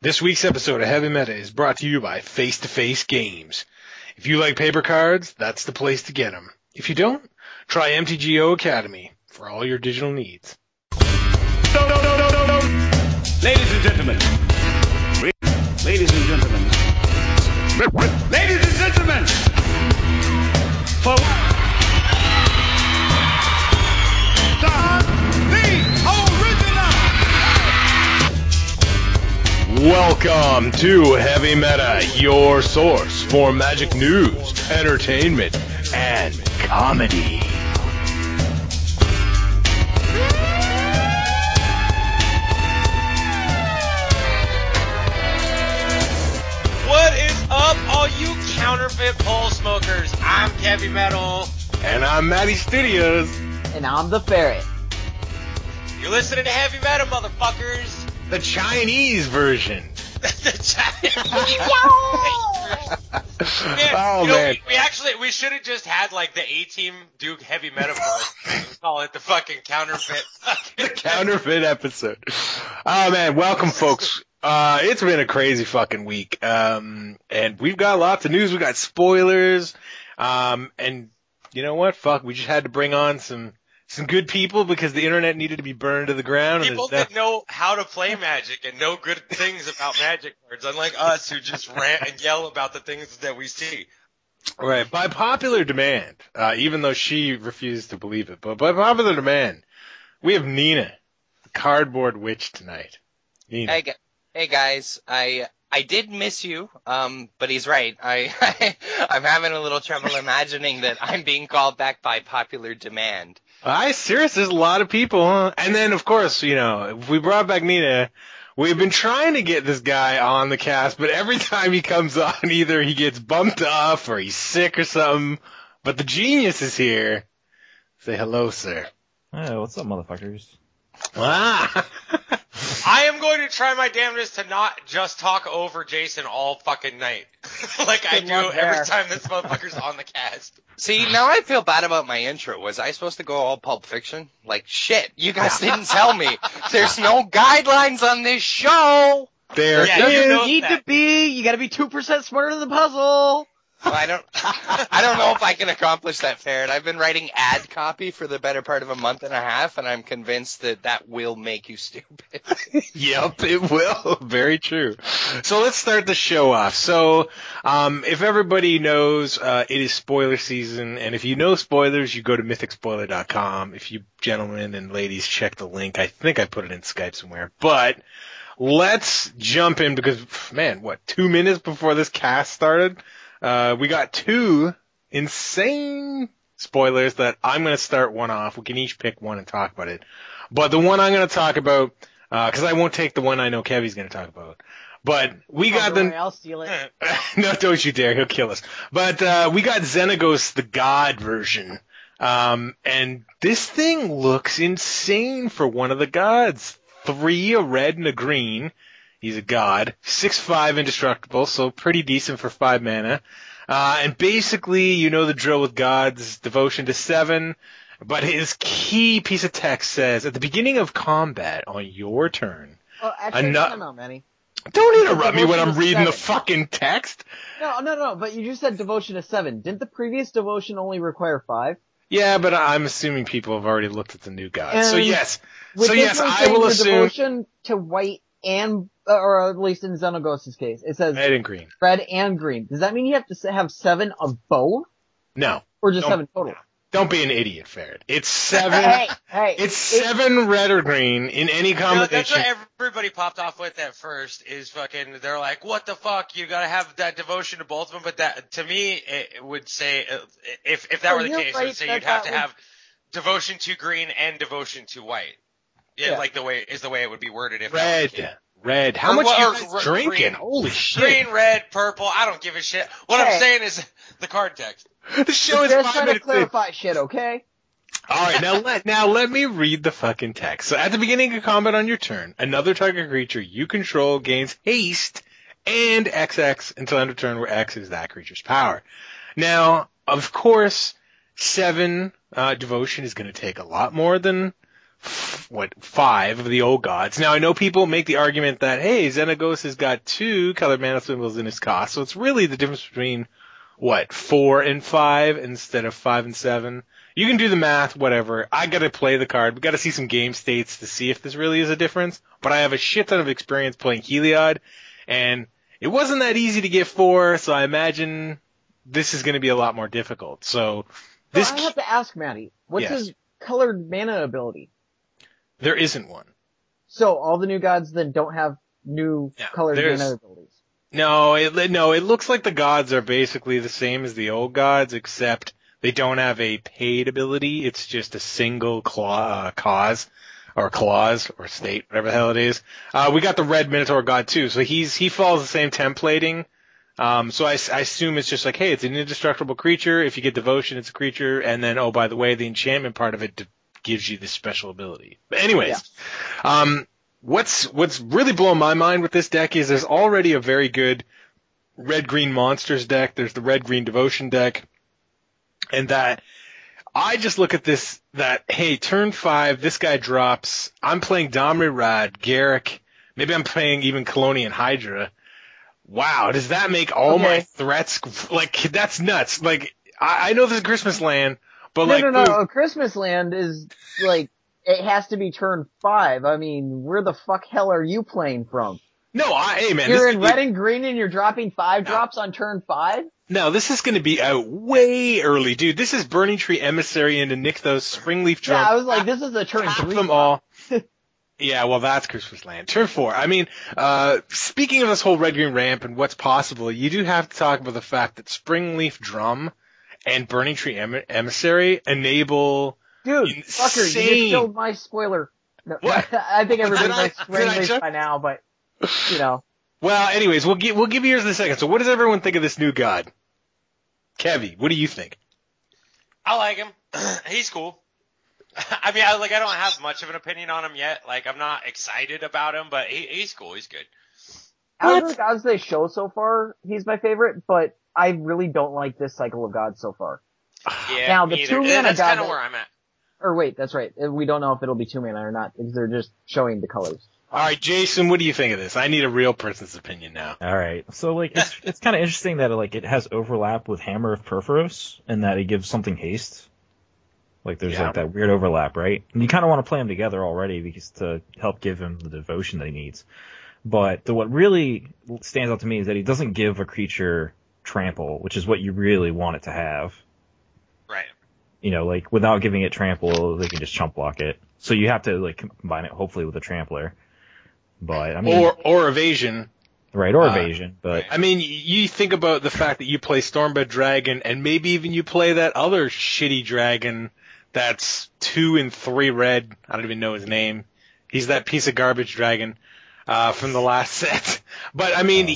This week's episode of Heavy Meta is brought to you by Face to Face Games. If you like paper cards, that's the place to get them. If you don't, try MTGO Academy for all your digital needs. No. Ladies and gentlemen. Ladies and gentlemen. Ladies and gentlemen. For Welcome to Heavy Meta, your source for magic news, entertainment, and comedy. What is up, all you counterfeit pole smokers? I'm Heavy Metal. And I'm Matty Studios. And I'm the Ferret. You're listening to Heavy Metal, motherfuckers. The Chinese version. The Chinese man. We should have just had like the A-Team do Heavy Metal and call it the fucking counterfeit. The counterfeit episode. Oh man, welcome folks. It's been a crazy fucking week. And we've got lots of news. We got spoilers. And you know what? Fuck, we just had to bring on some good people because the internet needed to be burned to the ground. People that know how to play Magic and know good things about Magic cards, unlike us who just rant and yell about the things that we see. Right. By popular demand, even though she refused to believe it, but by popular demand, we have Nina, the cardboard witch tonight. Nina. Hey guys, I did miss you, but he's right. I'm having a little trouble imagining that I'm being called back by popular demand. Serious, there's a lot of people, huh? And then, of course, you know, if we brought back Nina, we've been trying to get this guy on the cast, but every time he comes on, either he gets bumped off or he's sick or something. But the genius is here. Say hello, sir. Hey, what's up, motherfuckers? Ah. I am going to try my damnedest to not just talk over Jason all fucking night. Like I do every time this motherfucker's on the cast. See, now I feel bad about my intro. Was I supposed to go all Pulp Fiction? Like, shit, you guys didn't tell me. There's no guidelines on this show. There Yeah, you know You gotta be 2% smarter than the puzzle. Well, I don't know if I can accomplish that, Ferret. I've been writing ad copy for the better part of a month and a half, and I'm convinced that will make you stupid. Yep, it will. Very true. So let's start the show off. So, if everybody knows, it is spoiler season, and if you know spoilers, you go to mythicspoiler.com. If you gentlemen and ladies check the link, I think I put it in Skype somewhere, but let's jump in because, man, 2 minutes before this cast started? We got two insane spoilers that I'm going to start one off. We can each pick one and talk about it. But the one I'm going to talk about, cause I won't take the one I know Kevy's going to talk about. But we got the... I'll steal it. No, don't you dare. He'll kill us. But, we got Xenagos, the God version. And this thing looks insane for one of the gods. 3, a red and a green. He's a god. 6/5 indestructible, so pretty decent for 5 mana. And basically, you know the drill with gods, devotion to 7. But his key piece of text says, at the beginning of combat on your turn. Oh, actually, no, Manny. Don't interrupt me when I'm reading 7. the fucking text. No, but you just said devotion to 7. Didn't the previous devotion only require 5? Yeah, but I'm assuming people have already looked at the new gods. And so yes, I will assume devotion to white and, or at least in Xenagos' case, it says red and green. Red and green. Does that mean you have to have 7 of both? No. Or just 7 total? Don't be an idiot, Ferret. It's 7. Hey. It's 7 red or green in any combination. That's what everybody popped off with at first is fucking, they're like, what the fuck? You gotta have that devotion to both of them. But that, to me, it would say, if that were the case, it would say you'd have to have devotion to green and devotion to white. Yeah, like the way it would be worded if Red. How much are you guys drinking? Green, holy shit. Green, red, purple. I don't give a shit. What I'm saying is the card text. The show is just 5 trying to minutes clarify shit, okay? Alright, now let me read the fucking text. So at the beginning of combat on your turn, another target creature you control gains haste and XX until end of turn where X is that creature's power. Now, of course, 7 devotion is going to take a lot more than 5 of the old gods. Now I know people make the argument that, hey, Xenagos has got 2 colored mana symbols in his cost, so it's really the difference between 4 and 5 instead of 5 and 7. You can do the math, whatever. I gotta play the card. We gotta see some game states to see if this really is a difference. But I have a shit ton of experience playing Heliod, and it wasn't that easy to get 4, so I imagine this is gonna be a lot more difficult. So I have to ask Matty, what's his colored mana ability? There isn't one. So all the new gods then don't have new colored mana abilities? No, it looks like the gods are basically the same as the old gods, except they don't have a paid ability. It's just a single clause or state, whatever the hell it is. We got the red Minotaur god too, so he follows the same templating. So I assume it's just like, hey, it's an indestructible creature. If you get devotion, it's a creature, and then, oh, by the way, the enchantment part of it gives you this special ability. But anyways, what's really blowing my mind with this deck is there's already a very good red-green monsters deck. There's the red-green devotion deck. And that, I just look at this, that, hey, turn 5, this guy drops, I'm playing Domri Rad, Garruk, maybe I'm playing even Colonian Hydra. Wow, does that make all my threats, that's nuts. I know this is Christmas Land, but No, Christmas Land is, it has to be turn 5. I mean, where the fuck hell are you playing from? No, hey man. You're in red and green and you're dropping 5 drops on turn 5? No, this is gonna be out way early, dude. This is Burning Tree Emissary into Nykthos, Springleaf Drum. Yeah, I was like, this is a turn 3. Them all. Yeah, well, that's Christmas Land. Turn 4. I mean, speaking of this whole red-green ramp and what's possible, you do have to talk about the fact that Springleaf Drum and Burning Tree Emissary enable Dude, insane... fucker, you just killed my spoiler. No, I think everybody knows Springleaf by now, but, you know. Well, anyways, we'll give you yours in a second. So what does everyone think of this new god? Kevy, what do you think? I like him. He's cool. I mean, I don't have much of an opinion on him yet. I'm not excited about him, but he's cool. He's good. Out of the gods they show so far, he's my favorite, but I really don't like this cycle of gods so far. Yeah, now, the 2 mana god. That's kind of where I'm at. Or wait, that's right. We don't know if it'll be 2 mana or not, because they're just showing the colors. Alright, Jason, what do you think of this? I need a real person's opinion now. Alright, so it's kind of interesting that it has overlap with Hammer of Perforos, and that it gives something haste. There's that weird overlap, right? And you kind of want to play them together already because to help give him the devotion that he needs. But what really stands out to me is that he doesn't give a creature trample, which is what you really want it to have. Right. You know, without giving it trample, they can just chump block it. So you have to combine it hopefully with a trampler. But I mean, or evasion. Right, or evasion, but... I mean, you think about the fact that you play Stormbed Dragon, and maybe even you play that other shitty dragon that's 2 and 3 red. I don't even know his name. He's that piece of garbage dragon from the last set. But I mean,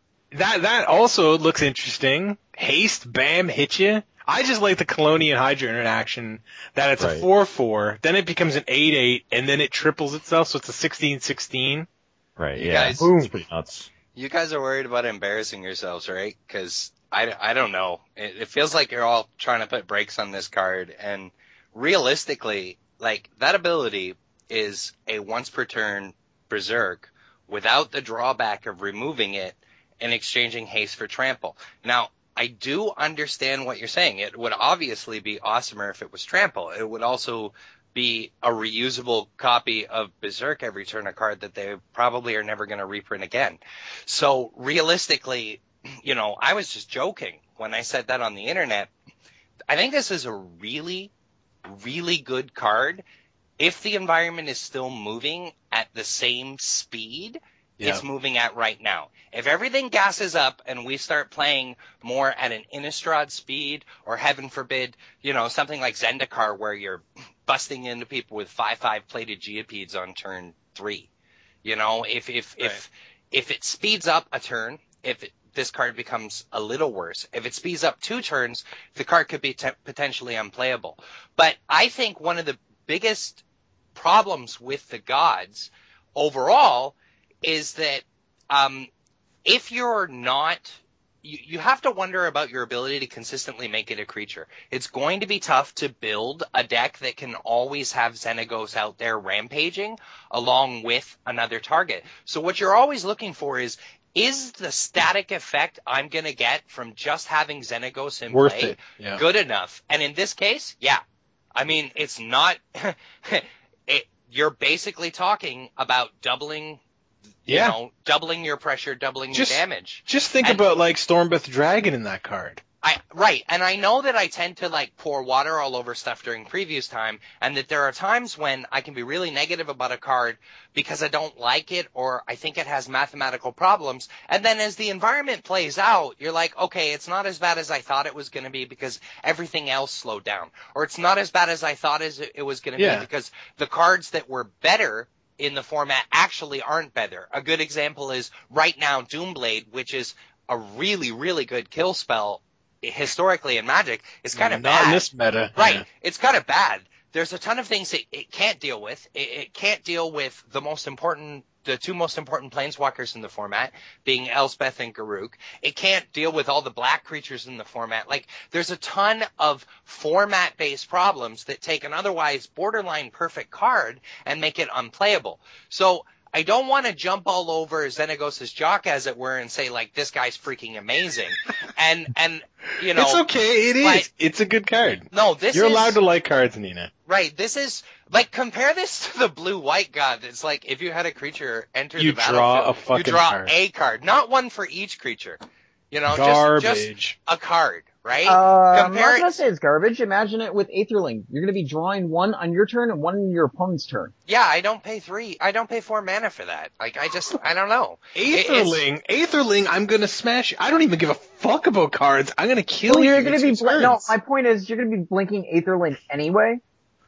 that also looks interesting. Haste, bam, hit you. I just like the Colonian Hydra interaction, that it's a 4/4, then it becomes an 8/8, and then it triples itself, so it's a 16/16. Right, you yeah. Guys, it's pretty nuts. You guys are worried about embarrassing yourselves, right? Because I don't know. It feels like you're all trying to put brakes on this card, and realistically, that ability is a once per turn berserk without the drawback of removing it and exchanging haste for trample. Now, I do understand what you're saying. It would obviously be awesomer if it was trample. It would also be a reusable copy of Berserk every turn, a card that they probably are never going to reprint again. So realistically, I was just joking when I said that on the internet. I think this is a really, really good card if the environment is still moving at the same speed it's moving at right now. If everything gasses up and we start playing more at an Innistrad speed, or heaven forbid, something like Zendikar where you're busting into people with 5/5 plated Geopedes on turn 3. If it speeds up a turn, this card becomes a little worse. If it speeds up 2 turns, the card could be potentially unplayable. But I think one of the biggest problems with the gods overall is that if you're not you have to wonder about your ability to consistently make it a creature. It's going to be tough to build a deck that can always have Xenagos out there rampaging along with another target. So what you're always looking for is the static effect I'm going to get from just having Xenagos in play good enough? And in this case, yeah. I mean, it's not you're basically talking about doubling doubling your pressure, doubling your damage. Just think about like Stormbeth Dragon in that card. Right, and I know that I tend to like pour water all over stuff during previews time, and that there are times when I can be really negative about a card because I don't like it or I think it has mathematical problems, and then as the environment plays out, you're like, okay, it's not as bad as I thought it was going to be because everything else slowed down, or it's not as bad as I thought it was going to be because the cards that were better in the format actually aren't better. A good example is right now Doomblade, which is a really, really good kill spell historically in Magic, is kind of bad. Not in this meta. Right. Yeah. It's kind of bad. There's a ton of things it can't deal with. It can't deal with the two most important planeswalkers in the format, being Elspeth and Garruk. It can't deal with all the black creatures in the format. Like, there's a ton of format-based problems that take an otherwise borderline perfect card and make it unplayable. So I don't want to jump all over Xenagos' jock, as it were, and say, like, this guy's freaking amazing. And you know. It's okay. It is. It's a good card. No, You're allowed to like cards, Nina. Right. This is, like, compare this to the blue-white god. It's like, if you had a creature enter the battlefield, you draw a card. Not one for each creature. You know, just a card, right? I'm not gonna say it's garbage. Imagine it with Aetherling. You're gonna be drawing one on your turn and one on your opponent's turn. Yeah, I don't pay 4 mana for that. Like, I don't know. Aetherling, I'm gonna smash. I don't even give a fuck about cards. I'm gonna kill you. You're gonna be no. My point is, you're gonna be blinking Aetherling anyway.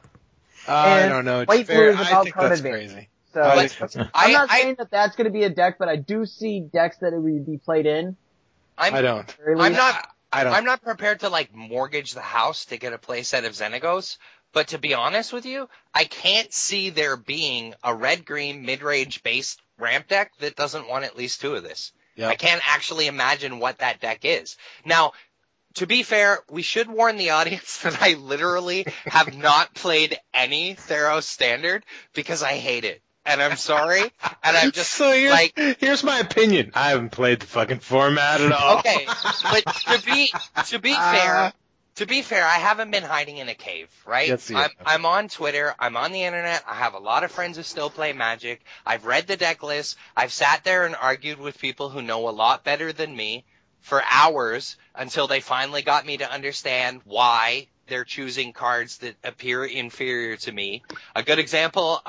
I don't know. White blue is about card advantage. Crazy. So I'm not saying that that's gonna be a deck, but I do see decks that it would be played in. I don't. I'm not prepared to like mortgage the house to get a playset of Xenagos, but to be honest with you, I can't see there being a red-green mid-range based ramp deck that doesn't want at least 2 of this. Yep. I can't actually imagine what that deck is. Now, to be fair, we should warn the audience that I literally have not played any Theros Standard because I hate it. And I'm sorry, and I'm just here's my opinion. I haven't played the fucking format at all. Okay, but to be fair, I haven't been hiding in a cave, right? I'm on Twitter, I'm on the internet, I have a lot of friends who still play Magic, I've read the deck list, I've sat there and argued with people who know a lot better than me for hours until they finally got me to understand why they're choosing cards that appear inferior to me. A good example,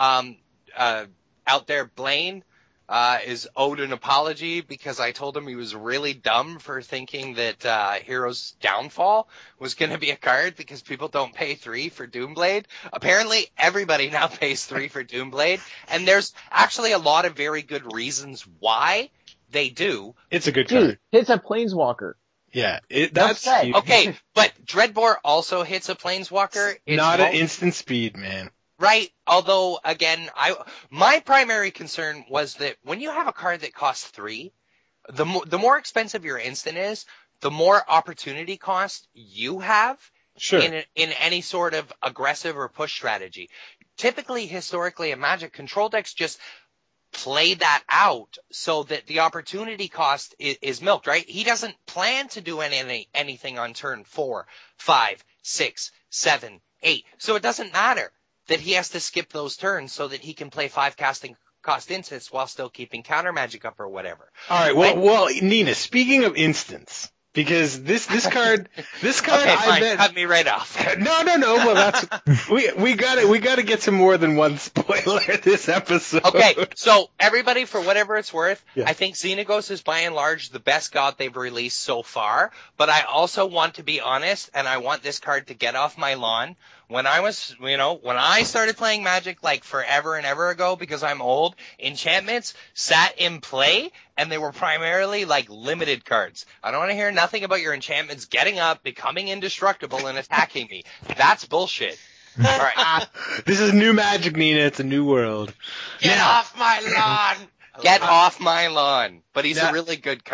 out there, Blaine is owed an apology because I told him he was really dumb for thinking that Hero's Downfall was going to be a card because people don't pay 3 for Doomblade. Apparently, everybody now pays 3 for Doomblade, and there's actually a lot of very good reasons why they do. It's a good card. It's a Planeswalker. Yeah, that's okay. But Dreadbore also hits a Planeswalker. It's not an instant speed, man. Right. Although, again, my primary concern was that when you have a card that costs 3, the more expensive your instant is, the more opportunity cost you have in any sort of aggressive or push strategy. Typically, historically, in Magic, control decks just play that out so that the opportunity cost is milked, right? He doesn't plan to do anything on turn 4, 5, 6, 7, 8. So it doesn't matter that he has to skip those turns so that he can play 5 casting cost instants while still keeping counter magic up or whatever. All right. Well, Nina, speaking of instants, because this card, okay, I bet cut me right off. No. Well, that's we got to get to more than one spoiler this episode. Okay, so everybody, for whatever it's worth, I think Xenagos is by and large the best god they've released so far. But I also want to be honest, and I want this card to get off my lawn. When I started playing Magic like forever and ever ago, because I'm old, enchantments sat in play, and they were primarily like limited cards. I don't want to hear nothing about your enchantments getting up, becoming indestructible, and attacking me. That's bullshit. All right. This is new Magic, Nina. It's a new world. Get off my lawn! Get off my lawn. But he's a really good card.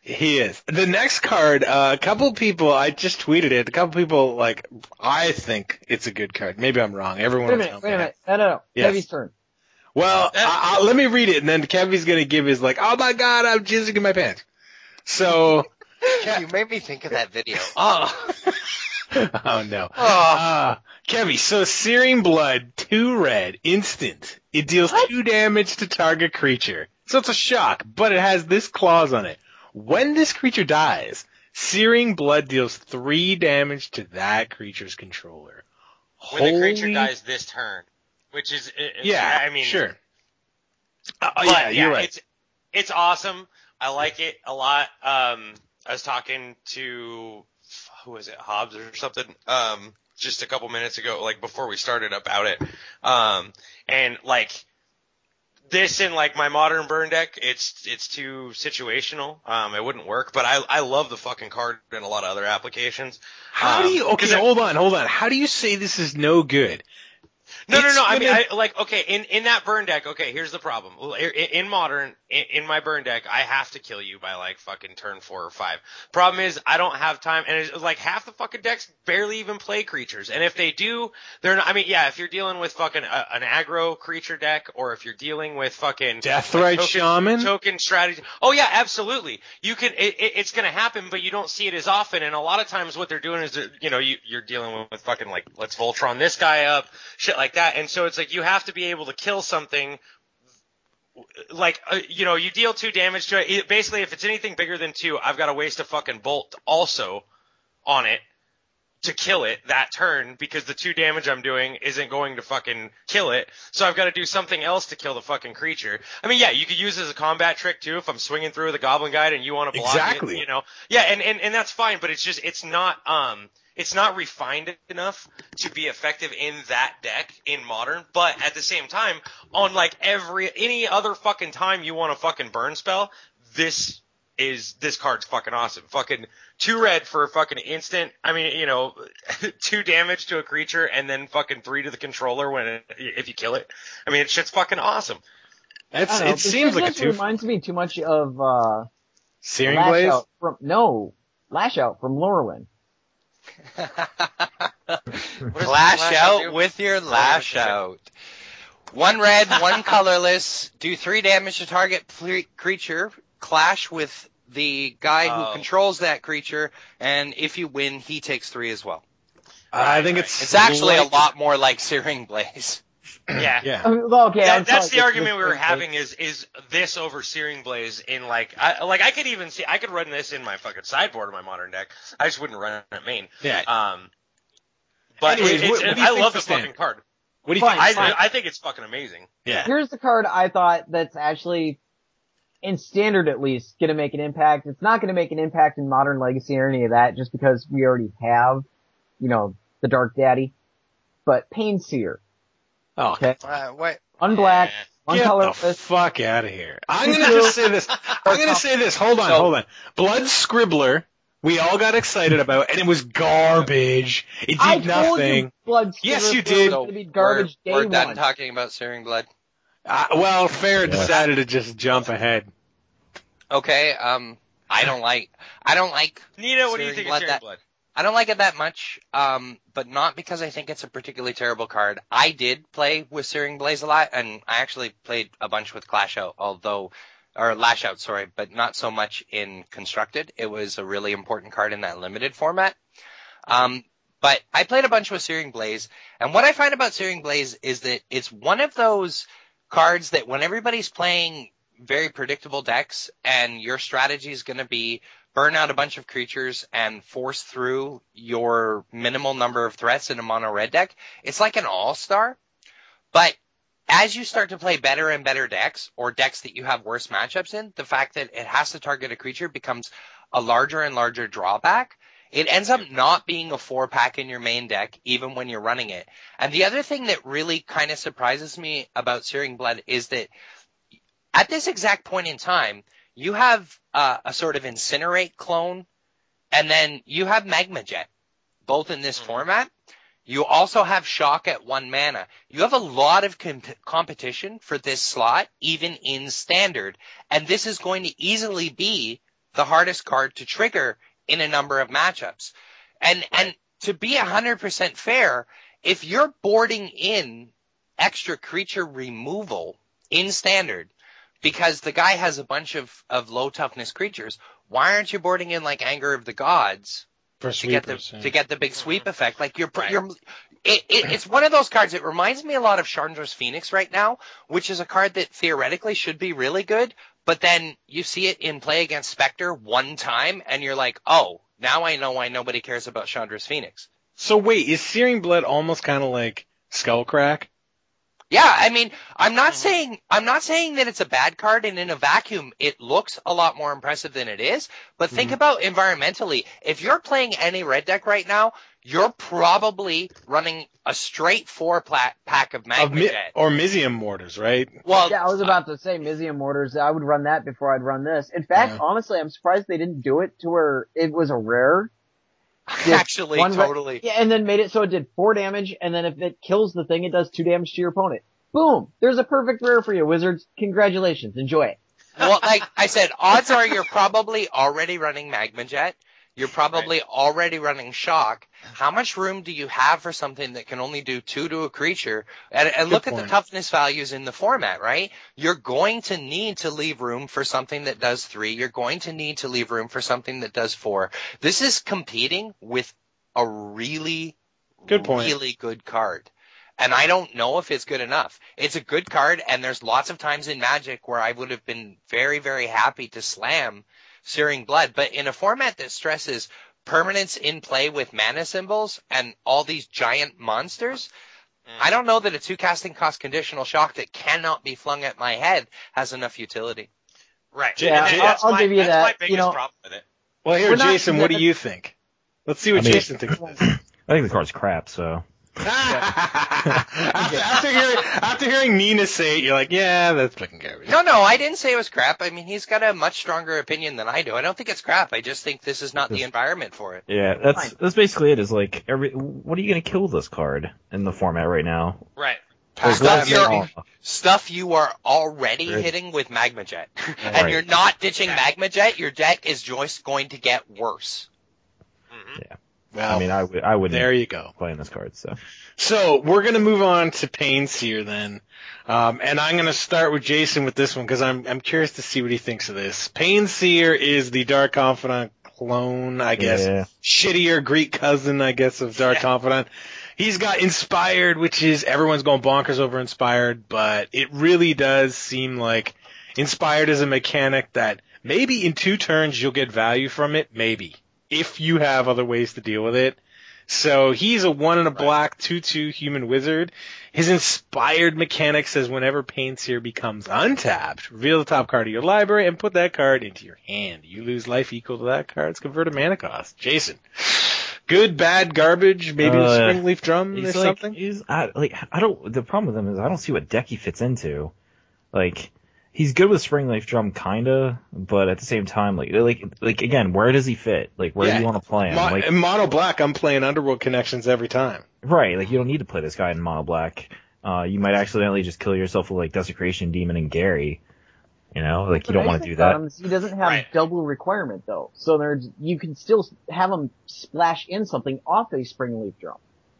He is. The next card, a couple people, I just tweeted it, a couple people, like, I think it's a good card. Maybe I'm wrong. Everyone Wait a minute. No. Yes. Kevy's turn. Well, let me read it, and then Kevy's gonna give his, like, oh my god, I'm jizzing in my pants. So. You made me think of that video. Oh. Oh no. Kevy, so Searing Blood, 2 red, instant. It deals 2 damage to target creature. So it's a shock, but it has this clause on it. When this creature dies, Searing Blood deals 3 damage to that creature's controller. When the creature dies this turn. Which is, yeah, I mean. Sure. Yeah, you're right. It's awesome. I like it a lot. I was talking to, who was it, Hobbs or something, just a couple minutes ago, like before we started about it. And like this in like my modern burn deck, it's too situational. It wouldn't work, but I love the fucking card in a lot of other applications. How do you, okay, hold on. How do you say this is no good? No. I mean, in that burn deck, okay, here's the problem. In modern, in my burn deck, I have to kill you by like fucking turn 4 or 5. Problem is, I don't have time, and it's like half the fucking decks barely even play creatures. And if they do, they're not, I mean, yeah, if you're dealing with fucking an aggro creature deck, or if you're dealing with fucking Deathrite Shaman? Token strategy. Oh yeah, absolutely. You can, it's gonna happen, but you don't see it as often, and a lot of times what they're doing is, you're dealing with fucking like, let's Voltron this guy up, shit like that. And so it's like you have to be able to kill something like, you deal 2 damage to it. Basically, if it's anything bigger than 2, I've got to waste a fucking bolt also on it to kill it that turn, because the 2 damage I'm doing isn't going to fucking kill it. So I've got to do something else to kill the fucking creature. I mean, yeah, you could use it as a combat trick too if I'm swinging through with a Goblin Guide and you want to block exactly. it, Yeah, and that's fine, but it's not refined enough to be effective in that deck in modern, but at the same time, on like any other fucking time you want a fucking burn spell, this card's fucking awesome. Fucking 2 red for a fucking instant. I mean, 2 damage to a creature and then fucking 3 to the controller if you kill it. I mean, shit's fucking awesome. It seems like it reminds me too much of Searing Blaze? Lash Out from Lorwyn. Lash out with your lash out. 1 red, 1 colorless, do 3 damage to target creature, clash with the guy who controls that creature, and if you win, he takes 3 as well. I think it's actually a lot more like Searing Blaze. Yeah. Okay, that's the argument we were having is this over Searing Blaze in I could run this in my fucking sideboard of my modern deck. I just wouldn't run it main. Yeah. But anyways, I love the fucking card. What do you think? I think it's fucking amazing. Yeah. Here's the card I thought that's actually, in standard at least, gonna make an impact. It's not gonna make an impact in Modern Legacy or any of that, just because we already have, the Dark Daddy. But Painseer. Oh. Okay. What? Unblack. Get the fuck out of here. I'm gonna just say this. Hold on. Blood Scribbler, we all got excited about, and it was garbage. It did nothing. Blood yes, you did. We're done talking about Searing Blood. Well, Fair decided to just jump ahead. Okay, I don't like Nina, what do you think of Searing Blood? I don't like it that much, but not because I think it's a particularly terrible card. I did play with Searing Blaze a lot, and I actually played a bunch with Lash Out, but not so much in Constructed. It was a really important card in that limited format. But I played a bunch with Searing Blaze, and what I find about Searing Blaze is that it's one of those cards that when everybody's playing very predictable decks, and your strategy is going to be burn out a bunch of creatures and force through your minimal number of threats in a mono red deck, it's like an all-star. But as you start to play better and better decks, or decks that you have worse matchups in, the fact that it has to target a creature becomes a larger and larger drawback. It ends up not being a 4-pack in your main deck, even when you're running it. And the other thing that really kind of surprises me about Searing Blood is that at this exact point in time, you have a sort of Incinerate clone, and then you have Magma Jet, both in this format. You also have Shock at 1 mana. You have a lot of competition for this slot, even in Standard, and this is going to easily be the hardest card to trigger in a number of matchups. And to be 100% fair, if you're boarding in extra creature removal in Standard because the guy has a bunch of low toughness creatures, why aren't you boarding in like Anger of the Gods to get the big sweep effect? Like it's one of those cards. It reminds me a lot of Chandra's Phoenix right now, which is a card that theoretically should be really good, but then you see it in play against Spectre one time and you're like, oh, now I know why nobody cares about Chandra's Phoenix. So wait, is Searing Blood almost kind of like Skullcrack? Yeah, I mean, I'm not saying that it's a bad card, and in a vacuum, it looks a lot more impressive than it is. But think about environmentally. If you're playing any red deck right now, you're probably running a straight 4-pack of Magma Jet. Or Mizium Mortars, right? Well, yeah, I was about to say Mizium Mortars. I would run that before I'd run this. In fact, honestly, I'm surprised they didn't do it to where it was a rare. Actually, totally. Yeah, and then made it so it did 4 damage, and then if it kills the thing, it does 2 damage to your opponent. Boom! There's a perfect rare for you, Wizards. Congratulations. Enjoy it. Well, like I said, odds are you're probably already running Magma Jet. You're probably already running Shock. How much room do you have for something that can only do 2 to a creature? And look at the toughness values in the format, right? You're going to need to leave room for something that does 3. You're going to need to leave room for something that does 4. This is competing with a really good card. And I don't know if it's good enough. It's a good card, and there's lots of times in Magic where I would have been very, very happy to slam Searing Blood. But in a format that stresses permanence in play with mana symbols and all these giant monsters, I don't know that a 2 casting cost conditional shock that cannot be flung at my head has enough utility. Right. Yeah, I'll give you that. That's my biggest problem with it. Well, here, Jason, what do you think? Let's see what Jason thinks of this. I think the card's crap, so. after hearing Nina say it, you're like, yeah, that's fucking garbage. No, I didn't say it was crap. I mean, he's got a much stronger opinion than I do. I don't think it's crap. I just think this is not the environment for it. Yeah, that's basically it. Is like what are you gonna kill this card in the format right now? Right. Stuff you are already hitting with Magma Jet, and you're not ditching Magma Jet. Your deck is just going to get worse. Yeah. Well, I mean, I wouldn't. There you go. Playing this card, so. So we're gonna move on to Painseer then, and I'm gonna start with Jason with this one because I'm curious to see what he thinks of this. Painseer is the Dark Confidant clone, I guess. Yeah. Shittier Greek cousin, I guess, of Dark Confidant. He's got Inspired, which is everyone's going bonkers over Inspired, but it really does seem like Inspired is a mechanic that maybe in 2 turns you'll get value from it, maybe. If you have other ways to deal with it. So he's a 1 and a black 2/2 human wizard. His Inspired mechanic says whenever Painseer becomes untapped, reveal the top card of your library and put that card into your hand. You lose life equal to that card's converted mana cost. Jason. Good, bad, garbage, maybe the Springleaf Drum or something? The problem with him is I don't see what deck he fits into. Like, he's good with Springleaf Drum, kinda, but at the same time, like again, where does he fit? Like, where do you want to play him? In Mono Black, I'm playing Underworld Connections every time. Right, like, you don't need to play this guy in Mono Black. You might accidentally just kill yourself with, like, Desecration Demon and Gary. You know, like, you don't want to do that. He doesn't have double requirement, though. So you can still have him splash in something off a Springleaf Drum.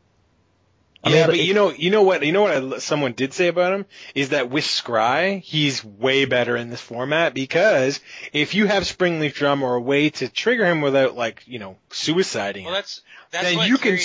Yeah, but you know what someone did say about him is that with Scry, he's way better in this format because if you have Springleaf Drum or a way to trigger him without, like, suiciding him, then you can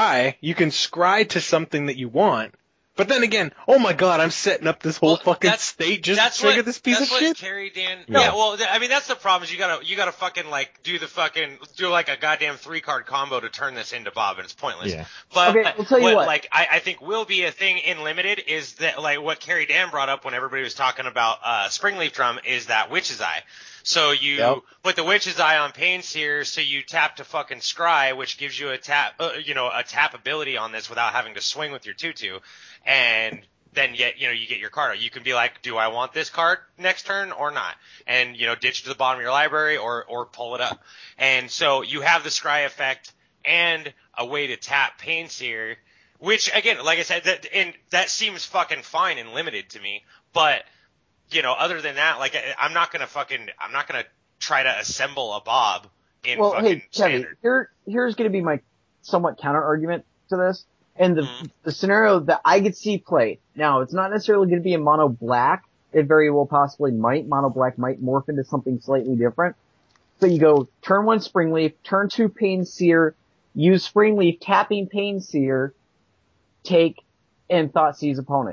scry to something that you want. But then again, oh my god, I'm setting up this whole fucking state just to trigger this piece of shit. That's what Carrie Dan. No. Yeah, well, I mean, that's the problem is you gotta fucking like do like a goddamn 3-card combo to turn this into Bob, and it's pointless. Yeah. But okay, I'll tell you what. Like I think will be a thing in Limited is that like what Carrie Dan brought up when everybody was talking about Springleaf Drum is that Witch's Eye. So you put the Witch's Eye on Painseer, so you tap to fucking Scry, which gives you a tap ability on this without having to swing with your 2/2, and then you get your card out. You can be like, do I want this card next turn or not? And ditch to the bottom of your library or pull it up. And so you have the Scry effect and a way to tap Painseer, which again, like I said, that seems fucking fine and Limited to me, but. Other than that, like, I'm not gonna try to assemble a Bob in well, fucking hey, Kevin, standard. here's going to be my somewhat counter argument to this. And the scenario that I could see played. Now, it's not necessarily going to be a mono black. It very well possibly might. Mono black might morph into something slightly different. So you go turn 1 Springleaf, turn 2 Pain Seer, use Springleaf, tapping Pain Seer, take, and Thoughtseize opponent.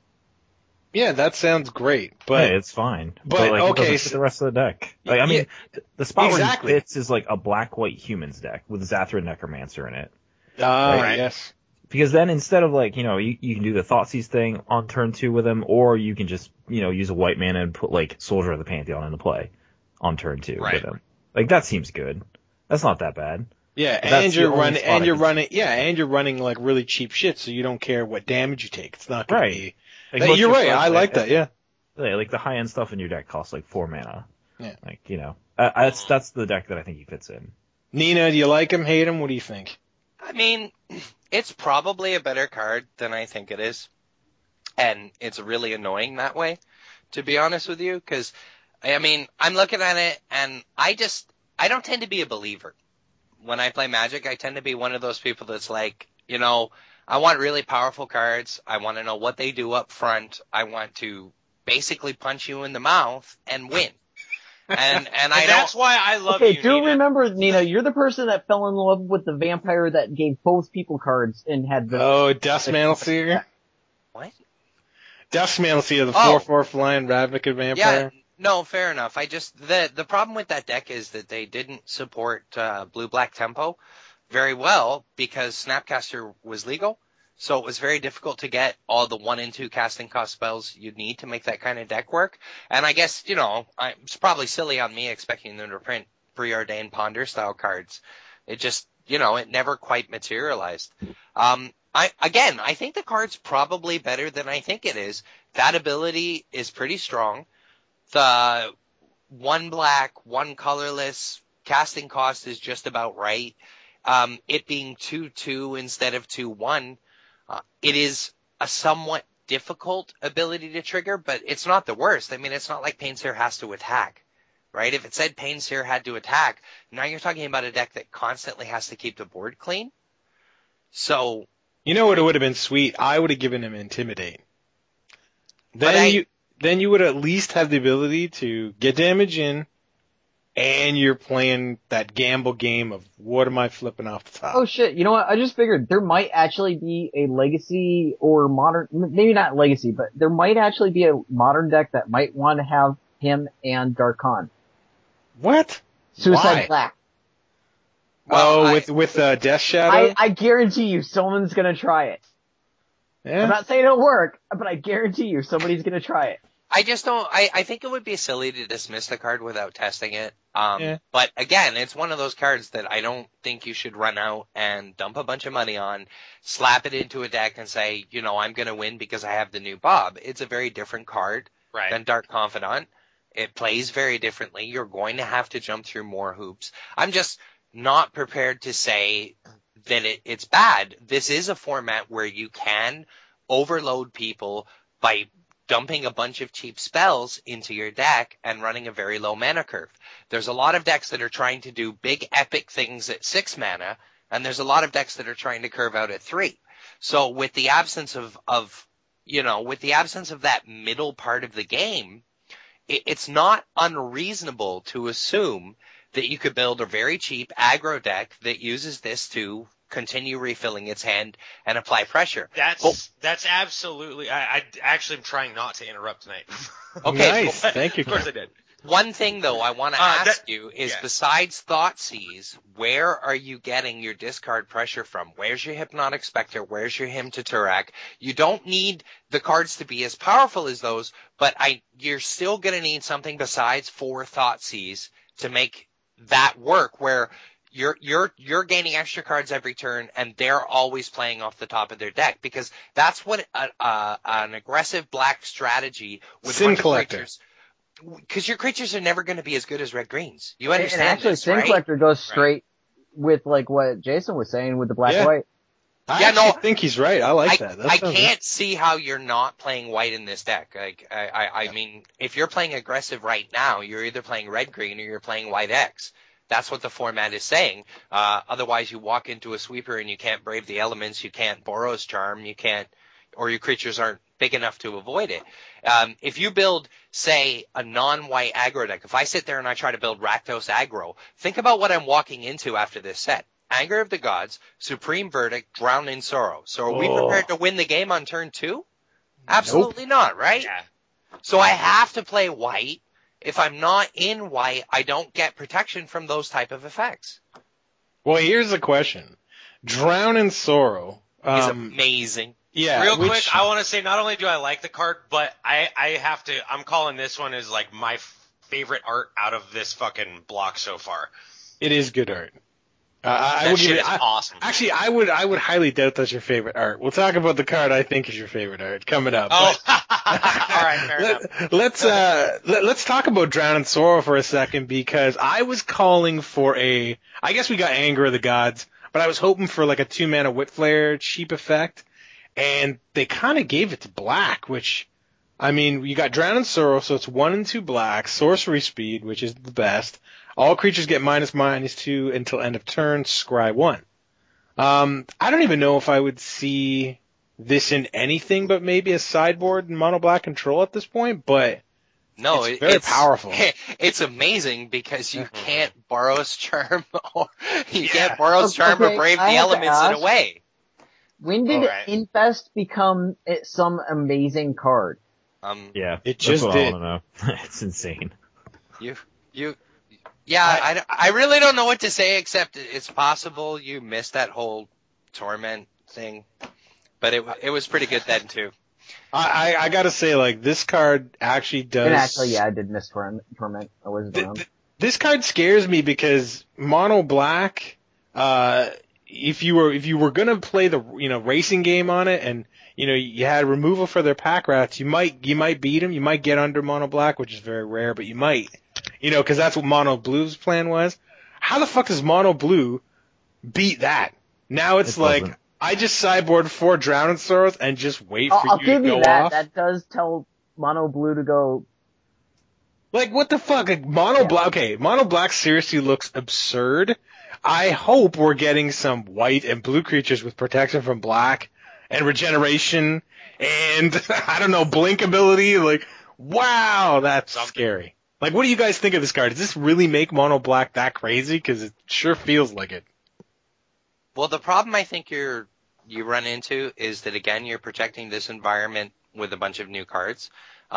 Yeah, that sounds great, but hey, it's fine. But like, okay, it doesn't fit the rest of the deck. Like, I mean, the spot exactly. where it fits is like a black-white humans deck with Zathra Necromancer in it. Right? Yes. Because then instead of like, you can do the Thoughtseize thing on turn 2 with him, or you can just, use a white mana and put like Soldier of the Pantheon into play on turn 2 with him. Like that seems good. That's not that bad. Yeah, and you're running like really cheap shit, so you don't care what damage you take. It's not gonna be. Like, you're right. I like that. Yeah. Like the high end stuff in your deck costs like 4 mana. Yeah. Like that's the deck that I think he fits in. Nina, do you like him? Hate him? What do you think? I mean, it's probably a better card than I think it is. And it's really annoying that way, to be honest with you, because, I mean, I'm looking at it, and I don't tend to be a believer. When I play Magic, I tend to be one of those people that's like, I want really powerful cards. I want to know what they do up front. I want to basically punch you in the mouth and win. And that's why I love you, do Nina. remember, Nina, you're the person that fell in love with the vampire that gave both people cards and had the... Oh, Duskmantle Seer? What? Duskmantle Seer, the 4/4 flying Ravnica vampire. Yeah, no, fair enough. The problem with that deck is that they didn't support blue-black tempo very well because Snapcaster was legal. So it was very difficult to get all the 1 and 2 casting cost spells you'd need to make that kind of deck work. And I guess, it's probably silly on me expecting them to print preordained Ponder style cards. It just, it never quite materialized. I think the card's probably better than I think it is. That ability is pretty strong. The 1 black, 1 colorless casting cost is just about right. It being 2/2 instead of 2/1. It is a somewhat difficult ability to trigger, but it's not the worst. I mean, it's not like Painseer has to attack, right? If it said Painseer had to attack, now you're talking about a deck that constantly has to keep the board clean. So... You know what it would have been sweet? I would have given him Intimidate. Then you would at least have the ability to get damage in, and you're playing that gamble game of what am I flipping off the top? Oh shit, you know what? I just figured there might actually be a legacy or modern, maybe not legacy, but there might actually be a modern deck that might want to have him and Darkon. What? Suicide Black. Well, with Death Shadow? I guarantee you someone's gonna try it. Yeah. I'm not saying it'll work, but I guarantee you somebody's gonna try it. I just don't, I think it would be silly to dismiss the card without testing it. Yeah. But again, it's one of those cards that I don't think you should run out and dump a bunch of money on, slap it into a deck and say, I'm gonna win because I have the new Bob. It's a very different card than Dark Confidant. It plays very differently. You're going to have to jump through more hoops. I'm just not prepared to say that it's bad. This is a format where you can overload people by dumping a bunch of cheap spells into your deck and running a very low mana curve. There's a lot of decks that are trying to do big epic things at 6 mana, and there's a lot of decks that are trying to curve out at 3. So with the absence of that middle part of the game, it's not unreasonable to assume that you could build a very cheap aggro deck that uses this to continue refilling its hand and apply pressure. That's absolutely. I actually am trying not to interrupt tonight. Okay, nice. Thank you. Of course I did. One thing though I want to ask you is, besides Thoughtseize, where are you getting your discard pressure from? Where's your Hypnotic Spectre? Where's your Hymn to Turak? You don't need the cards to be as powerful as those, but you're still going to need something besides 4 Thoughtseize to make that work, where you're gaining extra cards every turn, and they're always playing off the top of their deck, because that's what an aggressive black strategy with Sin Collector. Because your creatures are never going to be as good as red greens. You understand? And actually, this, Sin right? Collector goes straight with like what Jason was saying with the black white. I think he's right. I like that. I can't see how you're not playing white in this deck. Like, I mean, if you're playing aggressive right now, you're either playing red-green or you're playing white-X. That's what the format is saying. Otherwise, you walk into a sweeper and you can't brave the elements, you can't Boros Charm, you can't, or your creatures aren't big enough to avoid it. If you build, say, a non-white aggro deck, if I sit there and I try to build Rakdos aggro, think about what I'm walking into after this set. Anger of the Gods, Supreme Verdict, Drown in Sorrow. So are we prepared to win the game on turn 2? Absolutely not, right? Yeah. So I have to play white. If I'm not in white, I don't get protection from those type of effects. Well, here's the question. Drown in Sorrow is amazing. Yeah. Real quick, I want to say not only do I like the card, but I have to, I'm calling this one as like my favorite art out of this fucking block so far. It is good art. That shit is awesome. Actually, I would highly doubt that's your favorite art. We'll talk about the card I think is your favorite art coming up. Oh, all right, fair enough. Let's talk about Drown in Sorrow for a second, because I was calling for I guess we got Anger of the Gods, but I was hoping for like a 2-mana Whip Flare cheap effect, and they kind of gave it to black, which, I mean, you got Drown in Sorrow, so it's 1 and 2 black, sorcery speed, which is the best. All creatures get -2 until end of turn, scry 1. I don't even know if I would see this in anything but maybe a sideboard and mono black control at this point, but no, it's very powerful. It's amazing because you can't Boros Charm or you can't Boros Charm or Brave the Elements in a way. When did Infest become some amazing card? Yeah, it just that's what did. I want to know. It's insane. Yeah, I really don't know what to say except it's possible you missed that whole Torment thing, but it was pretty good then too. I gotta say, like, this card actually does. And actually, yeah, I did miss Torment. I wasn't around. This card scares me because mono black. If you were gonna play the racing game on it, and you had removal for their pack rats, you might beat them. You might get under mono black, which is very rare, but you might. Because that's what Mono Blue's plan was. How the fuck does Mono Blue beat that? Now it's like, doesn't. I just sideboard 4 Drown in Sorrows and just wait for I'll you give to go you that. off. That does tell Mono Blue to go. Like, what the fuck? Like, Mono Black, okay, Mono Black seriously looks absurd. I hope we're getting some white and blue creatures with protection from black and regeneration and, I don't know, blink ability. Like, wow, that's scary. Like, what do you guys think of this card? Does this really make Mono Black that crazy? Because it sure feels like it. Well, the problem I think you run into is that, again, you're protecting this environment with a bunch of new cards.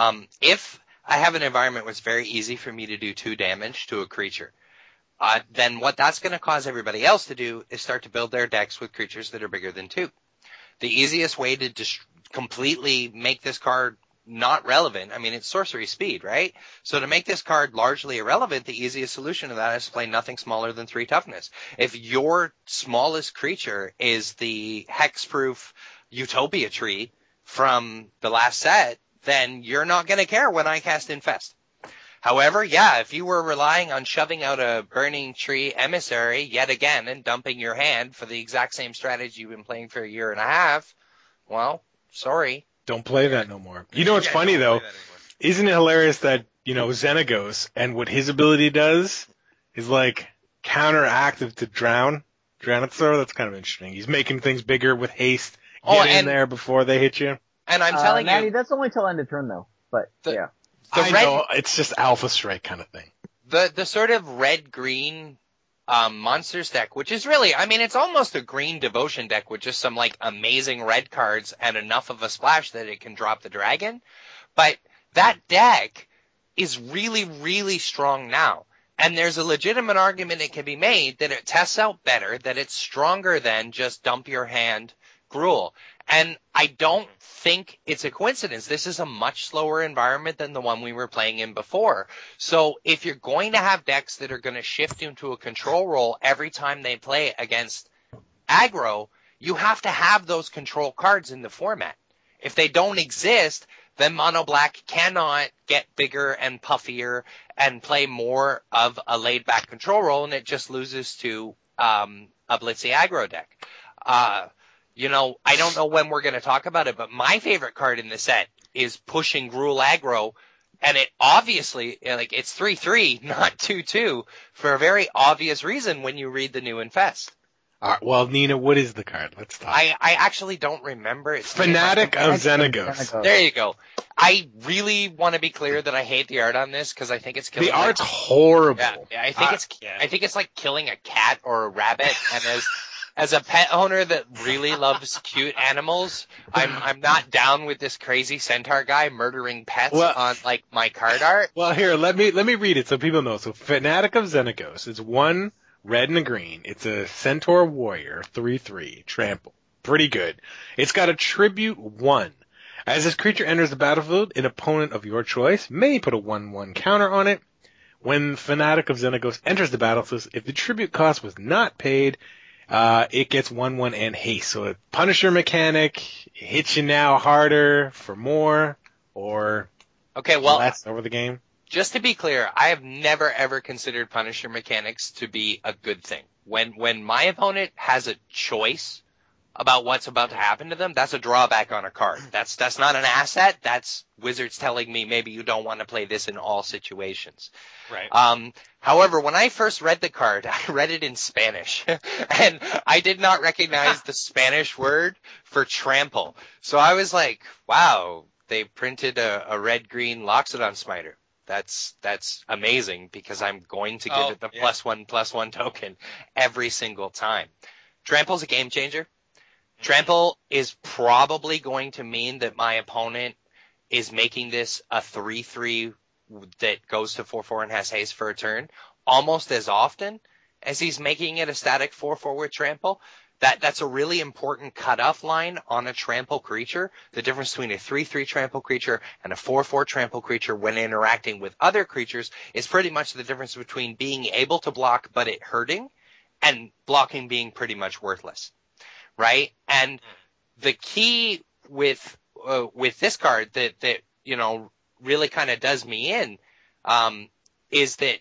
If I have an environment where it's very easy for me to do 2 damage to a creature, then what that's going to cause everybody else to do is start to build their decks with creatures that are bigger than 2. The easiest way to just completely make this card not relevant, I mean, it's sorcery speed, right? So to make this card largely irrelevant, the easiest solution to that is to play nothing smaller than 3 toughness. If your smallest creature is the hexproof Utopia tree from the last set, then you're not going to care when I cast Infest. However, yeah, if you were relying on shoving out a Burning Tree Emissary yet again and dumping your hand for the exact same strategy you've been playing for a year and a half, well, sorry. Don't play that no more. You know what's funny though? Isn't it hilarious that, Xenagos and what his ability does is like counteractive to Drown in Sorrow? That's kind of interesting. He's making things bigger with haste. Get in there before they hit you. And I'm telling Maddie, that's only till end of turn though. But yeah. I know, it's just Alpha Strike kind of thing. The sort of red-green monsters deck, which is really, I mean, it's almost a green devotion deck with just some like amazing red cards and enough of a splash that it can drop the dragon. But that deck is really, really strong now. And there's a legitimate argument it can be made that it tests out better, that it's stronger than just dump your hand Gruul. And I don't think it's a coincidence. This is a much slower environment than the one we were playing in before. So if you're going to have decks that are going to shift into a control role every time they play against aggro, you have to have those control cards in the format. If they don't exist, then Mono Black cannot get bigger and puffier and play more of a laid-back control role, and it just loses to a Blitzy aggro deck. I don't know when we're going to talk about it, but my favorite card in the set is Pushing Gruul Aggro. And it obviously, it's 3/3, not 2/2, for a very obvious reason when you read the new Infest. Well, Nina, what is the card? Let's talk. I actually don't remember. It's Fanatic of Xenagos. There you go. I really want to be clear that I hate the art on this because I think it's killing. The art's horrible. Yeah, I think it's like killing a cat or a rabbit. And as a pet owner that really loves cute animals, I'm not down with this crazy centaur guy murdering pets on like my card art. Well, here, let me read it so people know. So, Fanatic of Xenagos is 1 red and a green. It's a centaur warrior, 3/3, trample. Pretty good. It's got a tribute 1. As this creature enters the battlefield, an opponent of your choice may put a 1/1 counter on it. When Fanatic of Xenagos enters the battlefield, if the tribute cost was not paid, it gets 1/1 and haste. So a Punisher mechanic hits you now harder for more, or less over the game. Just to be clear, I have never ever considered Punisher mechanics to be a good thing. When my opponent has a choice about what's about to happen to them, that's a drawback on a card. That's not an asset. That's Wizards telling me maybe you don't want to play this in all situations. Right. However, when I first read the card, I read it in Spanish, and I did not recognize the Spanish word for trample. So I was like, wow, they printed a red-green Loxodon Smiter. That's amazing because I'm going to give it the +1/+1 token every single time. Trample's a game changer. Trample is probably going to mean that my opponent is making this a 3/3 that goes to 4/4 and has haste for a turn almost as often as he's making it a static 4/4 with trample. That's a really important cutoff line on a trample creature. The difference between a 3/3 trample creature and a 4/4 trample creature when interacting with other creatures is pretty much the difference between being able to block but it hurting and blocking being pretty much worthless. Right? And the key with this card that really kind of does me in, is that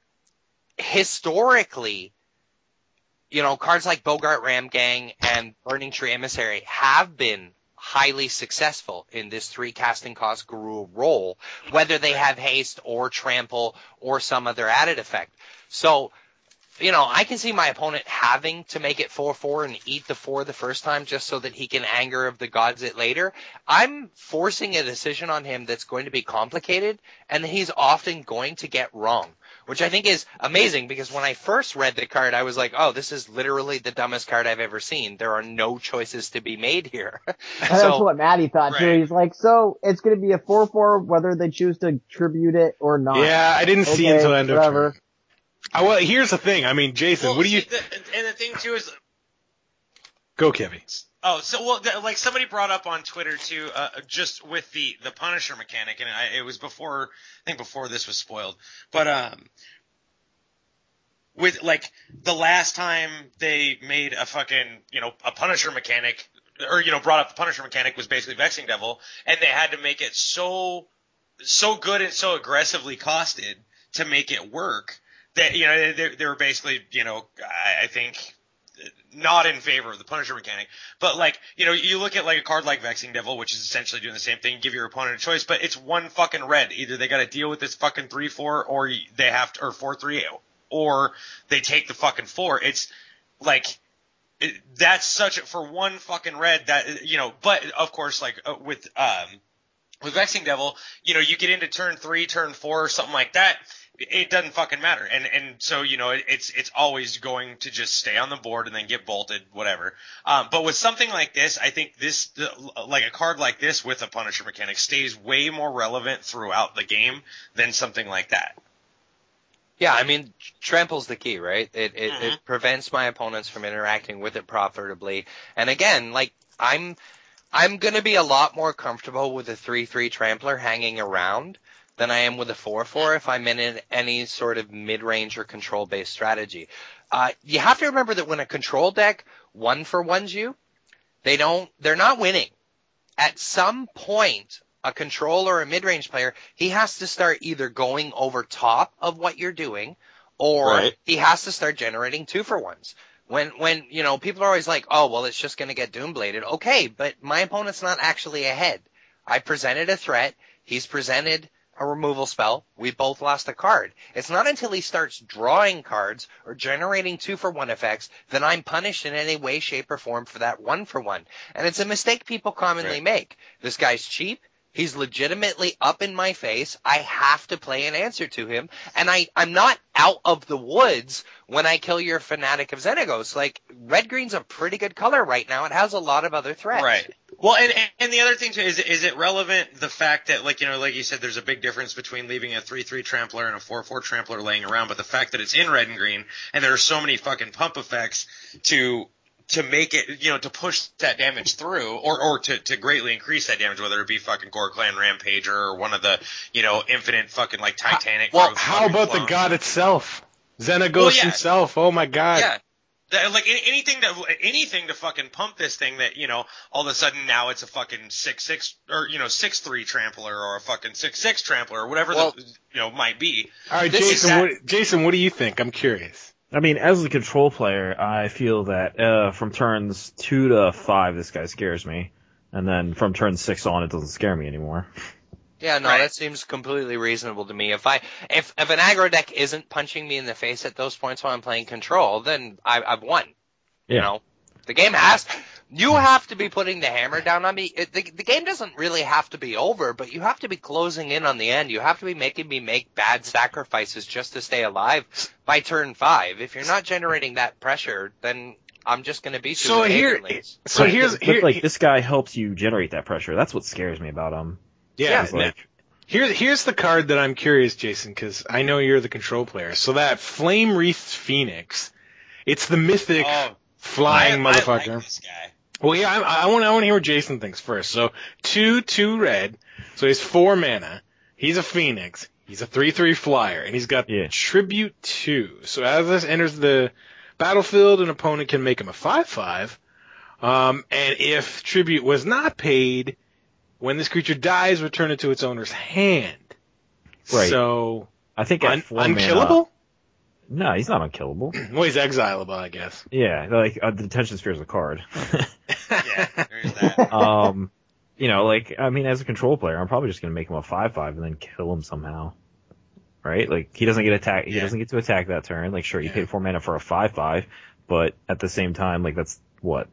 historically, cards like Bogart Ramgang and Burning Tree Emissary have been highly successful in this 3 casting cost Gruul role, whether they have haste or trample or some other added effect. So, I can see my opponent having to make it 4/4 and eat the 4 the first time just so that he can Anger of the Gods it later. I'm forcing a decision on him that's going to be complicated and that he's often going to get wrong, which I think is amazing because when I first read the card, I was like, oh, this is literally the dumbest card I've ever seen. There are no choices to be made here. That's what Maddie thought too. He's like, so it's going to be a 4/4 whether they choose to tribute it or not. Yeah, I didn't see until end of turn. Well, here's the thing. I mean, Jason, what do you... And the thing, too, is... Go, Kevin. Oh, so, like somebody brought up on Twitter, too, just with the Punisher mechanic, and it was before this was spoiled, but, with, like, the last time they made a fucking, a Punisher mechanic, or, brought up the Punisher mechanic was basically Vexing Devil, and they had to make it so good and so aggressively costed to make it work, that, they were basically, I think, not in favor of the Punisher mechanic. But, like, you look at, like, a card like Vexing Devil, which is essentially doing the same thing, give your opponent a choice, but it's 1 fucking red. Either they gotta deal with this fucking 3/4, or they have to, or 4/3, or they take the fucking 4. It's, like, that's such a, for 1 fucking red that, but, of course, like, with Vexing Devil, you get into turn 3, turn 4, or something like that, it doesn't fucking matter. And so, it's always going to just stay on the board and then get bolted, whatever. But with something like this, I think like a card like this with a Punisher mechanic stays way more relevant throughout the game than something like that. Yeah, I mean, trample's the key, right? It prevents my opponents from interacting with it profitably. And again, like, I'm gonna be a lot more comfortable with a 3/3 trampler hanging around than I am with a 4/4 if I'm in any sort of mid-range or control-based strategy. You have to remember that when a control deck 1-for-1s you, they're not winning. At some point, a control or a mid-range player, he has to start either going over top of what you're doing, or he has to start generating 2-for-1s. When, you know, people are always like, oh, well, it's just going to get Doombladed. Okay, but my opponent's not actually ahead. I presented a threat. He's presented a removal spell. We both lost a card. It's not until he starts drawing cards or generating 2-for-1 effects that I'm punished in any way, shape, or form for that 1-for-1. And it's a mistake people commonly make. This guy's cheap. He's legitimately up in my face. I have to play an answer to him. And I'm not out of the woods when I kill your Fanatic of Xenagos. Like, red-green's a pretty good color right now. It has a lot of other threats. Right. Well, and the other thing too is it relevant the fact that, like, you know, like you said, there's a big difference between leaving a 3/3 trampler and a 4/4 trampler laying around, but the fact that it's in red and green and there are so many fucking pump effects to make it, you know, to push that damage through or to greatly increase that damage, whether it be fucking Gore Clan Rampager or one of the, you know, infinite fucking like Titanic. Well, how about the god itself? Xenagos himself. Oh my god. Yeah. Like anything to fucking pump this thing that, you know, all of a sudden now it's a fucking 6/6 or, you know, 6/3 trampler or a fucking 6/6 trampler or whatever might be. All right, Jason, what do you think? I'm curious. I mean, as a control player, I feel that from turns 2 to 5, this guy scares me, and then from turn 6 on, it doesn't scare me anymore. Yeah, no, that seems completely reasonable to me. If an aggro deck isn't punching me in the face at those points while I'm playing control, then I've won. Yeah. You know, the game you have to be putting the hammer down on me. The game doesn't really have to be over, but you have to be closing in on the end. You have to be making me make bad sacrifices just to stay alive by turn 5. If you're not generating that pressure, then I'm just going to beat you. Like, this guy helps you generate that pressure. That's what scares me about him. Yeah. Here's the card that I'm curious, Jason, because I know you're the control player. So that Flame Wreathed Phoenix, it's the mythic flying motherfucker. I like this guy. Well, yeah, I want to hear what Jason thinks first. So 2/2 red. So he's 4 mana. He's a Phoenix. He's a 3/3 flyer, and he's got Tribute 2. So as this enters the battlefield, an opponent can make him a 5/5. And if Tribute was not paid, when this creature dies, return it to its owner's hand. Right. So I think at 4 unkillable? Mana, no, he's not unkillable. Well, he's exilable, I guess. Yeah, like the Detention Sphere is a card. Yeah, there's that. You know, like, I mean, as a control player, I'm probably just gonna make him a 5/5 and then kill him somehow. Right? Like, he doesn't get attack. He doesn't get to attack that turn. Like, sure, you paid 4 mana for a 5/5, but at the same time, like, that's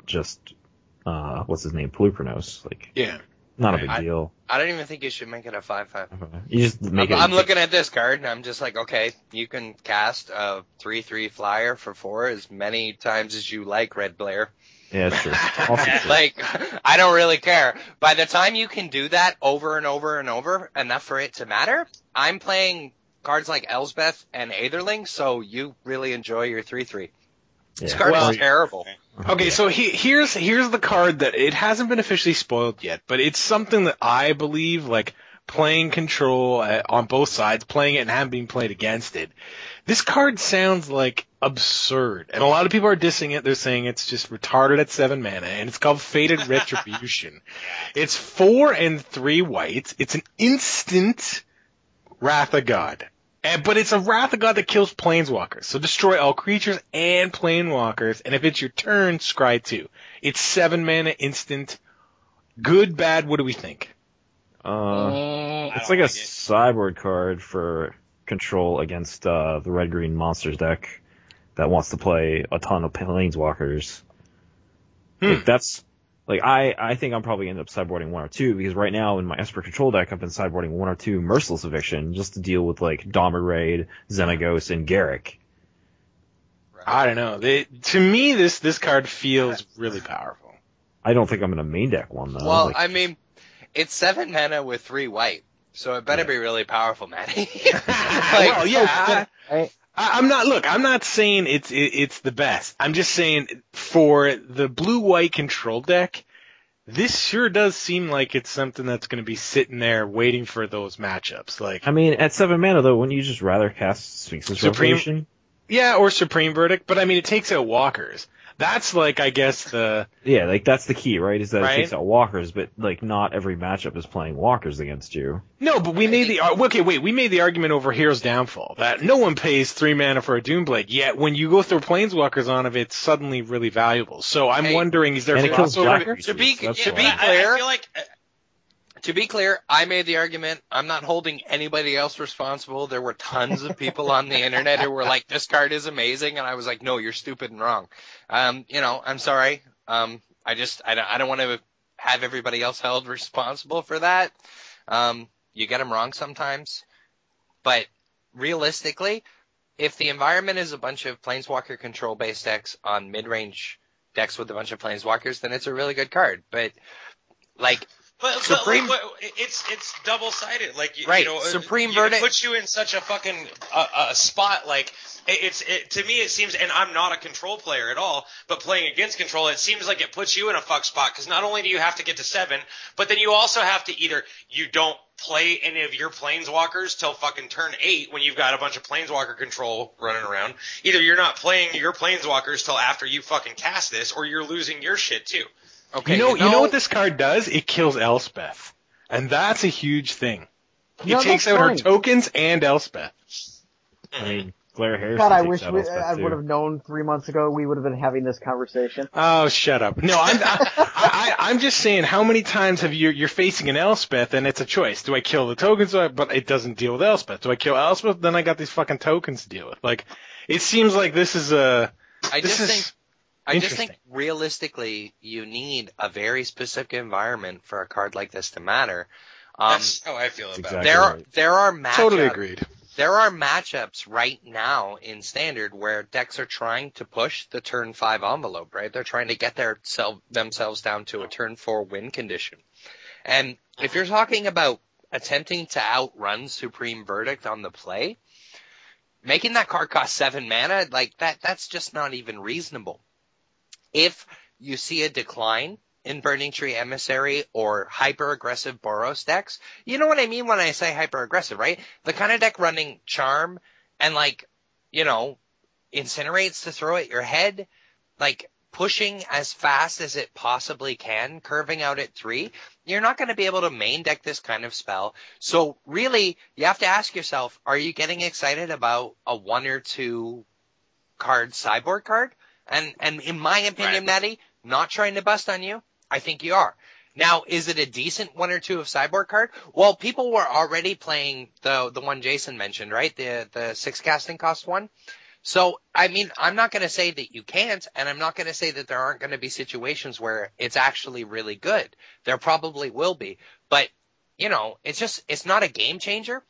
what's his name, Pelupranos. Like, not a big deal. I don't even think you should make it a 5/5. You just make I'm looking at this card and I'm just like, okay, you can cast a 3/3 flyer for 4 as many times as you like, Red Blair. Yeah, it's true. Also true. Like, I don't really care. By the time you can do that over and over and over, enough for it to matter, I'm playing cards like Elsbeth and Aetherling, so you really enjoy your 3/3. This card is terrible. Okay, so here's the card that it hasn't been officially spoiled yet, but it's something that I believe, like, playing control on both sides, playing it and having been played against it. This card sounds like absurd, and a lot of people are dissing it. They're saying it's just retarded at 7 mana, and it's called Fated Retribution. It's 4 and 3 whites. It's an instant Wrath of God. But it's a Wrath of God that kills planeswalkers. So destroy all creatures and planeswalkers, and if it's your turn, scry 2. It's 7 mana instant. Good, bad, what do we think? It's like a sideboard card for control against the red-green monsters deck that wants to play a ton of planeswalkers. Like, that's... Like, I think I'm probably end up sideboarding 1 or 2, because right now in my Esper control deck, I've been sideboarding 1 or 2 Merciless Eviction just to deal with, like, Dominraid, Xenagos, and Garruk. I don't know. To me, this card feels really powerful. I don't think I'm gonna main deck one, though. Well, I mean, it's 7 mana with 3 white, so it better be really powerful, Matty. Well, yeah. I'm not saying it's the best. I'm just saying for the blue-white control deck, this sure does seem like it's something that's going to be sitting there waiting for those matchups. Like, I mean, at 7 mana though, wouldn't you just rather cast Sphinx's Revelation? Yeah, or Supreme Verdict, but I mean, it takes out walkers. That's like, I guess yeah, like that's the key, right? Is that right? it takes out walkers, but like not every matchup is playing walkers against you. No, but we made we made the argument over Hero's Downfall that no one pays 3 mana for a Doomblade, yet when you go throw Planeswalkers on it, it's suddenly really valuable. So I'm wondering, is there and it kills crossover? Jack To be creatures, clear, I feel like to be clear, I made the argument. I'm not holding anybody else responsible. There were tons of people on the internet who were like, "This card is amazing," and I was like, "No, you're stupid and wrong." I'm sorry. I don't want to have everybody else held responsible for that. You get them wrong sometimes, but realistically, if the environment is a bunch of Planeswalker control based decks on mid-range decks with a bunch of Planeswalkers, then it's a really good card. But like. Supreme, it's double-sided. Like, right. You know, Supreme Verdict Verdict puts you in such a fucking spot. Like, to me, it seems, and I'm not a control player at all, but playing against control, it seems like it puts you in a fuck spot because not only do you have to get to 7, but then you also have to either you don't play any of your Planeswalkers till fucking turn 8 when you've got a bunch of Planeswalker control running around. Either you're not playing your Planeswalkers till after you fucking cast this, or you're losing your shit too. Okay, you know what this card does? It kills Elspeth. And that's a huge thing. It takes out her tokens and Elspeth. I mean, Blair Harrison. God, I wish I would have known 3 months ago we would have been having this conversation. Oh, shut up. No, I'm just saying, how many times have you're facing an Elspeth and it's a choice. Do I kill the tokens? But it doesn't deal with Elspeth. Do I kill Elspeth? Then I got these fucking tokens to deal with. Like, it seems like this is I just think realistically you need a very specific environment for a card like this to matter. That's how I feel about it. There are matchups. Totally agreed. There are matchups right now in Standard where decks are trying to push the turn 5 envelope, right? They're trying to get themselves down to a turn 4 win condition. And if you're talking about attempting to outrun Supreme Verdict on the play, making that card cost 7 mana, like that's just not even reasonable. If you see a decline in Burning Tree Emissary or hyper-aggressive Boros decks, you know what I mean when I say hyper-aggressive, right? The kind of deck running Charm and Incinerates to throw at your head, like pushing as fast as it possibly can, curving out at 3, you're not going to be able to main deck this kind of spell. So really, you have to ask yourself, are you getting excited about a 1 or 2 card sideboard card? And in my opinion, Maddie, not trying to bust on you, I think you are. Now, is it a decent 1 or 2 of sideboard card? Well, people were already playing the one Jason mentioned, right? The 6 casting cost one. So, I mean, I'm not going to say that you can't, and I'm not going to say that there aren't going to be situations where it's actually really good. There probably will be. But, it's not a game changer.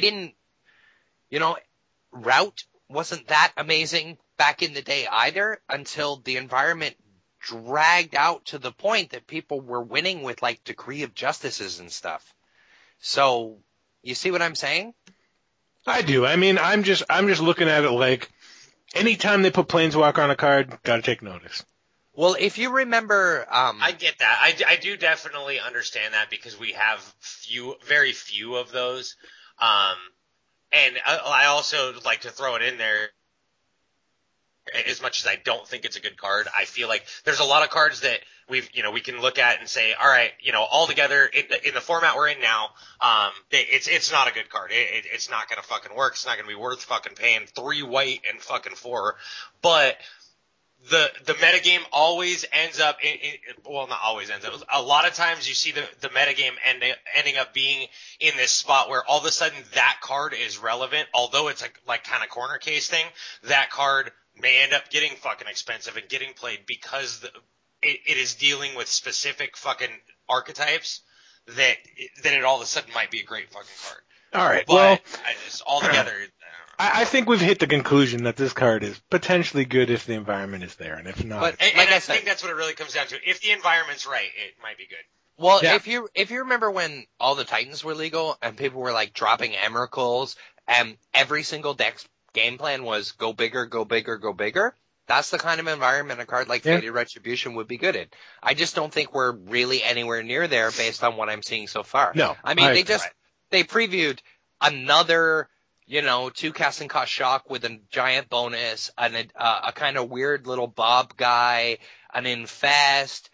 Route wasn't that amazing back in the day either until the environment dragged out to the point that people were winning with like Decree of Justices and stuff. So, you see what I'm saying? I do. I mean, I'm just looking at it like anytime they put Planeswalker on a card, gotta take notice. Well, if you remember, I get that. I do definitely understand that because we have very few of those. And I also like to throw it in there. As much as I don't think it's a good card, I feel like there's a lot of cards that we can look at and say, all right, all together in the format we're in now, it's not a good card. It's not going to fucking work. It's not going to be worth fucking paying 3 white and fucking 4. But the metagame always ends up well, not always ends up. A lot of times you see the metagame ending up being in this spot where all of a sudden that card is relevant, although it's like kind of corner case thing. That card may end up getting fucking expensive and getting played because it is dealing with specific fucking archetypes that it all of a sudden might be a great fucking card. All right. But altogether, I think we've hit the conclusion that this card is potentially good if the environment is there, and if not, but I think that's what it really comes down to. If the environment's right, it might be good. Well, yeah. If you remember when all the Titans were legal and people were like dropping Emeralds and every single deck's game plan was go bigger, go bigger, go bigger. That's the kind of environment a card like Fated Retribution would be good in. I just don't think we're really anywhere near there based on what I'm seeing so far. No. I mean, they previewed another 2 casting cost shock with a giant bonus, and a kind of weird little Bob guy, an infest,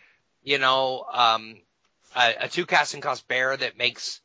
a 2 casting cost bear that makes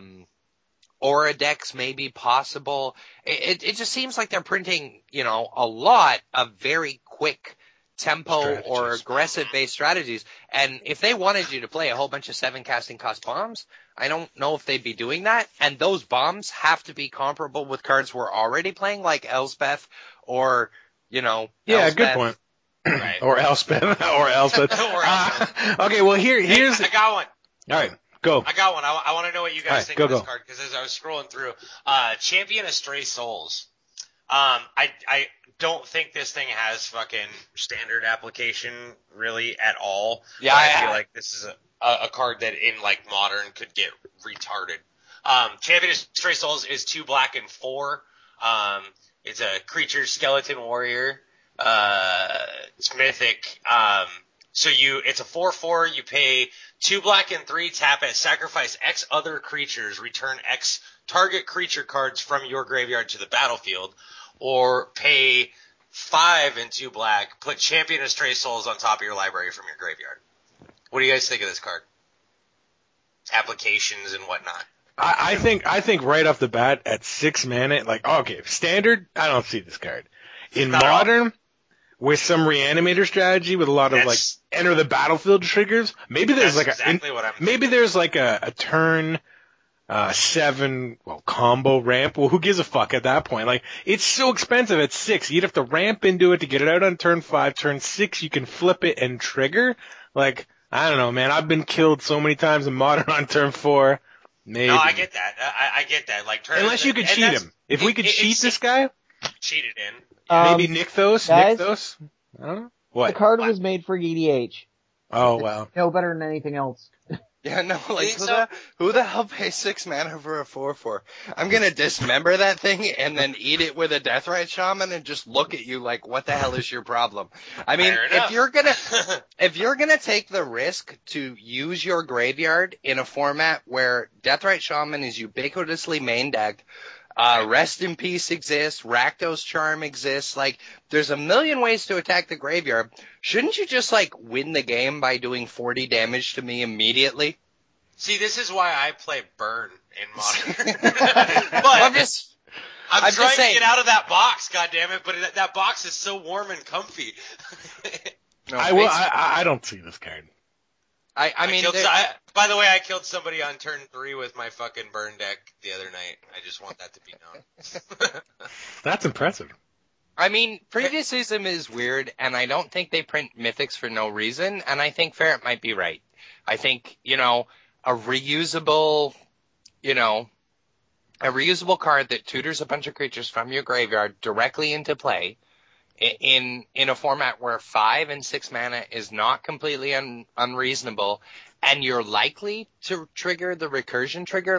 aura decks maybe possible. It just seems like they're printing, a lot of very quick tempo strategies. Or aggressive based strategies. And if they wanted you to play a whole bunch of 7 casting cost bombs, I don't know if they'd be doing that. And those bombs have to be comparable with cards we're already playing, like Elspeth or, Yeah, Elspeth. good point. Right. Or Elspeth. Or Elspeth. Okay, well here's. I got one. All right, go. I got one. I want to know what you guys Right, think go, of this go. card, because as I was scrolling through, Champion of Stray Souls. I don't think this thing has fucking standard application really at all. Yeah, But I feel like this is a card that in like Modern could get retarded. Champion of Stray Souls is 2 black and 4. It's a creature skeleton warrior. It's mythic. So it's a 4/4. You pay 2 black and 3, tap it, sacrifice X other creatures, return X target creature cards from your graveyard to the battlefield, or pay 5 and 2 black, put Champion of Stray Souls on top of your library from your graveyard. What do you guys think of this card? Applications and whatnot. I think right off the bat at 6 mana, standard, I don't see this card. In Not at all. Modern, with some reanimator strategy, with a lot of enter the battlefield triggers, maybe there's That's exactly what I'm maybe there's a turn 7 combo ramp. Well, who gives a fuck at that point? It's so expensive at 6. You'd have to ramp into it to get it out on turn 5. Turn 6, you can flip it and trigger. I don't know, man. I've been killed so many times in Modern on turn 4. Maybe. No, I get that. I get that. Unless you could cheat him. If we could cheat this guy, cheated in. maybe Nykthos. guys? Nykthos. I don't know. What? The card was made for EDH. Oh wow. No better than anything else. Yeah, no, think so? who the hell pays 6 mana for a 4/4? I'm gonna dismember that thing and then eat it with a Deathrite Shaman and just look at you like, what the hell is your problem? I mean, Fair if you're gonna take the risk to use your graveyard in a format where Deathrite Shaman is ubiquitously main decked, Rest in Peace exists, Rakdos Charm exists, there's a million ways to attack the graveyard. Shouldn't you just, win the game by doing 40 damage to me immediately? See, this is why I play Burn in Modern. I'm But just I'm trying to saying. get out of that box, goddammit, but that box is so warm and comfy. No, I don't see this card. I mean, by the way, I killed somebody on turn 3 with my fucking Burn deck the other night. I just want that to be known. That's impressive. I mean, Previousism is weird, and I don't think they print mythics for no reason, and I think Ferret might be right. I think, a reusable card that tutors a bunch of creatures from your graveyard directly into play in a format where 5 and 6 mana is not completely unreasonable, and you're likely to trigger the recursion trigger,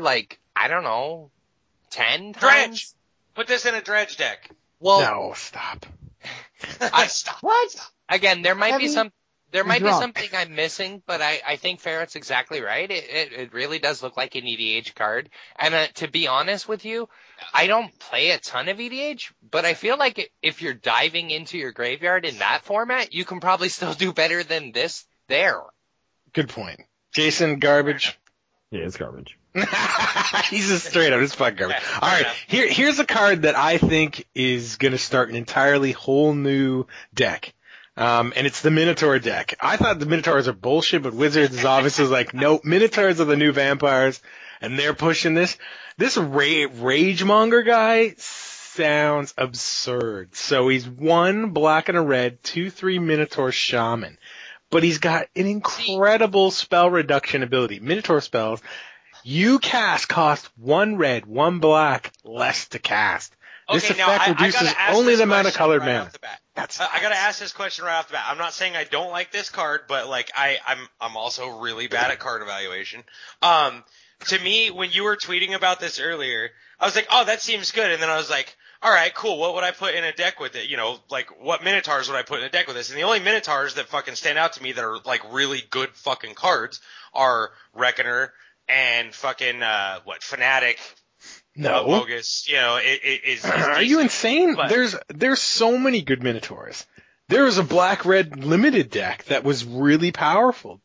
10 times? Dredge! Put this in a Dredge deck. Well, No, stop. Stop. What? again, there might be Heavy something drunk. I'm missing, but I think Ferret's exactly right. It really does look like an EDH card. And to be honest with you, I don't play a ton of EDH, but I feel like if you're diving into your graveyard in that format, you can probably still do better than this there. Good point. Jason, garbage. Yeah, it's garbage. He's just straight up. It's fucking garbage. Okay, All right, enough. here's a card that I think is going to start an entirely whole new deck. And it's the Minotaur deck. I thought the Minotaurs are bullshit, but Wizards is obviously like, nope, Minotaurs are the new vampires, and they're pushing this. This Ragemonger guy sounds absurd. So he's 1 black and a red, 2/3 Minotaur Shaman. But he's got an incredible spell reduction ability. Minotaur spells, you cast cost 1 red, 1 black, less to cast. This Okay, now effect I reduces gotta ask only this the amount of question colored right mana. off the bat. That's I gotta ask this question right off the bat. I'm not saying I don't like this card, but I'm also really bad at card evaluation. To me, when you were tweeting about this earlier, I was like, oh, that seems good. And then I was like, all right, cool. What would I put in a deck with it? What Minotaurs would I put in a deck with this? And the only Minotaurs that fucking stand out to me that are really good fucking cards are Reckoner and fucking, Fnatic No. Mogus, is Are you insane? But There's so many good Minotaurs. There was a black-red limited deck that was really powerful.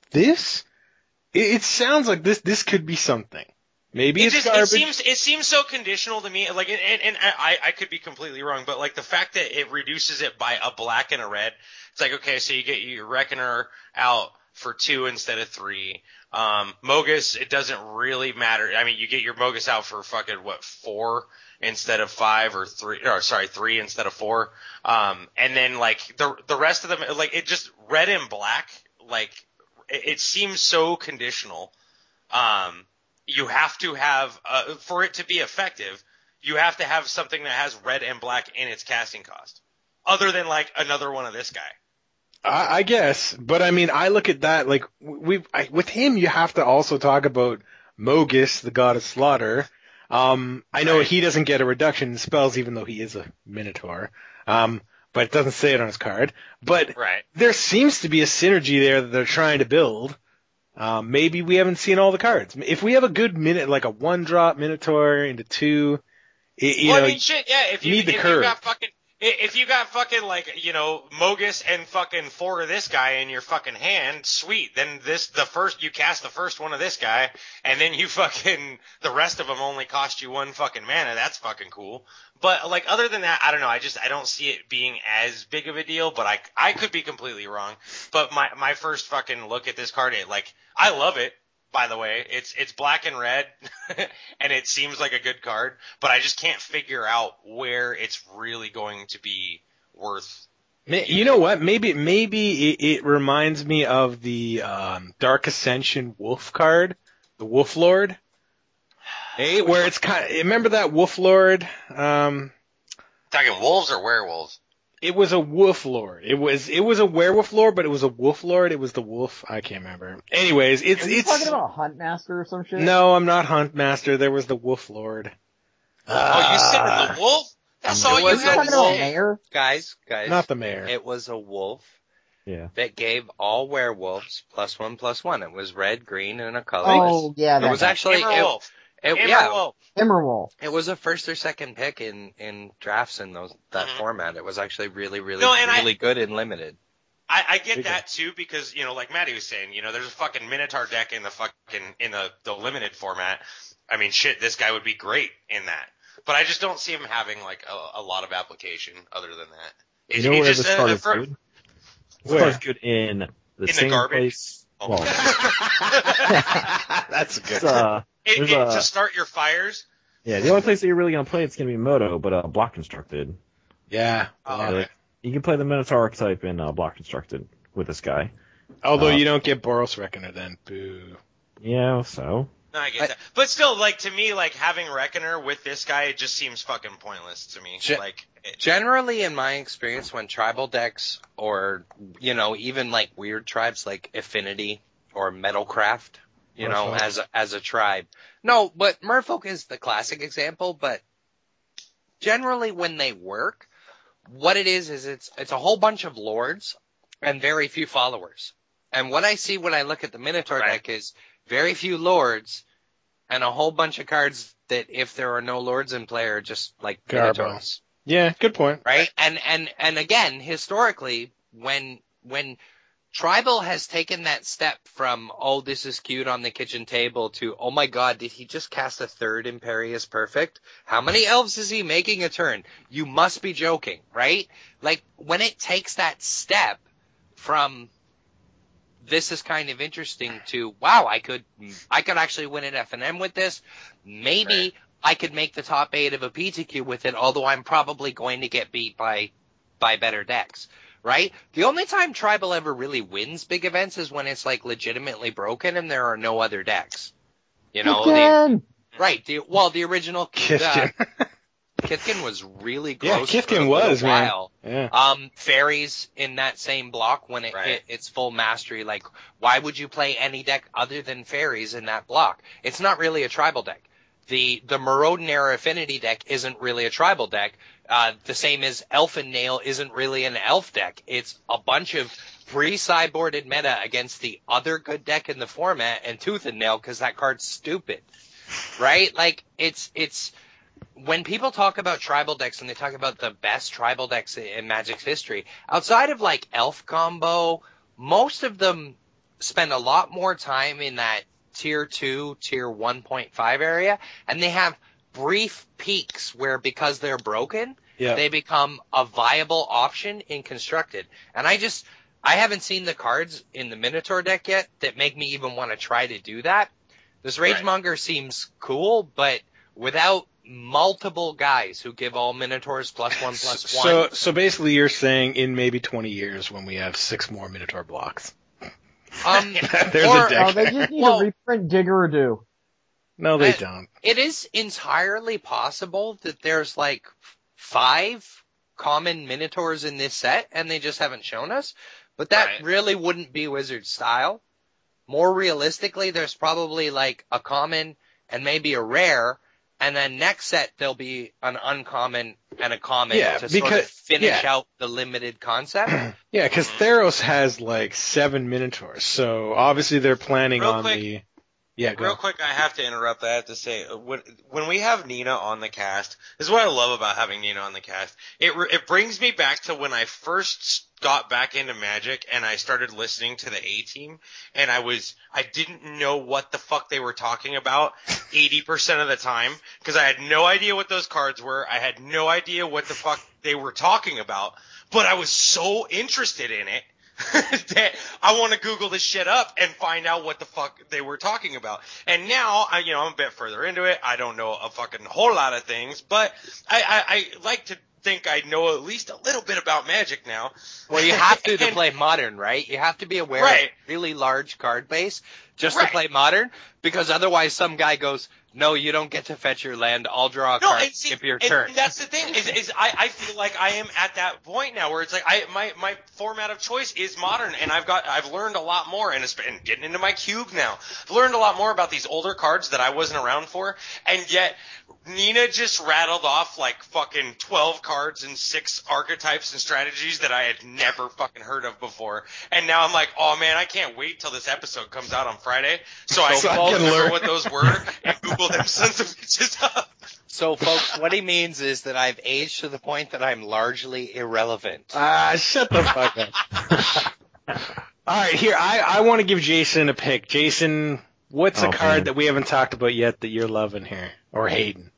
It sounds like this could be something. Maybe it's garbage. It seems so conditional to me. Like, and I could be completely wrong, but like the fact that it reduces it by a black and a red, it's like, okay, so you get your Reckoner out for 2 instead of 3. Mogus, it doesn't really matter. I mean, you get your Mogus out for fucking 4 instead of 5 or 3, 3 instead of 4. And then like the rest of them, like it just red and black, like it seems so conditional. You have to have, for it to be effective, you have to have something that has red and black in its casting cost. Other than like another one of this guy. I guess, but I mean, I look at that like with him. You have to also talk about Mogus, the god of slaughter. I know he doesn't get a reduction in spells, even though he is a Minotaur. But it doesn't say it on his card. But there seems to be a synergy there that they're trying to build. Maybe we haven't seen all the cards. If we have a good like a 1-drop Minotaur into 2, if you need the curve. If you got fucking like, Mogus and fucking 4 of this guy in your fucking hand, sweet. Then you cast the first one of this guy, and then the rest of them only cost you 1 fucking mana. That's fucking cool. But like, other than that, I don't know. I don't see it being as big of a deal, but I could be completely wrong. But my first fucking look at this card, I love it. By the way, it's black and red, and it seems like a good card, but I just can't figure out where it's really going to be worth. You know what? Maybe it reminds me of the Dark Ascension Wolf card, the Wolf Lord. Hey, where it's remember that Wolf Lord? Talking wolves or werewolves? It was a wolf lord. It was a werewolf lord, but it was a wolf lord. It was the wolf. I can't remember. Anyways, Are you talking about Huntmaster or some shit? No, I'm not Huntmaster. There was the wolf lord. You said the wolf? That's all you had to say. Mayor? Guys. Not the mayor. It was a wolf. Yeah. That gave all werewolves +1/+1. It was red, green, and a color. Oh, yeah. It was actually Wolf. Emerald. It was a first or second pick in drafts in that format. It was actually really good and limited. I get that too, because, like Matty was saying, there's a fucking Minotaur deck in the limited format. I mean, shit, this guy would be great in that. But I just don't see him having like a lot of application other than that. You know where this card is good? This card's good in the same place. Oh. Well, that's a good. To start your fires. Yeah, the only place that you're really gonna play it's gonna be Moto, but block constructed. Yeah. You can play the Minotaur archetype in block constructed with this guy. Although you don't get Boros Reckoner then. Boo. Yeah, so. No, I get that. But still, like, to me, like, having Reckoner with this guy, it just seems fucking pointless to me. Generally, in my experience, when tribal decks or, even like weird tribes like Affinity or Metalcraft, as a tribe. No, but Merfolk is the classic example, but generally when they work, what it is it's a whole bunch of lords and very few followers. And what I see when I look at the Minotaur deck is very few lords and a whole bunch of cards that if there are no lords in play are just like Minotaurs. Yeah, good point. Right? And again, historically, when Tribal has taken that step from, oh, this is cute on the kitchen table to, oh my god, did he just cast a third Imperious Perfect? How many elves is he making a turn? You must be joking, right? Like, when it takes that step from, this is kind of interesting to, wow, I could actually win an FNM with this. Maybe I could make the top 8 of a PTQ with it, although I'm probably going to get beat by better decks. Right? The only time Tribal ever really wins big events is when it's like legitimately broken and there are no other decks. The original Kithkin. Kithkin was really gross. Yeah, Kithkin was, while. Man. Yeah. Fairies in that same block when it hit its full mastery. Like, why would you play any deck other than fairies in that block? It's not really a tribal deck. The Maraudon era Affinity deck isn't really a tribal deck. The same as Elfin Nail isn't really an elf deck. It's a bunch of pre-sideboarded meta against the other good deck in the format and Tooth and Nail because that card's stupid. Right? Like, it's when people talk about tribal decks and they talk about the best tribal decks in Magic's history, outside of like Elf Combo, most of them spend a lot more time in that tier 2, tier 1.5 area, and they have brief peaks where, because they're broken, they become a viable option in Constructed. And I haven't seen the cards in the Minotaur deck yet that make me even want to try to do that. This Ragemonger seems cool, but without multiple guys who give all Minotaurs +1/+1. So basically you're saying in maybe 20 years when we have 6 more Minotaur blocks. There's a deck. They just need to reprint Diggeradoo. No, they don't. It is entirely possible that there's like 5 common Minotaurs in this set and they just haven't shown us, but that really wouldn't be Wizard style. More realistically, there's probably like a common and maybe a rare, and then next set there'll be an uncommon and a common to sort of finish out the limited concept. Yeah, because Theros has like 7 Minotaurs, so obviously they're planning Real on quick. the... Yeah, go. Real quick, I have to interrupt. I have to say, when we have Nina on the cast, this is what I love about having Nina on the cast. It brings me back to when I first got back into Magic and I started listening to the A-Team, and I didn't know what the fuck they were talking about 80% of the time, because I had no idea what those cards were. I had no idea what the fuck they were talking about, but I was so interested in it that I want to Google this shit up and find out what the fuck they were talking about. And now, I'm a bit further into it. I don't know a fucking whole lot of things, but I like to think I know at least a little bit about Magic now. Well, you have to play Modern, right? You have to be aware of a really large card base just to play Modern, because otherwise some guy goes, no, you don't get to fetch your land. I'll draw a card, skip your turn. And that's the thing, is I feel like I am at that point now where it's like my format of choice is Modern, and I've learned a lot more, and getting into my cube now. I've learned a lot more about these older cards that I wasn't around for, and yet Nina just rattled off like fucking 12 cards and 6 archetypes and strategies that I had never fucking heard of before. And now I'm like, oh man, I can't wait till this episode comes out on Friday so I can remember what those were and Google them sons of bitches up. So folks, what he means is that I've aged to the point that I'm largely irrelevant. Shut the fuck up. Alright, here, I want to give Jason a pick. Jason, what's a card that we haven't talked about yet that you're loving here? Or Hayden?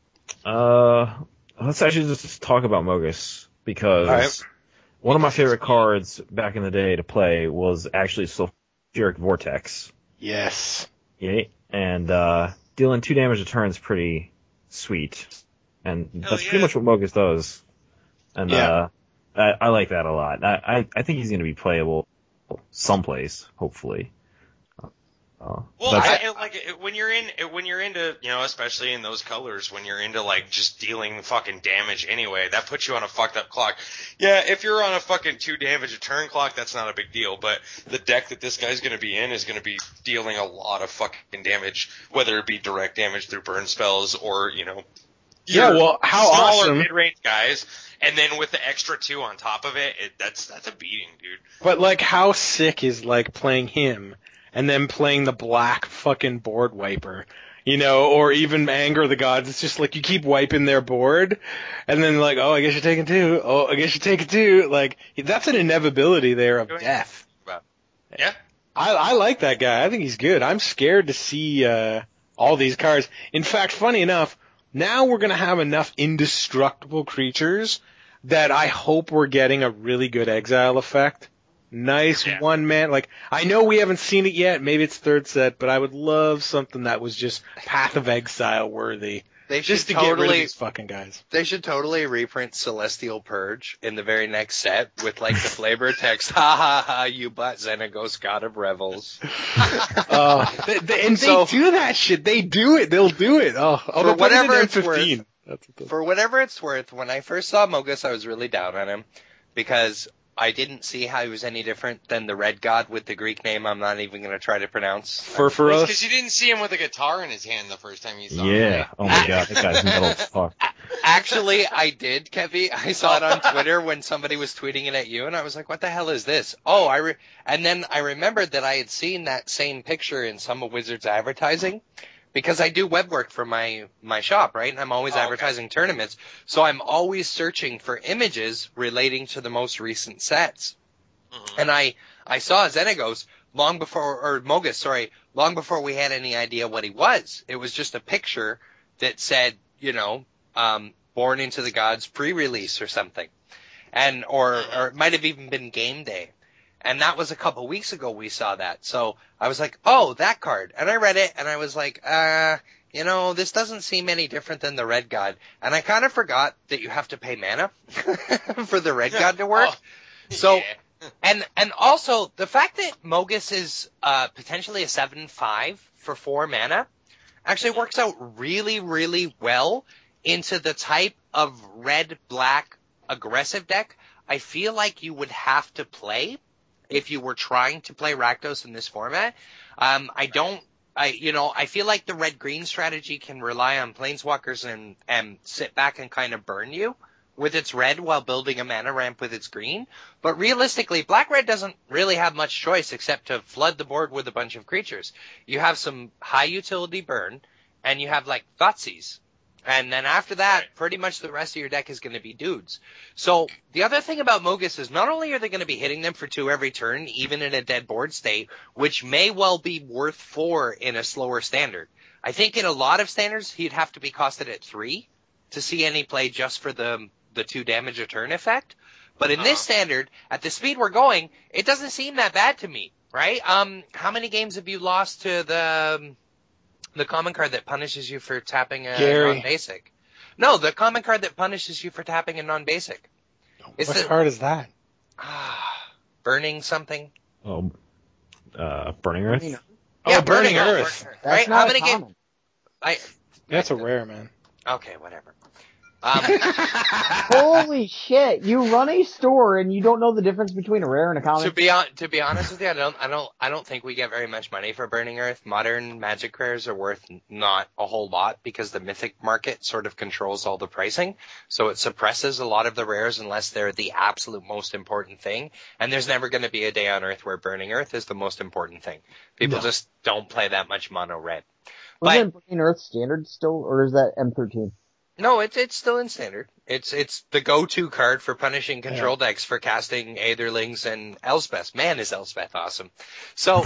Let's actually just talk about Mogis, because one of my favorite cards back in the day to play was actually Sulfuric Vortex. Yes. Yeah, and dealing 2 damage a turn is pretty sweet, and that's pretty much what Mogis does. And I like that a lot. I think he's going to be playable someplace, hopefully. When you're into, especially in those colors, when you're into like just dealing fucking damage anyway, that puts you on a fucked up clock. Yeah, if you're on a fucking 2 damage a turn clock, that's not a big deal, but the deck that this guy's gonna be in is gonna be dealing a lot of fucking damage, whether it be direct damage through burn spells or, how smaller awesome mid-range guys, and then with the extra 2 on top of it, that's a beating, dude. But like, how sick is like playing him and then playing the black fucking board wiper, or even Anger of the Gods. It's just like you keep wiping their board, and then like, oh, I guess you're taking 2. Oh, I guess you're taking 2. Like, that's an inevitability there of death. Yeah. I like that guy. I think he's good. I'm scared to see all these cards. In fact, funny enough, now we're going to have enough indestructible creatures that I hope we're getting a really good exile effect. Nice one man. Like, I know we haven't seen it yet. Maybe it's 3rd set, but I would love something that was just Path of Exile worthy. Just to get rid of these fucking guys. They should totally reprint Celestial Purge in the very next set with like the flavor text, ha ha ha, you butt Xenagos, God of Revels. They do that shit. They do it. They'll do it. For whatever it's worth. For whatever it's worth, when I first saw Mogis, I was really down on him because I didn't see how he was any different than the red god with the Greek name I'm not even going to try to pronounce. Furfuros? Because you didn't see him with a guitar in his hand the first time you saw him. Yeah. Oh my god, that guy's metal as fuck. Actually, I did, Kevy. I saw it on Twitter when somebody was tweeting it at you, and I was like, what the hell is this? Oh, and then I remembered that I had seen that same picture in some of Wizards advertising, because I do web work for my shop, right? And I'm always advertising tournaments. So I'm always searching for images relating to the most recent sets. Mm-hmm. And I saw Xenagos long before we had any idea what he was. It was just a picture that said, Born into the Gods pre-release or something. Or it might have even been game day. And that was a couple weeks ago we saw that. So I was like, oh, that card. And I read it and I was like, this doesn't seem any different than the Red God. And I kind of forgot that you have to pay mana for the Red God to work. So, and also the fact that Mogis is, potentially a 7/5 for 4 mana actually works out really, really well into the type of red-black aggressive deck I feel like you would have to play if you were trying to play Rakdos in this format. I feel like the red-green strategy can rely on Planeswalkers and sit back and kind of burn you with its red while building a mana ramp with its green. But realistically, black-red doesn't really have much choice except to flood the board with a bunch of creatures. You have some high-utility burn, and you have, Thoughtseize. And then after that, pretty much the rest of your deck is going to be dudes. So the other thing about Mogis is not only are they going to be hitting them for 2 every turn, even in a dead board state, which may well be worth 4 in a slower standard. I think in a lot of standards, he'd have to be costed at 3 to see any play just for the 2 damage a turn effect. But in this standard, at the speed we're going, it doesn't seem that bad to me, right? How many games have you lost to the common card that punishes you for tapping a non-basic? No, the common card that punishes you for tapping a non-basic. What card is that? Burning something. Oh, Burning Earth? Yeah, Burning Earth. Right? How many games? That's a rare, man. Okay, whatever. Holy shit! You run a store and you don't know the difference between a rare and a common. To be honest with you, I don't think we get very much money for Burning Earth. Modern Magic rares are worth not a whole lot because the Mythic market sort of controls all the pricing, so it suppresses a lot of the rares unless they're the absolute most important thing. And there's never going to be a day on Earth where Burning Earth is the most important thing. People just don't play that much mono red. Isn't Burning Earth standard still, or is that M13? No, it's still in standard. It's the go-to card for punishing control decks for casting Aetherlings and Elspeth. Man, is Elspeth awesome. So,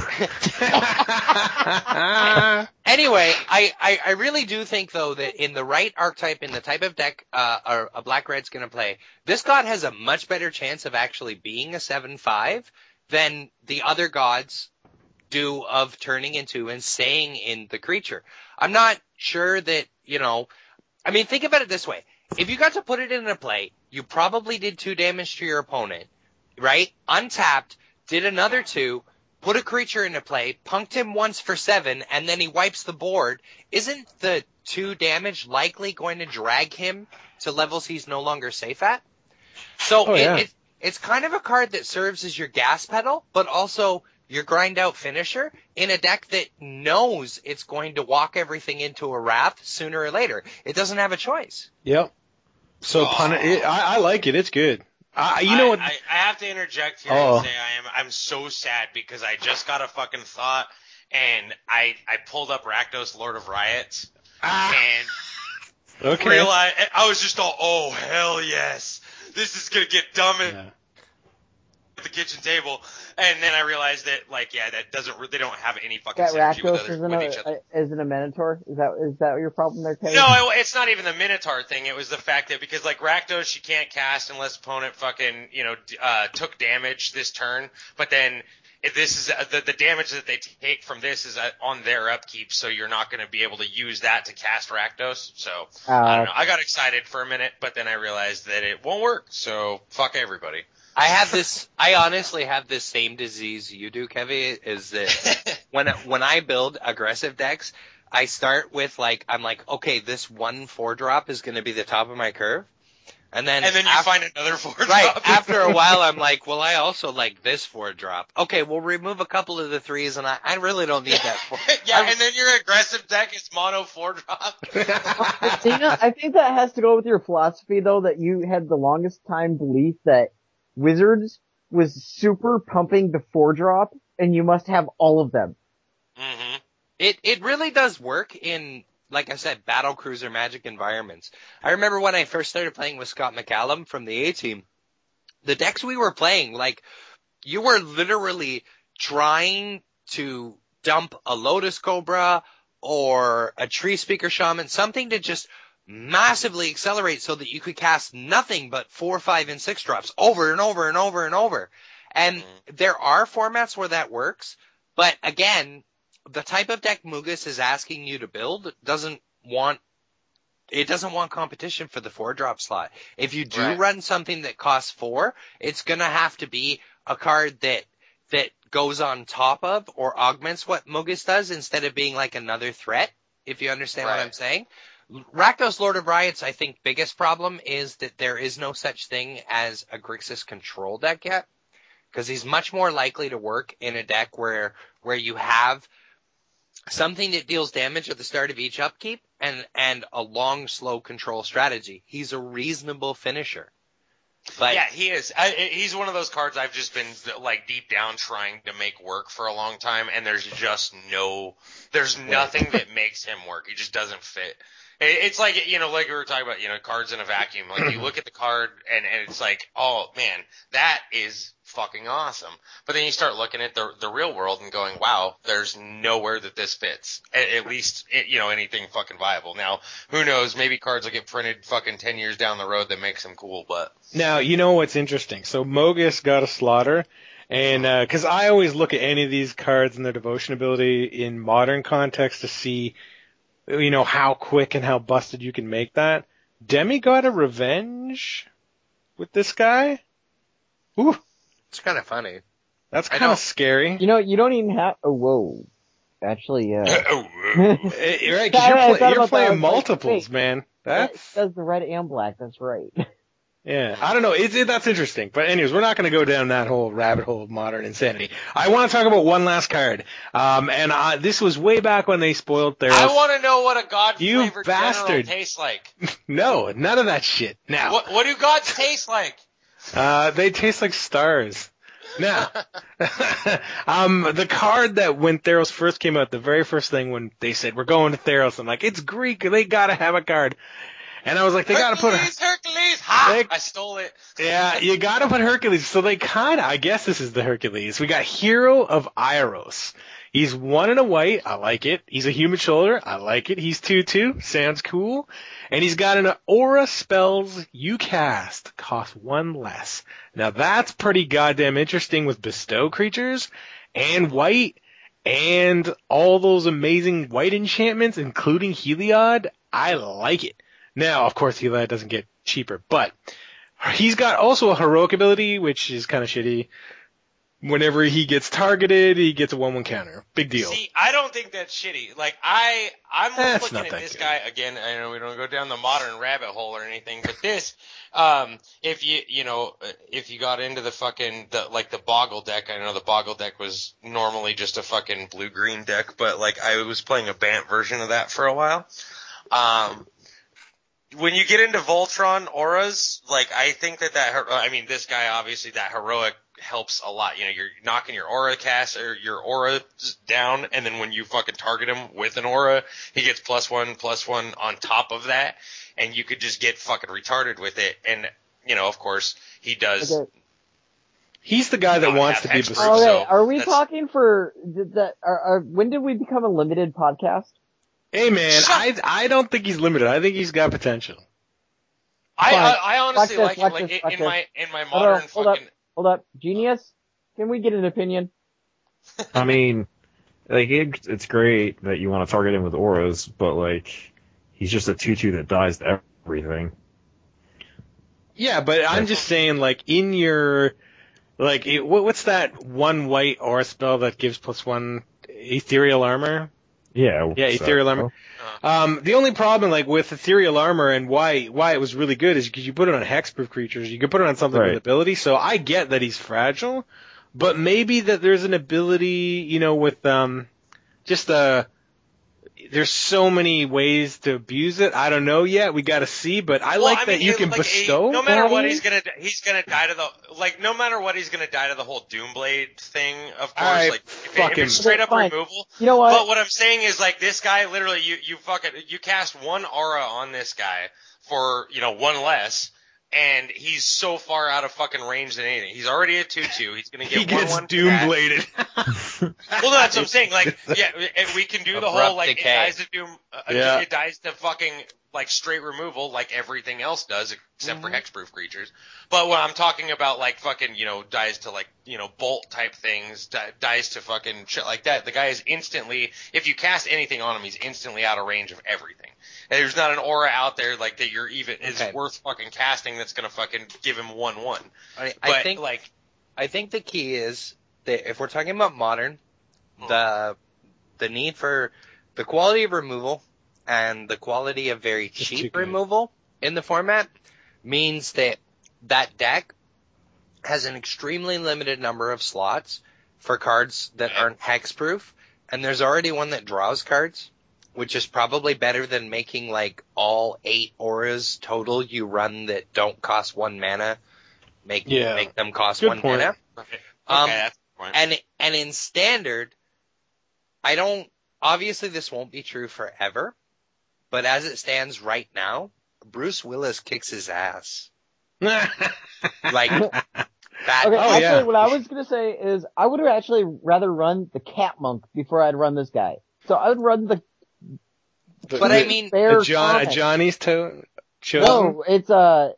anyway, I really do think though that in the right archetype, in the type of deck a black-red's gonna play, this god has a much better chance of actually being a 7/5 than the other gods do of turning into and staying in the creature. I'm not sure that, think about it this way. If you got to put it in a play, you probably did 2 damage to your opponent, right? Untapped, did another 2, put a creature into play, punked him once for 7, and then he wipes the board. Isn't the 2 damage likely going to drag him to levels he's no longer safe at? So it's kind of a card that serves as your gas pedal, but also your grind out finisher in a deck that knows it's going to walk everything into a wrath sooner or later. It doesn't have a choice. Yep. So I like it. It's good. I have to interject here and say I'm so sad because I just got a fucking thought and I pulled up Rakdos Lord of Riots and realized I was just all, oh hell yes, this is gonna get dumb at the kitchen table. And then I realized that, they don't have any fucking synergy with each other. Isn't a Minotaur? Is that your problem there, Kevin? No, it's not even the Minotaur thing. It was the fact that because Rakdos she can't cast unless opponent fucking took damage this turn. But then this is the damage that they take from this is on their upkeep, so you're not going to be able to use that to cast Rakdos. So I don't know. I got excited for a minute, but then I realized that it won't work. So fuck everybody. I honestly have this same disease you do, Kevin, is that when I build aggressive decks, I start with I'm like, okay, this 1/4-drop is going to be the top of my curve. And then you find another 4-drop. Right. After a while, I'm like, well, I also like this 4-drop. Okay, we'll remove a couple of the 3s, and I really don't need that 4. And then your aggressive deck is mono 4-drop. I think that has to go with your philosophy, though, that you had the longest time belief that Wizards was super pumping the 4-drop, and you must have all of them. Mm-hmm. It really does work in, like I said, battle cruiser Magic environments. I remember when I first started playing with Scott McCallum from the A-Team, the decks we were playing, like, you were literally trying to dump a Lotus Cobra or a Tree Speaker Shaman, something to just massively accelerate so that you could cast nothing but 4, 5, and 6 drops over and over and over and over. And there are formats where that works, but again, the type of deck Mughis is asking you to build doesn't want competition for the 4-drop slot. If you do run something that costs 4, it's gonna have to be a card that goes on top of or augments what Mughis does instead of being like another threat, if you understand what I'm saying. Rakdos Lord of Riots, I think, biggest problem is that there is no such thing as a Grixis control deck yet, because he's much more likely to work in a deck where you have something that deals damage at the start of each upkeep and a long, slow control strategy. He's a reasonable finisher. But yeah, he is. He's one of those cards I've just been like deep down trying to make work for a long time, and there's nothing that makes him work. He just doesn't fit. It's like, like we were talking about, cards in a vacuum. Like you look at the card and it's like, oh man, that is fucking awesome. But then you start looking at the real world and going, wow, there's nowhere that this fits. At least, anything fucking viable. Now, who knows? Maybe cards will get printed fucking 10 years down the road that makes them cool, but. Now, you know what's interesting? So Mogis got a slaughter. And, cause I always look at any of these cards and their devotion ability in modern context to see, how quick and how busted you can make that. Demi got a revenge with this guy? Ooh. It's kind of funny. That's kind of scary. You don't even have, whoa. Actually, yeah. Right, cause you're playing multiples, man. It does the red and black, that's right. Yeah, I don't know. That's interesting. But anyways, we're not going to go down that whole rabbit hole of modern insanity. I want to talk about one last card. This was way back when they spoiled Theros. I want to know what a God-flavored bastard general tastes like. No, none of that shit. Now. What do gods taste like? They taste like stars. Now, the card that when Theros first came out, the very first thing when they said, we're going to Theros, I'm like, it's Greek, they gotta have a card. And I was like, they gotta put Hercules! Ha! I stole it. Yeah, you gotta put Hercules. So they I guess this is the Hercules. We got Hero of Iros. He's 1 and a white. I like it. He's a human shoulder. I like it. He's 2/2. Sounds cool. And he's got an aura spells you cast. Cost 1 less. Now that's pretty goddamn interesting with bestow creatures and white and all those amazing white enchantments, including Heliod. I like it. Now, of course, Heliod doesn't get cheaper, but he's got also a heroic ability, which is kind of shitty. Whenever he gets targeted, he gets a 1/1 counter. Big deal. See, I don't think that's shitty. Like, I'm looking at this guy, again, I know we don't go down the modern rabbit hole or anything, but this, if you got into the Boggle deck, I know the Boggle deck was normally just a fucking blue-green deck, but like, I was playing a Bant version of that for a while. When you get into Voltron auras, like, I think this guy, obviously, that heroic helps a lot. You're knocking your aura cast or your aura down, and then when you fucking target him with an aura, he gets +1/+1 on top of that, and you could just get fucking retarded with it. And, of course, he does. Okay. He's the guy that wants to be expert, Okay, so are we talking for when did we become a limited podcast? Hey man, I don't think he's limited. I think he's got potential. I honestly like him. Like in my modern fucking. Hold up, Genius. Can we get an opinion? I mean, like it's great that you want to target him with auras, but like he's just a 2/2 that dies to everything. Yeah, but I'm just saying, like in your what's that 1 white aura spell that gives +1 ethereal armor? Yeah, ethereal armor. The only problem, like, with ethereal armor and why it was really good is because you put it on hexproof creatures. You can put it on something with ability. So I get that he's fragile, but maybe that there's an ability, with, just there's so many ways to abuse it. I don't know yet. We got to see, but I that you can bestow. No matter what, he's gonna die to the no matter what, he's gonna die to the whole Doomblade thing. Of course, right, like if it's straight up removal. You know what? But what I'm saying is like this guy literally, you cast one aura on this guy for one less. And he's so far out of fucking range than anything. He's already at 2/2. He's gonna get he gets 1/1 Doombladed. Well, no, that's what I'm saying. Like, yeah, we can do the whole like decay. it dies to Doom. It dies to fucking like straight removal, like everything else does, except for hexproof creatures. But when I'm talking about like fucking dies to like bolt type things, dies to fucking shit like that, the guy is instantly, if you cast anything on him, he's instantly out of range of everything. And there's not an aura out there like that you're even is worth fucking casting that's gonna fucking give him 1/1. I think the key is that if we're talking about modern, the need for the quality of removal and the quality of very cheap removal in the format means that deck has an extremely limited number of slots for cards that aren't hexproof, and there's already one that draws cards, which is probably better than making like all 8 auras total you run that don't cost 1 mana. Make them cost Good 1 point. mana. That's the point. And in standard, obviously this won't be true forever, but as it stands right now, Bruce Willis kicks his ass. Like, that. Okay, actually, what I was gonna say is I would have actually rather run the Cat Monk before I'd run this guy. So I would run the. But I mean, Johnny's toe. No, it's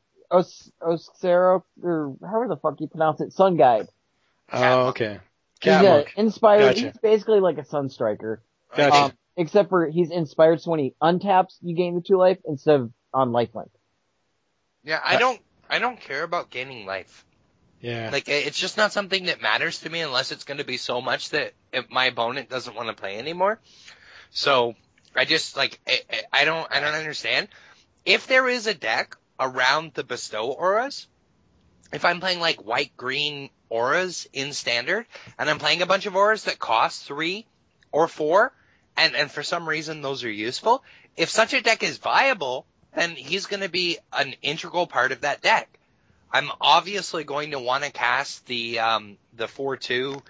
Osero, or however the fuck you pronounce it, Sun Guide. Oh, okay. Cat Monk. Inspired. Gotcha. He's basically like a Sun Striker. Gotcha. Except for he's inspired, so when he untaps, you gain the 2 life instead of on lifelink. Yeah, I don't care about gaining life. Yeah. Like, it's just not something that matters to me unless it's going to be so much that my opponent doesn't want to play anymore. So, I just, like, I don't understand. If there is a deck around the bestow auras, if I'm playing, like, white-green auras in standard, and I'm playing a bunch of auras that cost 3 or 4, and for some reason those are useful, if such a deck is viable, then he's going to be an integral part of that deck. I'm obviously going to want to cast the 4/2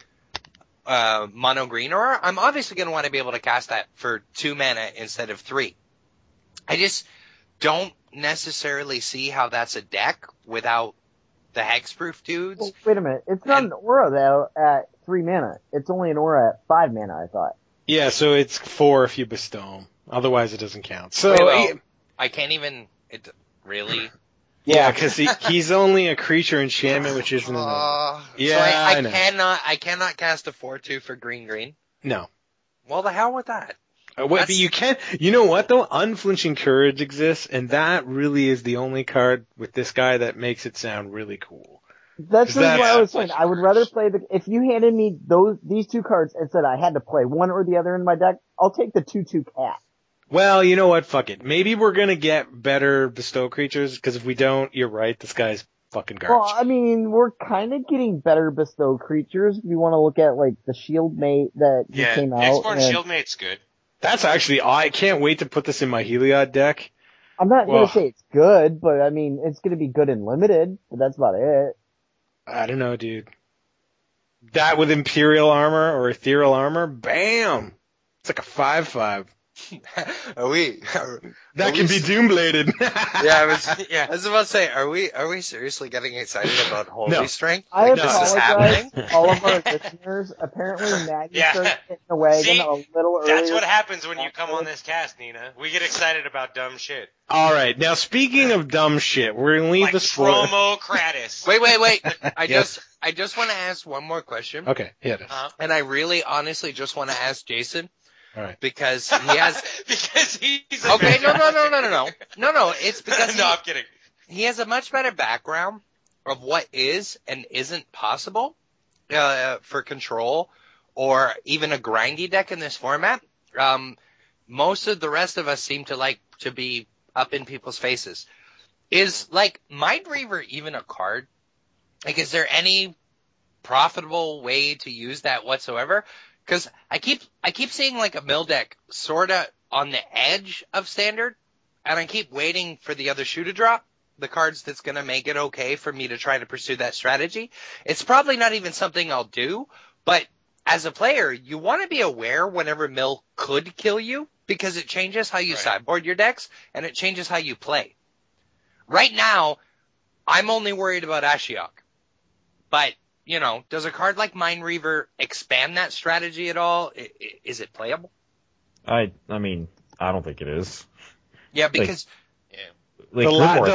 mono green aura. I'm obviously going to want to be able to cast that for 2 mana instead of 3. I just don't necessarily see how that's a deck without the hexproof dudes. Well, wait a minute. It's not an aura though at 3 mana. It's only an aura at 5 mana, I thought. Yeah, so it's 4 if you bestow them. Otherwise, it doesn't count. So I can't even. Really? Yeah, because he's only a creature enchantment, which isn't enough. Yeah, so I know. I cannot cast a 4/2 for green. No. Well, the hell with that. But you can. You know what though? Unflinching Courage exists, and that really is the only card with this guy that makes it sound really cool. That's what I was saying. I would rather play if you handed me these 2 cards and said I had to play one or the other in my deck, I'll take the 2/2 cat. Well, you know what? Fuck it. Maybe we're gonna get better bestow creatures, because if we don't, you're right, this guy's fucking garbage. Well, I mean, we're kind of getting better bestow creatures. If you want to look at, like, the Shield Mate that just came out. X-Born Shield Mate's good. That's actually, I can't wait to put this in my Heliod deck. I'm not gonna say it's good, but I mean, it's gonna be good and limited, but that's about it. I don't know, dude. That with Imperial Armor or Ethereal Armor, bam! It's like a 5/5. That can be Doombladed. I was about to say, are we seriously getting excited about Holy Strength? I apologize to all of our listeners. Apparently, Maggie started getting the wagon a little earlier. That's what happens when you come on this cast, Nina. We get excited about dumb shit. All right, now speaking of dumb shit, we're gonna leave the spoiler. Promo Kratos. Wait. I just want to ask one more question. Okay, yeah. And I really, honestly, just want to ask Jason. All right. Because he has. Because he's. Okay, no. It's because. No, I'm kidding. He has a much better background of what is and isn't possible for control or even a grindy deck in this format. Most of the rest of us seem to like to be up in people's faces. Is like Mindreaver even a card? Like, is there any profitable way to use that whatsoever? Because I keep seeing like a mill deck sorta on the edge of standard, and I keep waiting for the other shoe to drop, the cards that's going to make it okay for me to try to pursue that strategy. It's probably not even something I'll do, but as a player, you want to be aware whenever mill could kill you, because it changes how you sideboard your decks, and it changes how you play. Right now, I'm only worried about Ashiok. But, you know, does a card like Mind Reaver expand that strategy at all? Is it playable? I mean, I don't think it is. Yeah, because the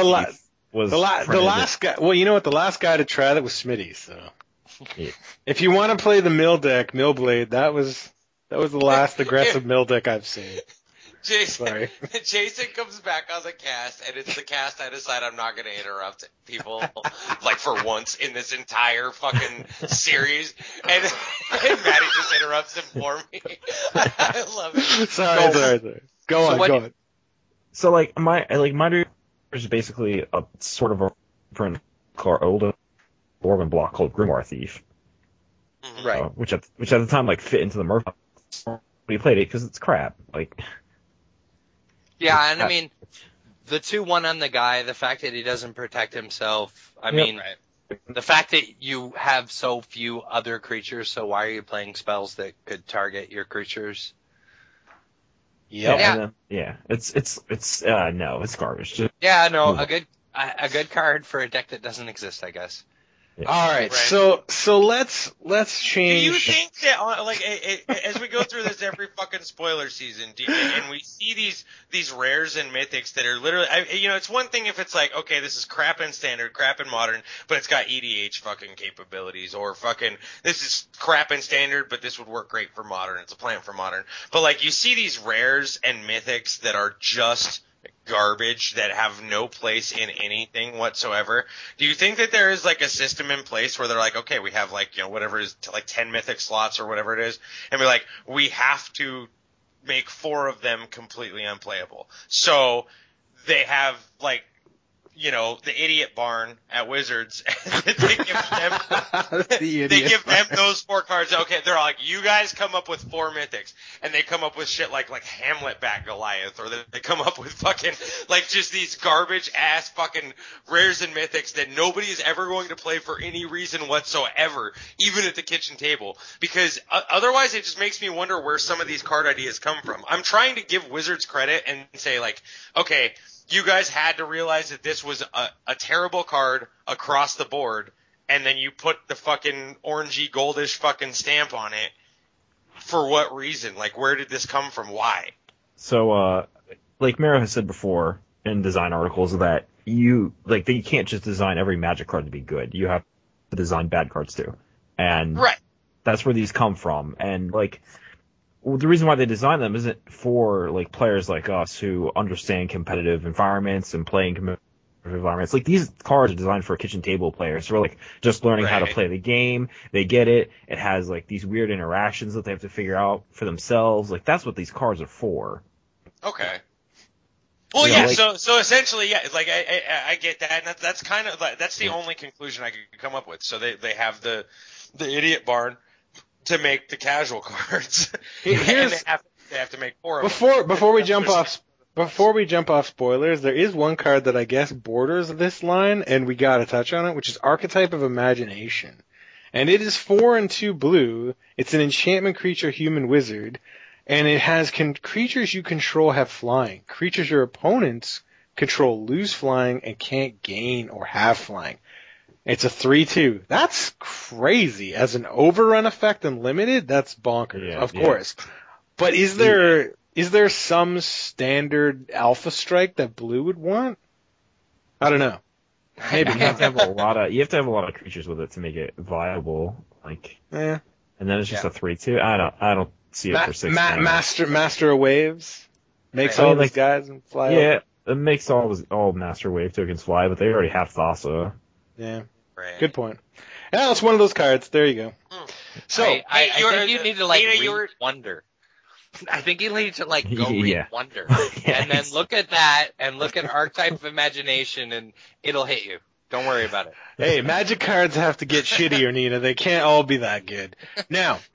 last guy. Well, you know what? The last guy to try that was Smitty. So, yeah. If you want to play the mill deck, Millblade, that was the last aggressive mill deck I've seen. Jason comes back on the cast, and it's the cast I decide I'm not going to interrupt people, like, for once in this entire fucking series, and Maddie just interrupts him for me. I love it. Sorry. Go on. So, like, Mind Reaver is basically a sort of a different older Orban block called Grimoire Thief. Right. Which at the time, like, fit into the Murph. We played it because it's crap. Like... Yeah, and I mean, the 2-1 on the guy, the fact that he doesn't protect himself, the fact that you have so few other creatures, so why are you playing spells that could target your creatures? Yep. It's garbage. A good card for a deck that doesn't exist, I guess. Yeah. All right, so let's change. Do you think that, as we go through this every fucking spoiler season, and we see these rares and mythics that are literally, it's one thing if it's like, okay, this is crap in standard, crap in modern, but it's got EDH fucking capabilities, or fucking this is crap in standard, but this would work great for modern. It's a plant for modern. But like you see these rares and mythics that are just garbage that have no place in anything whatsoever. Do you think that there is like a system in place where they're like, okay, we have like, whatever is like 10 mythic slots or whatever it is, and we're like, we have to make 4 of them completely unplayable. So they have like, the idiot barn at Wizards, they give them those 4 cards. Okay, they're like, you guys come up with 4 mythics, and they come up with shit like Hamlet back Goliath, or they come up with fucking like just these garbage ass fucking rares and mythics that nobody is ever going to play for any reason whatsoever, even at the kitchen table. Because otherwise, it just makes me wonder where some of these card ideas come from. I'm trying to give Wizards credit and say like, okay, you guys had to realize that this was a terrible card across the board, and then you put the fucking orangey goldish fucking stamp on it. For what reason? Like, where did this come from? Why? So, like Mero has said before in design articles that you can't just design every Magic card to be good. You have to design bad cards too. And that's where these come from. And like, the reason why they design them isn't for like players like us who understand competitive environments and playing competitive environments. Like, these cards are designed for kitchen table players who are like just learning how to play the game. They get it. It has like these weird interactions that they have to figure out for themselves. Like, that's what these cards are for. Okay. Well, so essentially, yeah, like I get that, and that's kind of like, that's the only conclusion I could come up with. So they have the idiot barn to make the casual cards. And they have to make 4 of them. Before we jump off spoilers, there is one card that I guess borders this line, and we gotta touch on it, which is Archetype of Imagination. And it is 4 and 2 blue. It's an enchantment creature, human wizard, and it has creatures you control have flying. Creatures your opponents control lose flying and can't gain or have flying. It's a 3/2. That's crazy. As an overrun effect and limited, that's bonkers, of course. But is there some standard alpha strike that blue would want? I don't know. Maybe you have to have a lot of creatures with it to make it viable. Like, and then it's just a 3/2. I don't see it for 6. Master of Waves makes all these guys and fly. Yeah, it makes all Master Wave tokens fly, but they already have Thassa. Yeah. Right. Good point. Yeah, it's one of those cards. There you go. So I think you need to read Wonder. I think you need to go read Wonder, and then look at that and look at Archetype of Imagination, and it'll hit you. Don't worry about it. Hey, Magic cards have to get shittier, Nina. They can't all be that good. Now,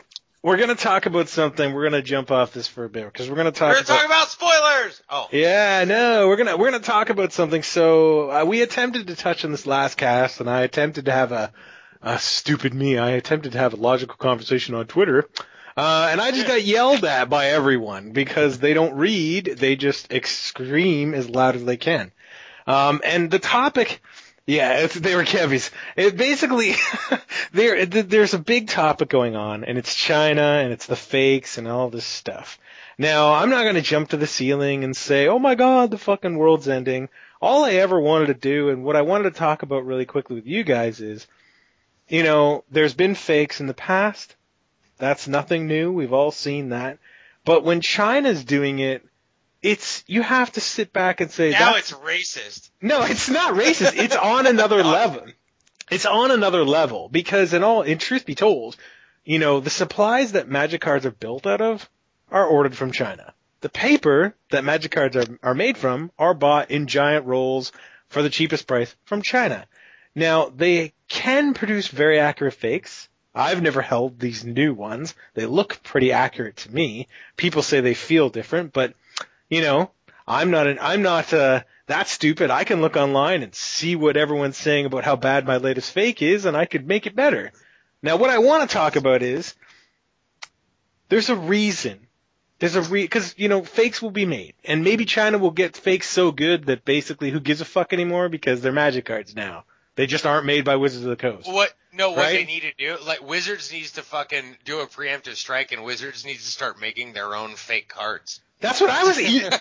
we're going to talk about something. We're going to jump off this for a bit because we're going to talk about spoilers. Oh. Yeah, no, we're going to talk about something. So, we attempted to touch on this last cast, and I attempted to have I attempted to have a logical conversation on Twitter. And I just got yelled at by everyone because they don't read, they just scream as loud as they can. And the topic, they were Kevies. It basically, there's a big topic going on, and it's China, and it's the fakes, and all this stuff. Now, I'm not gonna jump to the ceiling and say, oh my god, the fucking world's ending. All I ever wanted to do, and what I wanted to talk about really quickly with you guys is, there's been fakes in the past. That's nothing new. We've all seen that. But when China's doing it, you have to sit back and say, now it's racist. No, it's not racist. It's on another level. It's on another level because in truth be told, the supplies that Magic cards are built out of are ordered from China. The paper that Magic cards are made from are bought in giant rolls for the cheapest price from China. Now, they can produce very accurate fakes. I've never held these new ones. They look pretty accurate to me. People say they feel different, but I'm not that stupid. I can look online and see what everyone's saying about how bad my latest fake is, and I could make it better. Now, what I want to talk about is there's a reason. Because, fakes will be made. And maybe China will get fakes so good that basically who gives a fuck anymore because they're Magic cards now. They just aren't made by Wizards of the Coast. What they need to do, Wizards needs to fucking do a preemptive strike, and Wizards needs to start making their own fake cards. That's what I was,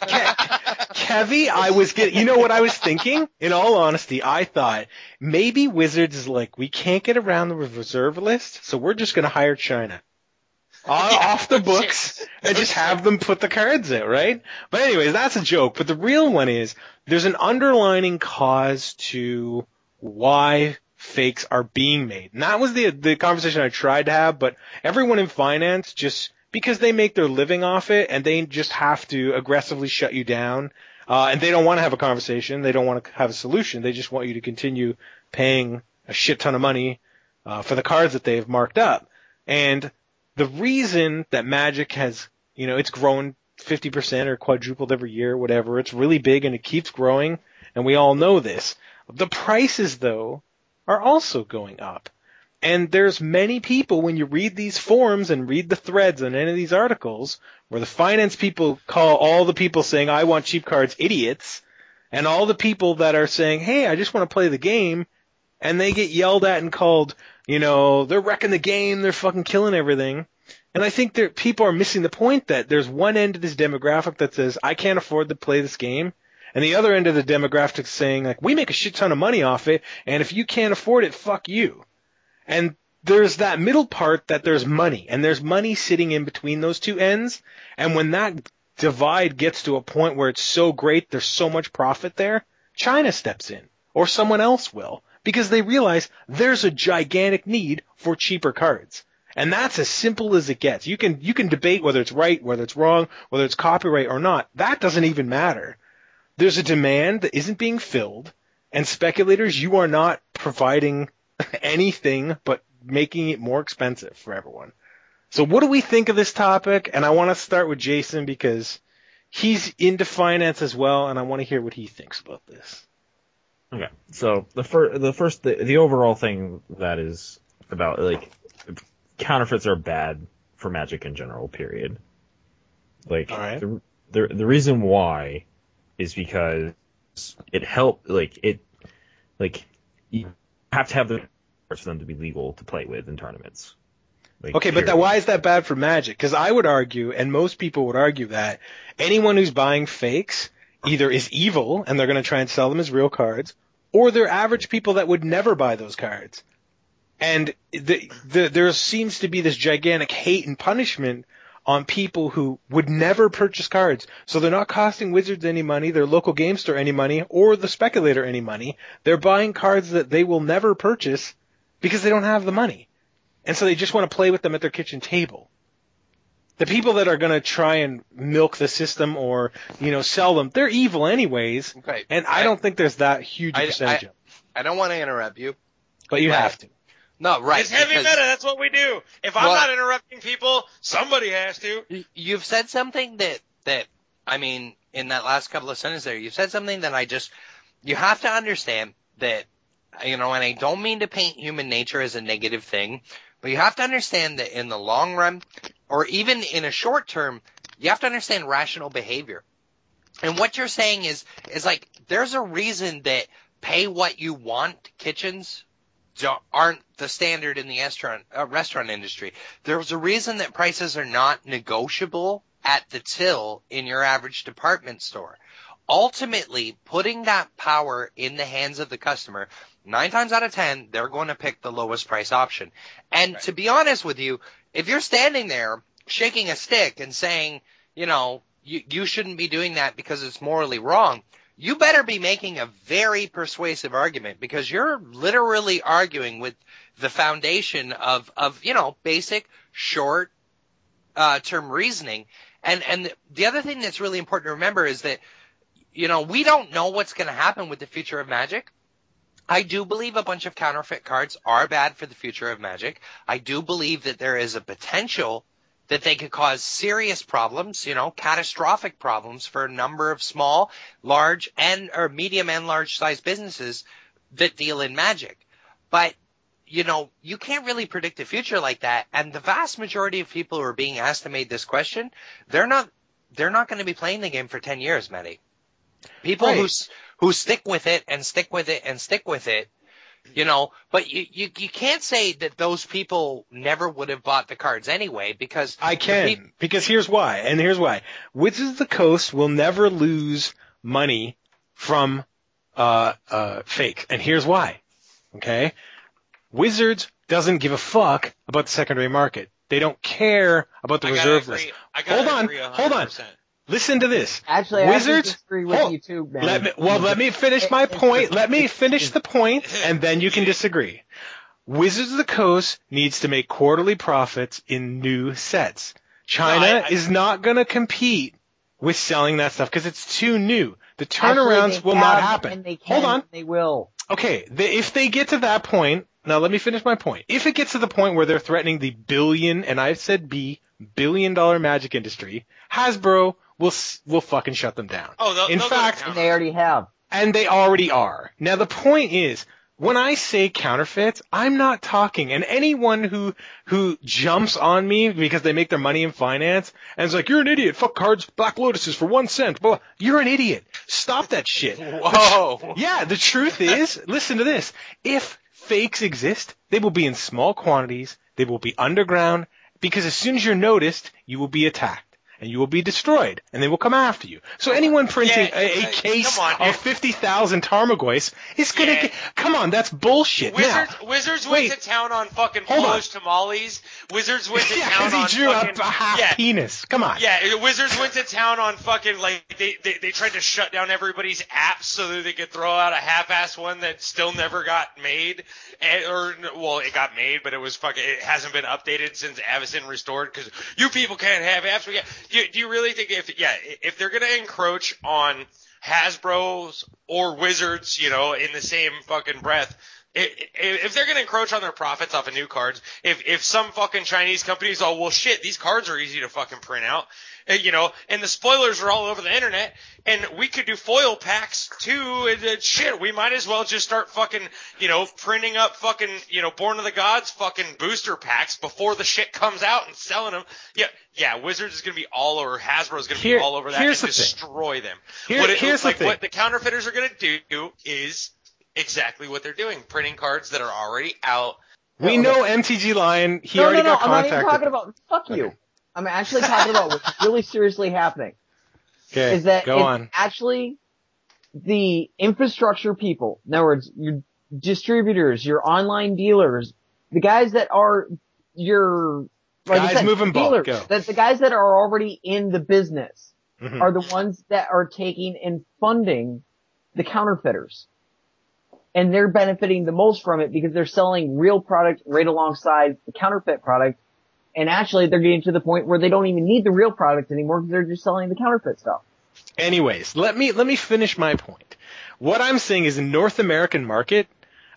Kevy, you know what I was thinking? In all honesty, I thought maybe Wizards is like, we can't get around the reserve list, so we're just gonna hire China. Off the books, and just have them put the cards out, right? But anyways, that's a joke, but the real one is, there's an underlining cause to why fakes are being made. And that was the conversation I tried to have, but everyone in finance just, because they make their living off it and they just have to aggressively shut you down, and they don't want to have a conversation, they don't want to have a solution, they just want you to continue paying a shit ton of money, for the cards that they've marked up. And the reason that Magic has, it's grown 50% or quadrupled every year, whatever, it's really big and it keeps growing, and we all know this. The prices, though, are also going up. And there's many people, when you read these forums and read the threads on any of these articles, where the finance people call all the people saying, I want cheap cards, idiots, and all the people that are saying, hey, I just want to play the game, and they get yelled at and called, they're wrecking the game, they're fucking killing everything. And I think people are missing the point that there's one end of this demographic that says, I can't afford to play this game. And the other end of the demographic saying, like, we make a shit ton of money off it, and if you can't afford it, fuck you. And there's that middle part that there's money, and there's money sitting in between those two ends, and when that divide gets to a point where it's so great, there's so much profit there, China steps in, or someone else will, because they realize there's a gigantic need for cheaper cards. And that's as simple as it gets. You can debate whether it's right, whether it's wrong, whether it's copyright or not. That doesn't even matter. There's a demand that isn't being filled, and speculators, you are not providing anything but making it more expensive for everyone. So what do we think of this topic? And I want to start with Jason because he's into finance as well, and I want to hear what he thinks about this. Okay, so the overall thing that is about, counterfeits are bad for Magic in general, period. All right. The reason why is because it helped, you have to have the cards for them to be legal to play with in tournaments. Okay, but why is that bad for Magic? Because I would argue, and most people would argue, that anyone who's buying fakes either is evil and they're going to try and sell them as real cards, or they're average people that would never buy those cards. And there seems to be this gigantic hate and punishment on people who would never purchase cards. So they're not costing Wizards any money, their local game store any money, or the speculator any money. They're buying cards that they will never purchase because they don't have the money. And so they just want to play with them at their kitchen table. The people that are going to try and milk the system or, sell them, they're evil anyways. Okay. And I don't think there's that huge percentage of. I don't want to interrupt you. But you have to. No, right. It's heavy meta. That's what we do. If I'm not interrupting people, somebody has to. You've said something that I mean, in that last couple of sentences there, you've said something that you have to understand that, you know, and I don't mean to paint human nature as a negative thing, but you have to understand that in the long run, or even in a short term, you have to understand rational behavior. And what you're saying is like, there's a reason that pay what you want kitchens aren't the standard in the restaurant industry. There's a reason that prices are not negotiable at the till in your average department store. Ultimately, putting that power in the hands of the customer, 9 times out of 10, they're going to pick the lowest price option. And to be honest with you, if you're standing there shaking a stick and saying, you know, you shouldn't be doing that because it's morally wrong, you better be making a very persuasive argument, because you're literally arguing with the foundation of you know, basic short term reasoning. And the other thing that's really important to remember is that, you know, we don't know what's going to happen with the future of Magic. I do believe a bunch of counterfeit cards are bad for the future of Magic. I do believe that there is a potential that they could cause serious problems, you know, catastrophic problems for a number of small, large, or medium and large size businesses that deal in Magic. But, you know, you can't really predict the future like that. And the vast majority of people who are being asked to make this question, they're not going to be playing the game for 10 years, Matty. People who stick with it and stick with it and stick with it, you know, but you can't say that those people never would have bought the cards anyway, because I can, because here's why. Wizards of the Coast will never lose money from fake, and here's why. Okay? Wizards doesn't give a fuck about the secondary market. They don't care about the reserve list. Hold on. Listen to this. Actually, Wizards, I disagree with you too, man. Let me finish my point. Let me finish the point, and then you can disagree. Wizards of the Coast needs to make quarterly profits in new sets. China is not going to compete with selling that stuff because it's too new. The turnarounds will not happen. Hold on. They will. Okay, if they get to that point, now let me finish my point. If it gets to the point where they're threatening the billion, and I've said billion-dollar Magic industry, Hasbro will fucking shut them down. In fact, they already have. And they already are. Now the point is, when I say counterfeits, I'm not talking, and anyone who jumps on me because they make their money in finance and is like, you're an idiot, fuck cards, Black Lotuses for 1 cent, blah, you're an idiot. Stop that shit. Whoa. The truth is, listen to this, if fakes exist, they will be in small quantities, they will be underground, because as soon as you're noticed, you will be attacked. And you will be destroyed, and they will come after you. So anyone printing a case of 50,000 Tarmogoyfs is gonna get, come on, that's bullshit. Wizards went to town on fucking Polish tamales. Wizards went to town on he drew a half penis. Come on. Yeah, Wizards went to town on fucking, like, they tried to shut down everybody's apps so that they could throw out a half-ass one that still never got made. It got made, but it hasn't been updated since Avacyn restored, because you people can't have apps. Do you really think if they're gonna encroach on Hasbro's or Wizards, you know, in the same fucking breath, if they're gonna encroach on their profits off of new cards, if some fucking Chinese companies, these cards are easy to fucking print out, you know, and the spoilers are all over the internet, and we could do foil packs too, and shit, we might as well just start fucking, you know, printing up fucking, you know, Born of the Gods fucking booster packs before the shit comes out and selling them. Yeah, Wizards is gonna be all over, Hasbro's gonna be all over that and destroy them. What the counterfeiters are gonna do is exactly what they're doing, printing cards that are already out. We know MTG Lion, already got contacted. I'm not even talking about, fuck you. I'm actually talking about what's really seriously happening. Okay, is that go on. Actually, the infrastructure people, in other words, your distributors, your online dealers, the guys that are your, like guys I said, moving dealers, bulk, the guys that are already in the business are the ones that are taking and funding the counterfeiters. And they're benefiting the most from it because they're selling real product right alongside the counterfeit product. And actually, they're getting to the point where they don't even need the real product anymore because they're just selling the counterfeit stuff. Anyways, let me finish my point. What I'm saying is, in North American market,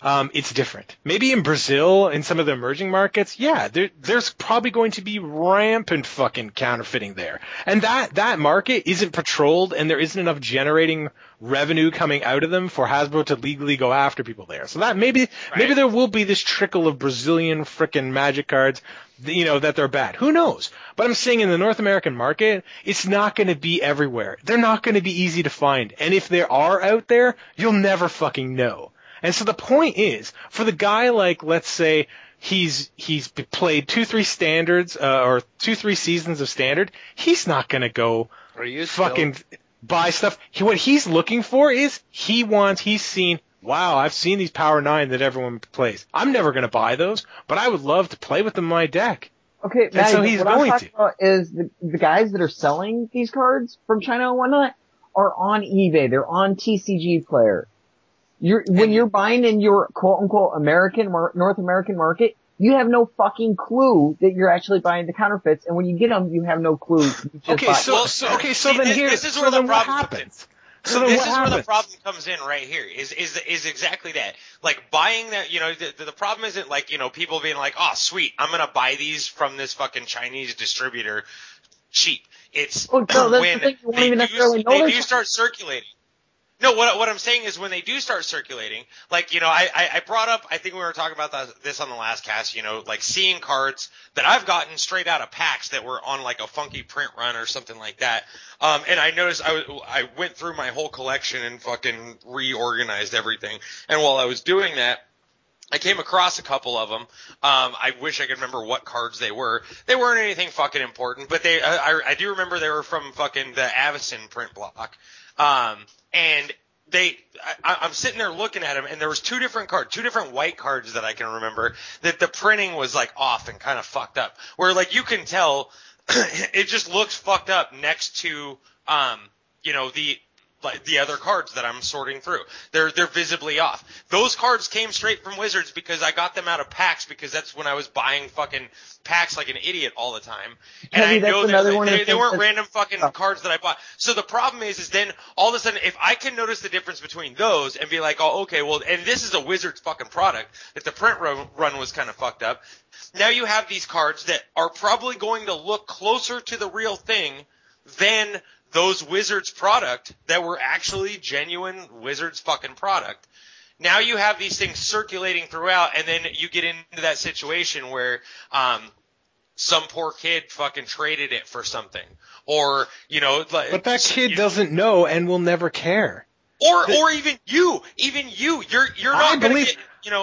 it's different. Maybe in Brazil, in some of the emerging markets, yeah, there's probably going to be rampant fucking counterfeiting there. And that market isn't patrolled, and there isn't enough generating revenue coming out of them for Hasbro to legally go after people there. So that maybe there will be this trickle of Brazilian frickin' Magic cards, that they're bad. Who knows? But I'm saying in the North American market, it's not going to be everywhere. They're not going to be easy to find. And if they are out there, you'll never fucking know. And so the point is, for the guy like, let's say, he's played 2-3 standards, or 2-3 seasons of standard, he's not gonna go fucking buy stuff. What he's looking for is, he's seen, wow, I've seen these Power 9 that everyone plays. I'm never gonna buy those, but I would love to play with them in my deck. Okay, Maddie, so he's what I'm talking about is the guys that are selling these cards from China and whatnot are on eBay. They're on TCG Player. When you're buying in your quote-unquote North American market, you have no fucking clue that you're actually buying the counterfeits, and when you get them, you have no clue. This is where the problem comes in. So this is where the problem comes in right here, is exactly that. Like, buying that, the problem isn't like, people being like, oh, sweet, I'm gonna buy these from this fucking Chinese distributor cheap. It's when they do start circulating. No, what I'm saying is when they do start circulating, like, I brought up, I think we were talking about this on the last cast, like seeing cards that I've gotten straight out of packs that were on like a funky print run or something like that. And I noticed I went through my whole collection and fucking reorganized everything. And while I was doing that, I came across a couple of them. I wish I could remember what cards they were. They weren't anything fucking important, but I do remember they were from fucking the Avacyn print block. And I'm sitting there looking at them, and there was two different white cards that I can remember that the printing was like off and kind of fucked up. Where like you can tell, it just looks fucked up next to, the other cards that I'm sorting through. They're visibly off. Those cards came straight from Wizards because I got them out of packs because that's when I was buying fucking packs like an idiot all the time. And I know they weren't random fucking cards that I bought. So the problem is then all of a sudden if I can notice the difference between those and be like, oh, okay, well, and this is a Wizards fucking product, that the print run was kind of fucked up. Now you have these cards that are probably going to look closer to the real thing than those Wizards product that were actually genuine Wizards fucking product. Now you have these things circulating throughout, and then you get into that situation where some poor kid fucking traded it for something, or but that kid doesn't know and will never care. Or even you, you're not going to get.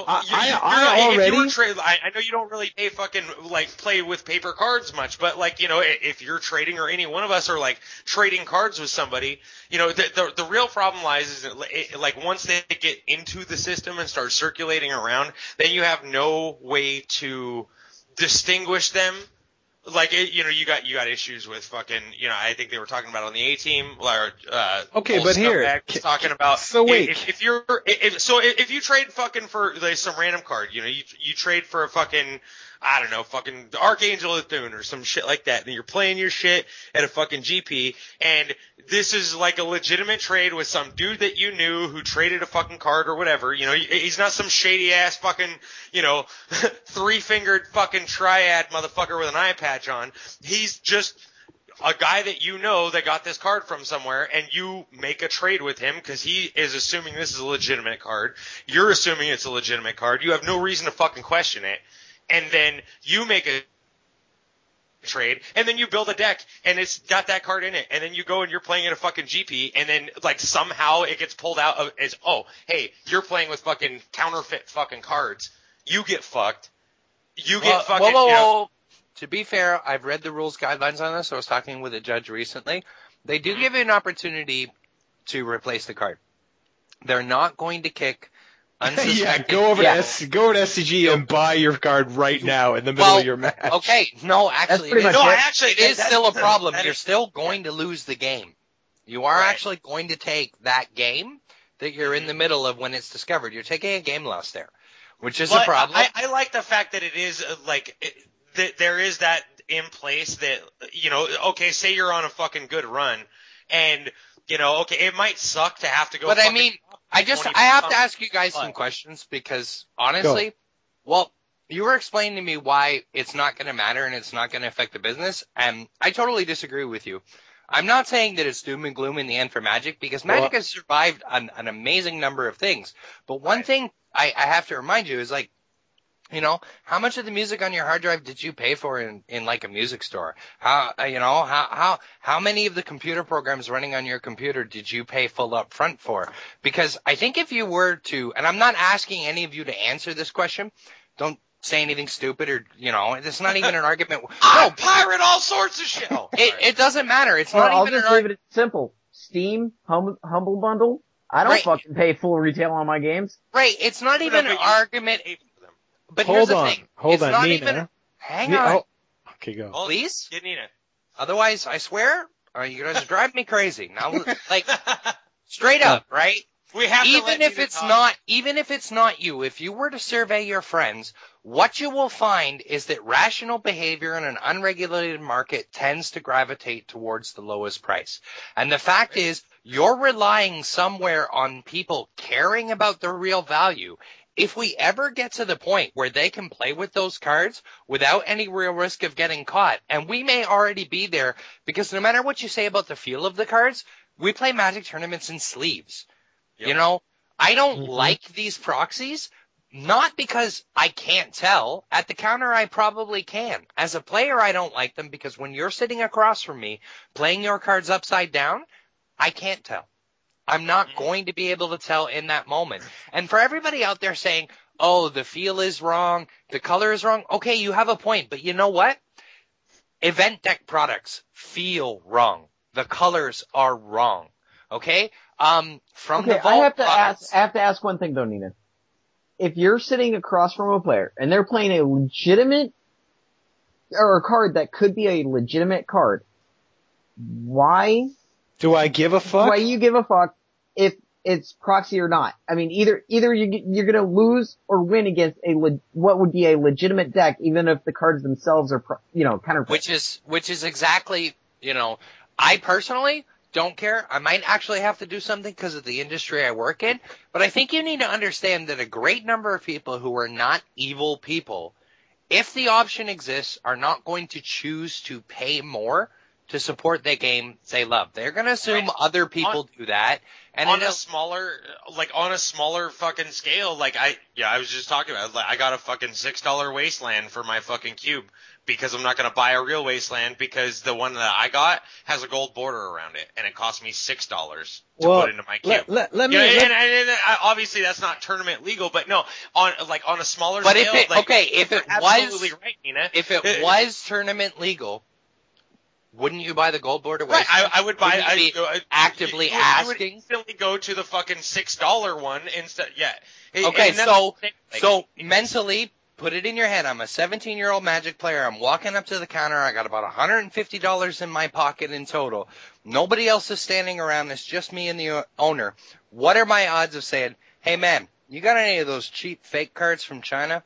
I know you don't really play with paper cards much, but if you're trading or any one of us are like trading cards with somebody, the real problem lies is that once they get into the system and start circulating around, then you have no way to distinguish them. You got issues with fucking, I think they were talking about on the A-team, okay, but here, talking about, so wait, if you trade fucking for some random card, you trade for a fucking, I don't know, fucking Archangel of Thune or some shit like that, and you're playing your shit at a fucking GP, and this is like a legitimate trade with some dude that you knew who traded a fucking card or whatever, he's not some shady ass fucking, 3-fingered fucking triad motherfucker with an eye patch on. He's just a guy that that got this card from somewhere, and you make a trade with him because he is assuming this is a legitimate card. You're assuming it's a legitimate card. You have no reason to fucking question it. And then you make a trade, and then you build a deck, and it's got that card in it, and then you go and you're playing at a fucking GP, and then somehow it gets pulled out as, oh, hey, you're playing with fucking counterfeit fucking cards. You get fucked. Whoa. To be fair, I've read the rules guidelines on this. I was talking with a judge recently. They do give you an opportunity to replace the card. They're not going to kick unsuspected. Go over to SCG and buy your card right now in the middle of your match. Okay, it is still a problem. You're still going to lose the game. You are actually going to take that game that you're in the middle of when it's discovered. You're taking a game loss there, which is a problem. I like the fact that it is that there is that in place that, okay, say you're on a fucking good run and, You know, okay, it might suck to have to go. But I mean, I have to ask you guys some questions because honestly, well, you were explaining to me why it's not going to matter and it's not going to affect the business, and I totally disagree with you. I'm not saying that it's doom and gloom in the end for Magic because Magic has survived an amazing number of things. But one thing I have to remind you is like, you know, how much of the music on your hard drive did you pay for in like a music store? How many of the computer programs running on your computer did you pay full up front for? Because I think if you were to, and I'm not asking any of you to answer this question, don't say anything stupid or, you know, it's not even an argument. I pirate all sorts of shit. It doesn't matter. It's not I'll even just leave it simple. Steam, Humble Bundle. I don't fucking pay full retail on my games. Right. It's not even an argument. But hold on, Nina. Even, hang on. Oh, okay, go. Please? Get Nina. Otherwise, I swear, you guys are driving me crazy. Now, like, straight up, right? We have even if it's not you, if you were to survey your friends, what you will find is that rational behavior in an unregulated market tends to gravitate towards the lowest price. And the fact is, you're relying somewhere on people caring about their real value. If we ever get to the point where they can play with those cards without any real risk of getting caught, and we may already be there, because no matter what you say about the feel of the cards, we play Magic tournaments in sleeves. Yep. You know, I don't like these proxies, not because I can't tell. At the counter, I probably can. As a player, I don't like them because when you're sitting across from me playing your cards upside down, I can't tell. I'm not going to be able to tell in that moment. And for everybody out there saying, oh, the feel is wrong, the color is wrong, okay, you have a point. But you know what? Event deck products feel wrong. The colors are wrong. Okay? The Vault I have to ask one thing though, Nina. If you're sitting across from a player and they're playing a legitimate, or a card that could be a legitimate card, why do I give a fuck? Why you give a fuck if it's proxy or not? I mean, either you're gonna lose or win against what would be a legitimate deck, even if the cards themselves are, counterfeit. Which is exactly, I personally don't care. I might actually have to do something because of the industry I work in, but I think you need to understand that a great number of people who are not evil people, if the option exists, are not going to choose to pay more to support the game they love. They're going to assume other people do that. And on a smaller fucking scale, I was just talking about, I got a fucking $6 Wasteland for my fucking cube because I'm not going to buy a real Wasteland because the one that I got has a gold border around it and it cost me $6 to put into my cube. Obviously that's not tournament legal, but no, on a smaller scale. If it was, absolutely right, Nina. If it was tournament legal, wouldn't you buy the gold border? Right, I would buy. Actively asking. You would instantly go to the fucking $6 one instead. Yeah. Okay, so mentally put it in your head. I'm a 17-year-old Magic player. I'm walking up to the counter. I got about $150 in my pocket in total. Nobody else is standing around. It's just me and the owner. What are my odds of saying, "Hey man, you got any of those cheap fake cards from China?"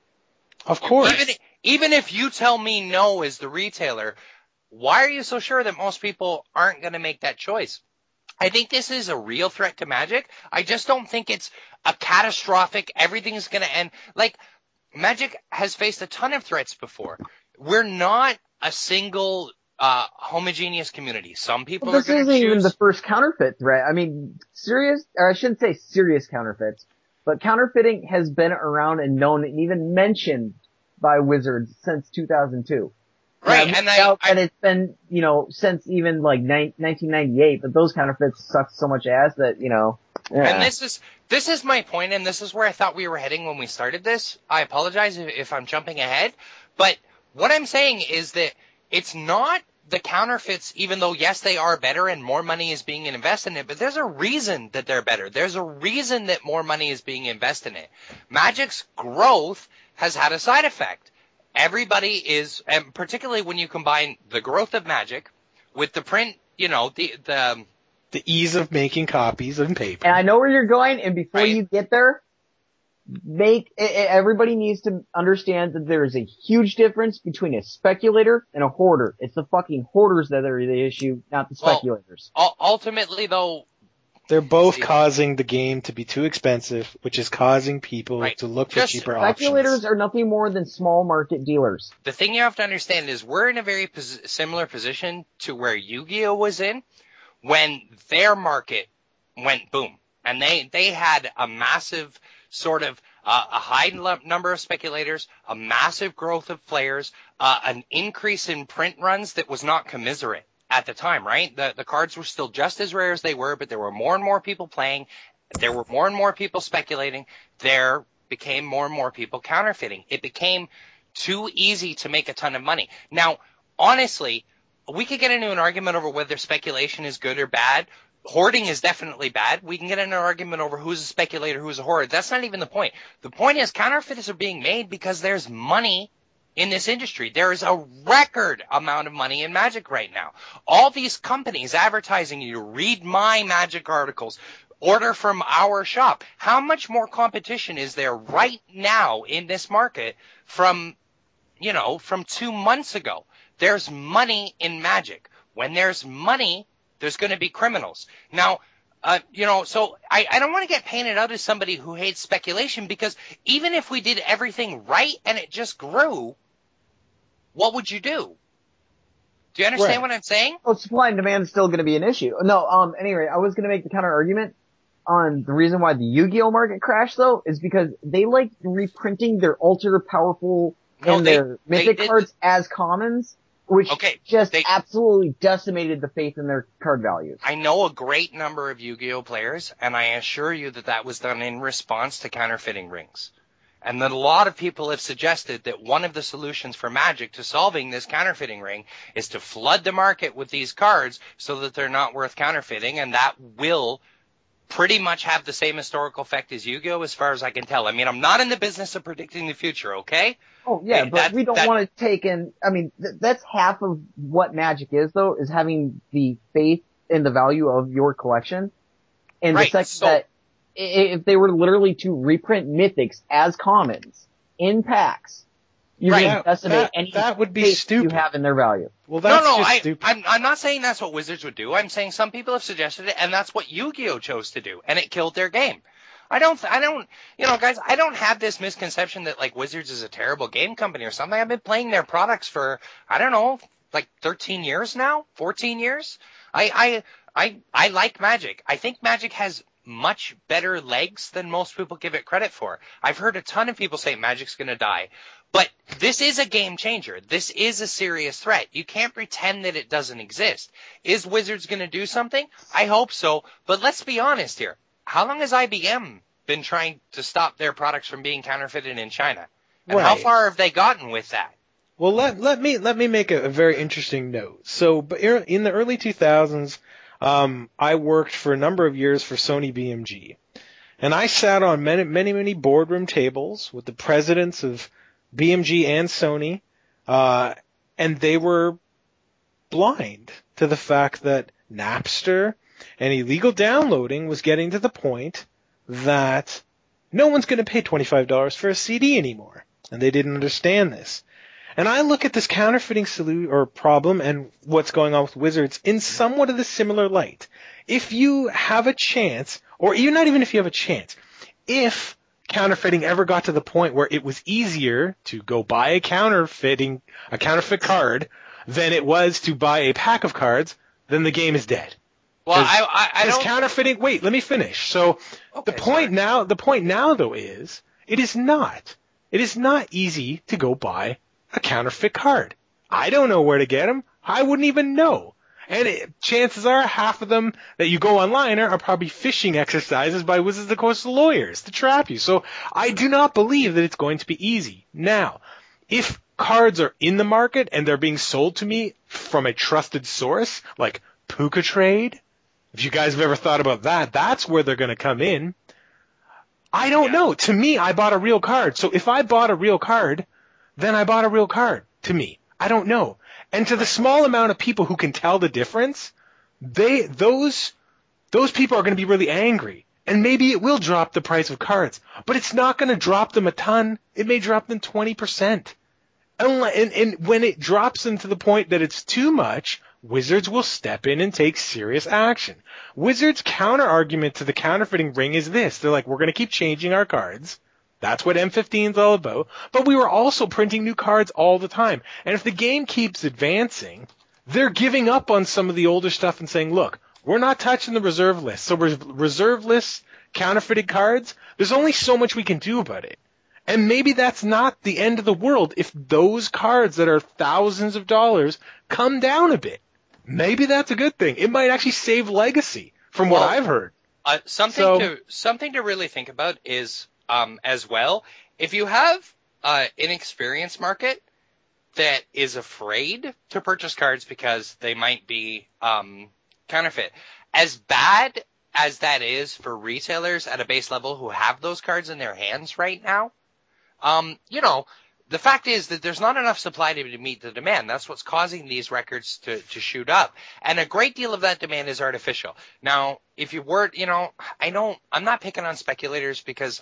Of course. Even if you tell me no as the retailer, why are you so sure that most people aren't going to make that choice? I think this is a real threat to Magic. I just don't think it's a catastrophic, everything's going to end. Like, Magic has faced a ton of threats before. We're not a single homogeneous community. Some people are going to choose. This isn't even the first counterfeit threat. I mean, I shouldn't say serious counterfeits, but counterfeiting has been around and known and even mentioned by Wizards since 2002. Right, and it's been, since even 1998, but those counterfeits suck so much ass that, Yeah. And this is my point, and this is where I thought we were heading when we started this. I apologize if I'm jumping ahead, but what I'm saying is that it's not the counterfeits, even though yes, they are better and more money is being invested in it, but there's a reason that they're better. There's a reason that more money is being invested in it. Magic's growth has had a side effect. Everybody is, and particularly when you combine the growth of Magic with the print, the ease of making copies on paper. And I know where you're going, and before you get there, everybody needs to understand that there is a huge difference between a speculator and a hoarder. It's the fucking hoarders that are the issue, not the speculators. Ultimately, though, they're both causing the game to be too expensive, which is causing people to look for cheaper options. Speculators are nothing more than small market dealers. The thing you have to understand is we're in a very similar position to where Yu-Gi-Oh was in when their market went boom. And they had a massive sort of a high number of speculators, a massive growth of players, an increase in print runs that was not commiserate at the time, right? The cards were still just as rare as they were, but there were more and more people playing. There were more and more people speculating. There became more and more people counterfeiting. It became too easy to make a ton of money. Now, honestly, we could get into an argument over whether speculation is good or bad. Hoarding is definitely bad. We can get into an argument over who's a speculator, who's a hoarder. That's not even the point. The point is counterfeits are being made because there's money in this industry. There is a record amount of money in Magic right now. All these companies advertising you, read my Magic articles, order from our shop. How much more competition is there right now in this market from 2 months ago? There's money in Magic. When there's money, there's going to be criminals. Now, so I don't want to get painted out as somebody who hates speculation, because even if we did everything right and it just grew, what would you do? Do you understand what I'm saying? Well, supply and demand is still going to be an issue. No, anyway, I was going to make the counter argument on the reason why the Yu-Gi-Oh market crashed, though, is because they like reprinting their ultra powerful their mythic cards as commons, which absolutely decimated the faith in their card values. I know a great number of Yu-Gi-Oh players, and I assure you that was done in response to counterfeiting rings. And that a lot of people have suggested that one of the solutions for Magic to solving this counterfeiting ring is to flood the market with these cards so that they're not worth counterfeiting, and that will pretty much have the same historical effect as Yu-Gi-Oh as far as I can tell. I mean, I'm not in the business of predicting the future, okay? Oh, yeah, but we don't want to take in, I mean, that's half of what Magic is, though, is having the faith in the value of your collection. And the second that if they were literally to reprint mythics as commons in packs, you're going to decimate any that would be stupid. You have in their value. Well, that's stupid. I'm not saying that's what Wizards would do. I'm saying some people have suggested it, and that's what Yu-Gi-Oh chose to do, and it killed their game. I don't, guys, I don't have this misconception that like Wizards is a terrible game company or something. I've been playing their products for, 13 years now, 14 years. I like Magic. I think Magic has much better legs than most people give it credit for. I've heard a ton of people say Magic's going to die, but this is a game changer. This is a serious threat. You can't pretend that it doesn't exist. Is Wizards going to do something? I hope so, but let's be honest here. How long has IBM been trying to stop their products from being counterfeited in China? And how far have they gotten with that? Well, let me make a very interesting note. So, in the early 2000s, I worked for a number of years for Sony BMG, and I sat on many boardroom tables with the presidents of BMG and Sony, and they were blind to the fact that Napster and illegal downloading was getting to the point that no one's going to pay $25 for a CD anymore. And they didn't understand this. And I look at this counterfeiting problem and what's going on with Wizards in somewhat of the similar light. If you have a chance, or even not even if you have a chance, if counterfeiting ever got to the point where it was easier to go buy a counterfeit card than it was to buy a pack of cards, then the game is dead. Well, I don't. Counterfeiting. Wait, let me finish. So the point now, though, is it is not easy to go buy a counterfeit card. I don't know where to get them. I wouldn't even know. And chances are half of them that you go online are probably phishing exercises by Wizards of the Coast lawyers to trap you. So I do not believe that it's going to be easy. Now, if cards are in the market and they're being sold to me from a trusted source like Puka Trade, if you guys have ever thought about that, that's where they're going to come in. I don't know. To me, I bought a real card. So if I bought a real card, then I bought a real card. To me, I don't know. And to the small amount of people who can tell the difference, those people are going to be really angry. And maybe it will drop the price of cards, but it's not going to drop them a ton. It may drop them 20%. And when it drops them to the point that it's too much, Wizards will step in and take serious action. Wizards' counter argument to the counterfeiting ring is this. They're like, we're going to keep changing our cards. That's what M15 is all about. But we were also printing new cards all the time. And if the game keeps advancing, they're giving up on some of the older stuff and saying, look, we're not touching the reserve list. So reserve list counterfeited cards, there's only so much we can do about it. And maybe that's not the end of the world if those cards that are thousands of dollars come down a bit. Maybe that's a good thing. It might actually save Legacy, from what I've heard. Something to really think about is, as well, if you have an experienced market that is afraid to purchase cards because they might be counterfeit, as bad as that is for retailers at a base level who have those cards in their hands right now, the fact is that there's not enough supply to meet the demand. That's what's causing these records to shoot up. And a great deal of that demand is artificial. Now, if you were, I'm not picking on speculators because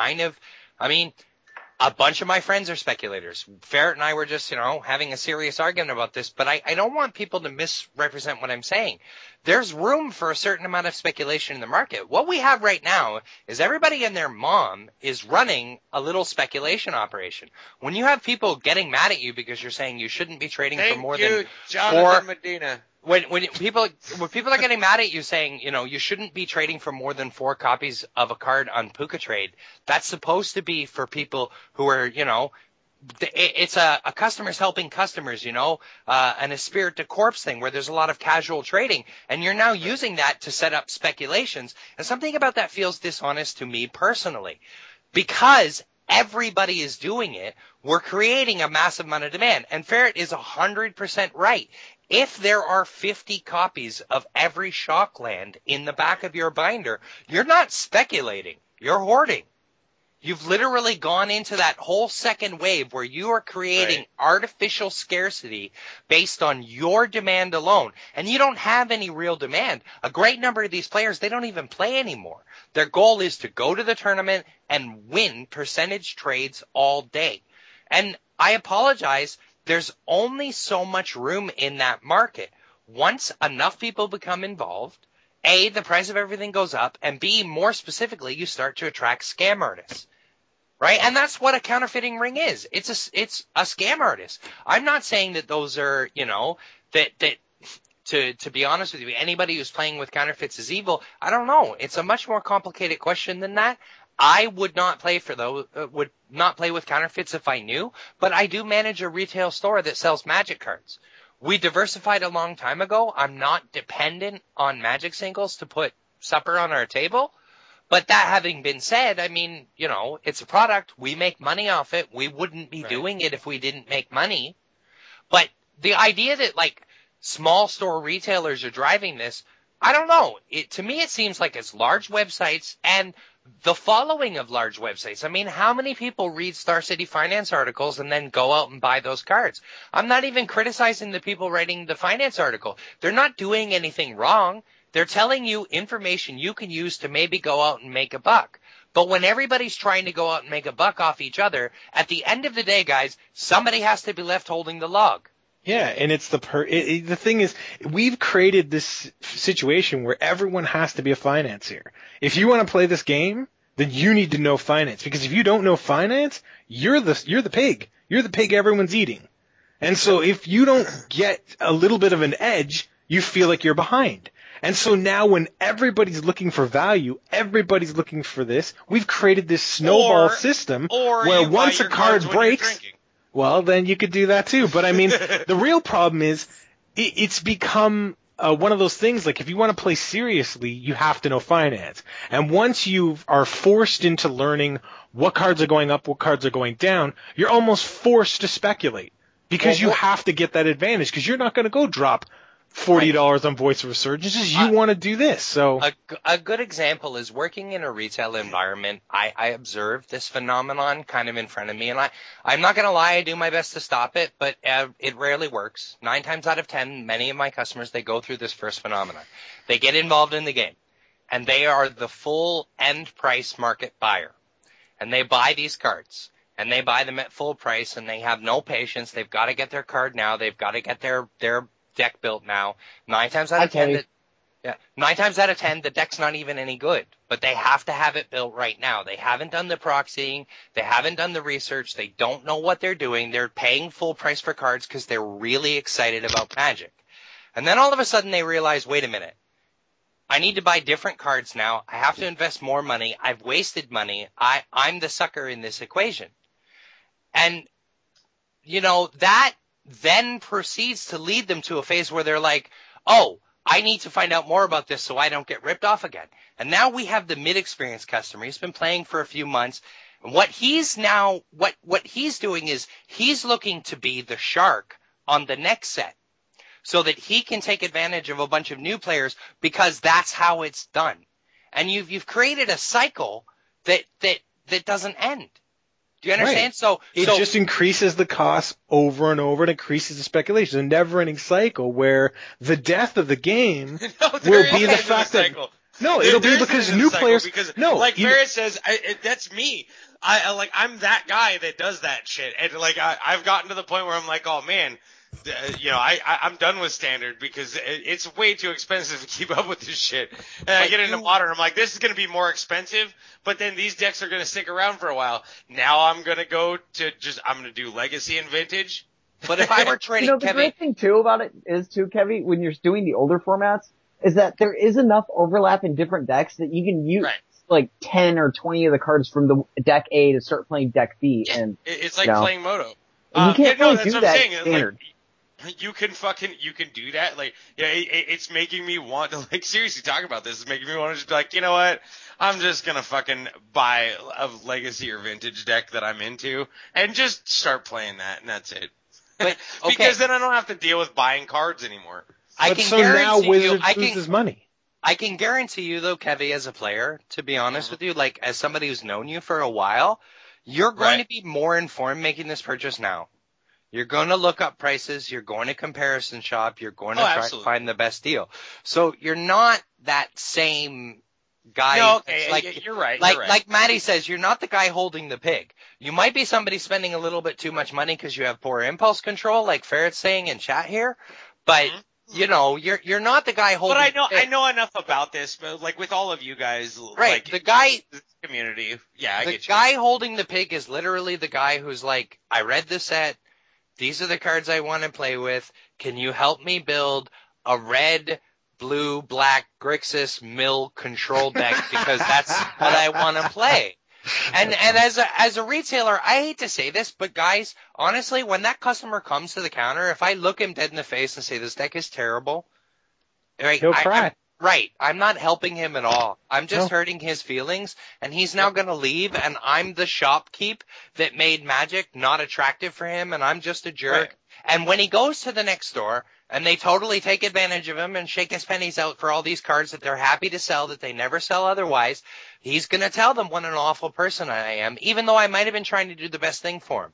a bunch of my friends are speculators. Ferret and I were just, having a serious argument about this, but I don't want people to misrepresent what I'm saying. There's room for a certain amount of speculation in the market. What we have right now is everybody and their mom is running a little speculation operation. When you have people getting mad at you because you're saying you shouldn't be trading for more than Jonathan Medina. When people are getting mad at you saying, you shouldn't be trading for more than 4 copies of a card on PucaTrade, that's supposed to be for people who are, it's a customers helping customers, and a spirit to corpse thing where there's a lot of casual trading, and you're now using that to set up speculations. And something about that feels dishonest to me personally, because everybody is doing it. We're creating a massive amount of demand, and Ferret is 100% right. If there are 50 copies of every Shockland in the back of your binder, you're not speculating. You're hoarding. You've literally gone into that whole second wave where you are creating artificial scarcity based on your demand alone. And you don't have any real demand. A great number of these players, they don't even play anymore. Their goal is to go to the tournament and win percentage trades all day. And I apologize. There's only so much room in that market. Once enough people become involved, A, the price of everything goes up, and B, more specifically, you start to attract scam artists. Right? And that's what a counterfeiting ring is. It's a scam artist. I'm not saying that those are, to be honest with you, anybody who's playing with counterfeits is evil. I don't know. It's a much more complicated question than that. I would not play with counterfeits if I knew, but I do manage a retail store that sells Magic cards. We diversified a long time ago. I'm not dependent on Magic singles to put supper on our table. But that having been said, it's a product. We make money off it. We wouldn't be doing it if we didn't make money. But the idea that small store retailers are driving this, I don't know. To me, it seems like it's large websites and the following of large websites. How many people read Star City Finance articles and then go out and buy those cards? I'm not even criticizing the people writing the finance article. They're not doing anything wrong. They're telling you information you can use to maybe go out and make a buck. But when everybody's trying to go out and make a buck off each other, at the end of the day, guys, somebody has to be left holding the log. Yeah, and it's the thing is, we've created this situation where everyone has to be a financier. If you want to play this game, then you need to know finance, because if you don't know finance, you're the pig. You're the pig everyone's eating. And so if you don't get a little bit of an edge, you feel like you're behind. And so now when everybody's looking for value, everybody's looking for this, we've created this snowball system where once a card breaks, well, then you could do that too. But the real problem is it's become one of those things, like if you want to play seriously, you have to know finance. And once you are forced into learning what cards are going up, what cards are going down, you're almost forced to speculate because you have to get that advantage, because you're not going to go drop $40 on Voice of Resurgence. You want to do this. So a good example is working in a retail environment. I observe this phenomenon kind of in front of me, and I'm not going to lie, I do my best to stop it, but it rarely works. 9 times out of 10, many of my customers, they go through this first phenomenon. They get involved in the game. and they are the full end price market buyer. And they buy these cards, and they buy them at full price, and they have no patience. They've got to get their card now. They've got to get their deck built now. 9 times out of 10, 9 times out of 10, the deck's not even any good, but they have to have it built right now. They haven't done the proxying. They haven't done the research. They don't know what they're doing. They're paying full price for cards because they're really excited about Magic. And then all of a sudden they realize, wait a minute. I need to buy different cards now. I have to invest more money. I've wasted money. I'm the sucker in this equation. And, that then proceeds to lead them to a phase where they're like, oh, I need to find out more about this so I don't get ripped off again. And now we have the mid-experienced customer. He's been playing for a few months. And what he's doing is he's looking to be the shark on the next set, so that he can take advantage of a bunch of new players because that's how it's done. And you've created a cycle that doesn't end. Do you understand? Right. So it just increases the cost over and over and increases the speculation. A never-ending cycle where the death of the game will be the fact that it'll be because new players. Ferret says, that's me. I'm that guy that does that shit, and I've gotten to the point where I'm like, oh man. I'm done with standard because it's way too expensive to keep up with this shit. And I get into modern, I'm like, this is going to be more expensive, but then these decks are going to stick around for a while. Now I'm going to I'm going to do legacy and vintage. But if I were trading, the great thing too about it is too, Kevy, when you're doing the older formats, is that there is enough overlap in different decks that you can use like 10 or 20 of the cards from the deck A to start playing deck B. Yeah, and it's like playing Moto. You can't really do that standard. You can do that. It's making me want to, seriously talk about this. It's making me want to just be like, you know what? I'm just gonna fucking buy a legacy or vintage deck that I'm into and just start playing that, and that's it. But, because then I don't have to deal with buying cards anymore. Now Wizards loses money. I can guarantee you though, Kevy, as a player, to be honest with you, as somebody who's known you for a while, you're going to be more informed making this purchase now. You're going to look up prices. You're going to comparison shop. You're going to try to find the best deal. So you're not that same guy. No, okay, you're right. Like Maddie says, you're not the guy holding the pig. You might be somebody spending a little bit too much money because you have poor impulse control, like Ferret's saying in chat here. But you're not the guy holding. But I know enough about this. But with all of you guys, right? The guy, the community. Yeah, I get you. The guy holding the pig is literally the guy who's like, I read the set. These are the cards I want to play with. Can you help me build a red, blue, black Grixis mill control deck because that's what I want to play. And as a retailer, I hate to say this, but guys, honestly, when that customer comes to the counter, if I look him dead in the face and say this deck is terrible, right? He'll cry. I'm not helping him at all. I'm just hurting his feelings, and he's now going to leave, and I'm the shopkeep that made Magic not attractive for him, and I'm just a jerk. Right. And when he goes to the next store, and they totally take advantage of him and shake his pennies out for all these cards that they're happy to sell that they never sell otherwise, he's going to tell them what an awful person I am, even though I might have been trying to do the best thing for him.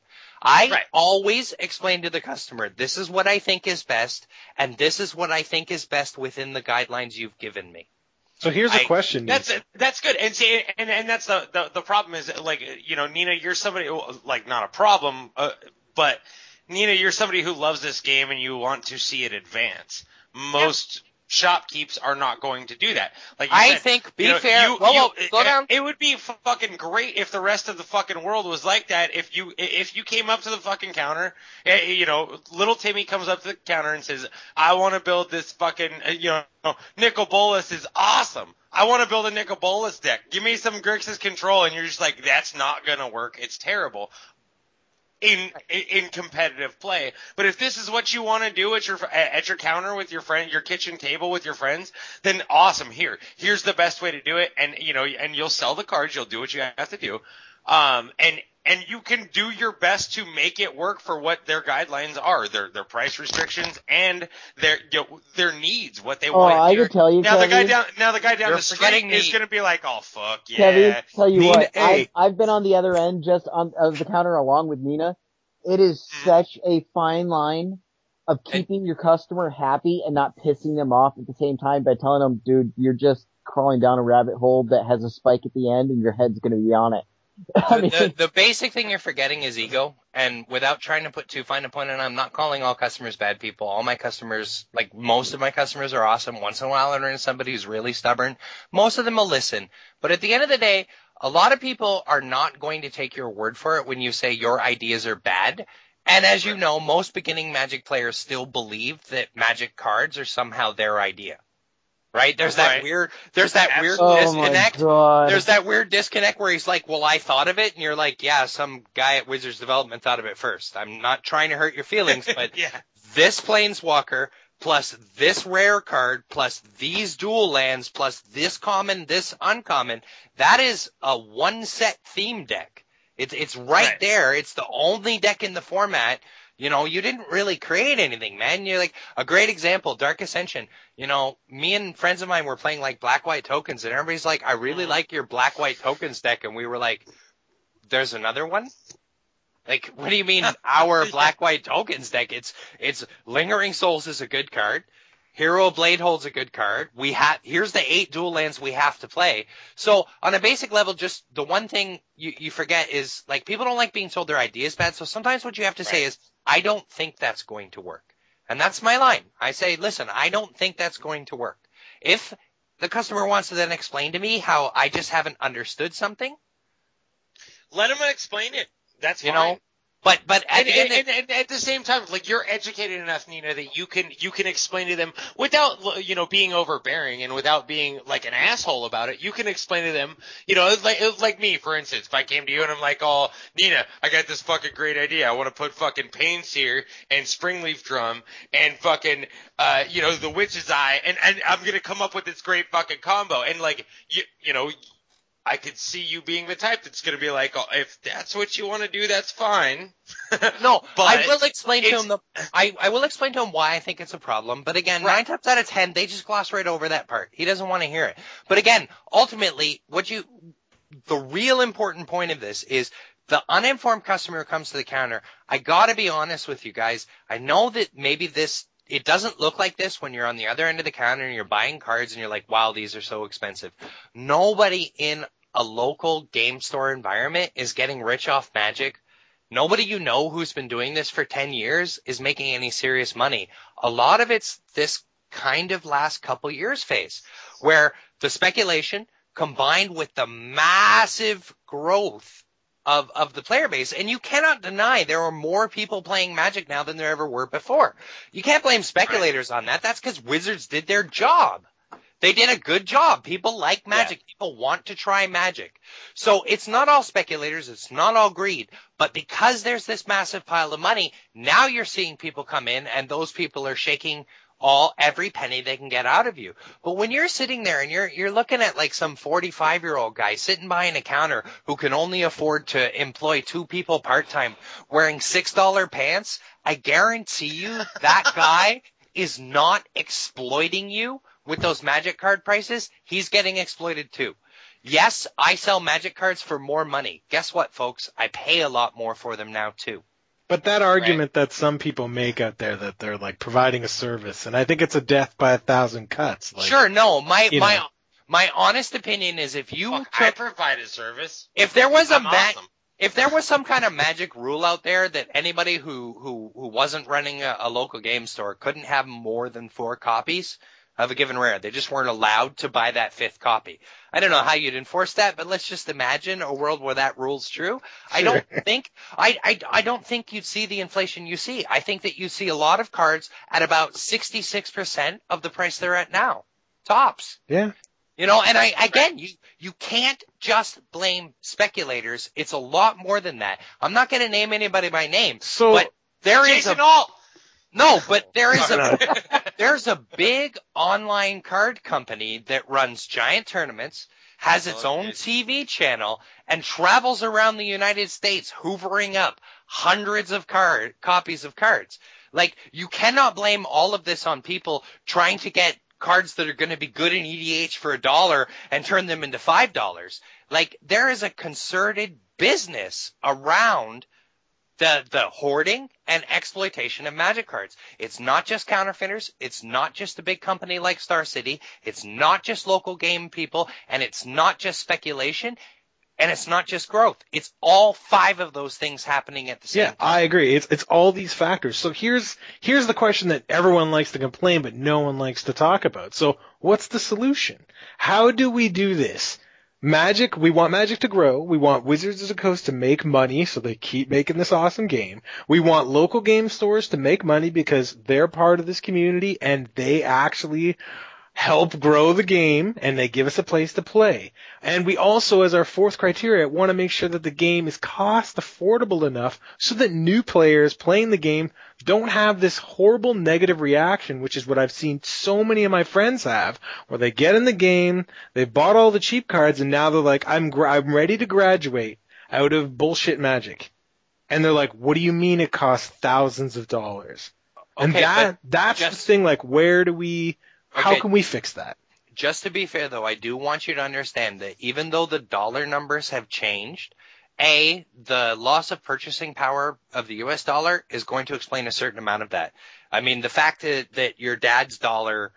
I always explain to the customer, this is what I think is best, and this is what I think is best within the guidelines you've given me. So here's a question. That's good. And see, and that's the problem is, Nina, you're somebody, not a problem, but Nina, you're somebody who loves this game and you want to see it advance. Most shopkeeps are not going to do that. Like you said, think, be fair. Slow down. It would be fucking great if the rest of the fucking world was like that. If you came up to the fucking counter, little Timmy comes up to the counter and says, "I want to build this fucking, Nicol Bolas is awesome. I want to build a Nicol Bolas deck. Give me some Grixis control," and you're just like, "That's not gonna work. It's terrible." In competitive play. But if this is what you want to do at your counter with your friend, your kitchen table with your friends, then awesome. Here's the best way to do it. And, and you'll sell the cards. You'll do what you have to do. And you can do your best to make it work for what their guidelines are, their price restrictions and their needs, what they want. I can tell you, now Kevin, the guy down the street is going to be like, "Oh fuck yeah." Kevin, tell you what, I've been on the other end of the counter along with Nina. It is such a fine line of keeping your customer happy and not pissing them off at the same time by telling them, "Dude, you're just crawling down a rabbit hole that has a spike at the end and your head's going to be on it. The basic thing you're forgetting is ego, and without trying to put too fine a point on it, I'm not calling all customers bad people. All my customers, like most of my customers, are awesome. Once in a while I run into somebody who's really stubborn. Most of them will listen. But at the end of the day, a lot of people are not going to take your word for it when you say your ideas are bad. And as you know, most beginning Magic players still believe that Magic cards are somehow their idea. Right? There's that weird disconnect. There's that weird disconnect where he's like, well, I thought of it. And you're like, yeah, some guy at Wizards Development thought of it first. I'm not trying to hurt your feelings, but this Planeswalker plus this rare card plus these dual lands plus this common, this uncommon, that is a one set theme deck. It's right there. It's the only deck in the format. You know, you didn't really create anything, man. You're like, a great example, Dark Ascension. You know, me and friends of mine were playing like black-white tokens, and everybody's like, I really like your black-white tokens deck. And we were like, there's another one? Like, what do you mean our black-white tokens deck? It's Lingering Souls is a good card. Hero Blade holds a good card. Here's the 8 dual lands we have to play. So on a basic level, just the one thing you forget is, like, people don't like being told their idea is bad. So sometimes what you have to say is, I don't think that's going to work. And that's my line. I say, listen, I don't think that's going to work. If the customer wants to then explain to me how I just haven't understood something, let them explain it. That's fine. You know, but at the same time, like, you're educated enough, Nina, that you can explain to them without, you know, being overbearing and without being like an asshole about it. You can explain to them, you know, like me, for instance, if I came to you and I'm like, oh, Nina, I got this fucking great idea. I want to put fucking Painseer and Springleaf Drum and fucking, you know, the Witch's Eye, and I'm gonna come up with this great fucking combo. And like, you know, I could see you being the type that's going to be like, oh, if that's what you want to do, that's fine. No, but I will explain to him I will explain to him why I think it's a problem. But again, 9 times out of 10, they just gloss right over that part. He doesn't want to hear it. But again, ultimately, the real important point of this is the uninformed customer who comes to the counter. I got to be honest with you guys. I know that maybe it doesn't look like this when you're on the other end of the counter and you're buying cards and you're like, wow, these are so expensive. Nobody in a local game store environment is getting rich off Magic. Nobody you know who's been doing this for 10 years is making any serious money. A lot of it's this kind of last couple years phase where the speculation combined with the massive growth of the player base. And you cannot deny there are more people playing Magic now than there ever were before. You can't blame speculators on that. That's because Wizards did their job. They did a good job. People like Magic. Yeah. People want to try Magic. So it's not all speculators. It's not all greed. But because there's this massive pile of money, now you're seeing people come in and those people are shaking every penny they can get out of you. But when you're sitting there and you're looking at like some 45-year-old guy sitting behind a counter who can only afford to employ 2 people part-time wearing $6 pants, I guarantee you that guy is not exploiting you with those Magic card prices. He's getting exploited too. Yes, I sell Magic cards for more money. Guess what, folks? I pay a lot more for them now too. But that argument that some people make out there that they're like providing a service, and I think it's a death by 1,000 cuts. Like, sure, no, my honest opinion is I provide a service. If there was if there was some kind of Magic rule out there that anybody who wasn't running a local game store couldn't have more than 4 copies of a given rare, they just weren't allowed to buy that 5th copy. I don't know how you'd enforce that, but let's just imagine a world where that rule's true. Sure. I don't think you'd see the inflation you see. I think that you see a lot of cards at about 66% of the price they're at now. Tops. Yeah. You know, and again, you can't just blame speculators. It's a lot more than that. I'm not going to name anybody by name, but there is there's a big online card company that runs giant tournaments, has its own TV channel, and travels around the United States hoovering up hundreds of copies of cards. Like, you cannot blame all of this on people trying to get cards that are going to be good in EDH for $1 and turn them into $5. Like, there is a concerted business around the hoarding and exploitation of Magic cards. It's not just counterfeiters. It's not just a big company like Star City. It's not just local game people, and it's not just speculation, and it's not just growth. It's all 5 of those things happening at the same time. Yeah, I agree. It's all these factors. So here's the question that everyone likes to complain, but no one likes to talk about. So what's the solution? How do we do this? Magic, we want Magic to grow. We want Wizards of the Coast to make money so they keep making this awesome game. We want local game stores to make money because they're part of this community and they actually help grow the game and they give us a place to play. And we also, as our 4th criteria, want to make sure that the game is cost affordable enough so that new players playing the game don't have this horrible negative reaction, which is what I've seen so many of my friends have, where they get in the game, they bought all the cheap cards, and now they're like, I'm ready to graduate out of bullshit Magic. And they're like, what do you mean it costs thousands of dollars? And that's the thing, like, how can we fix that? Just to be fair, though, I do want you to understand that even though the dollar numbers have changed, the loss of purchasing power of the U.S. dollar is going to explain a certain amount of that. I mean, the fact that your dad's dollar,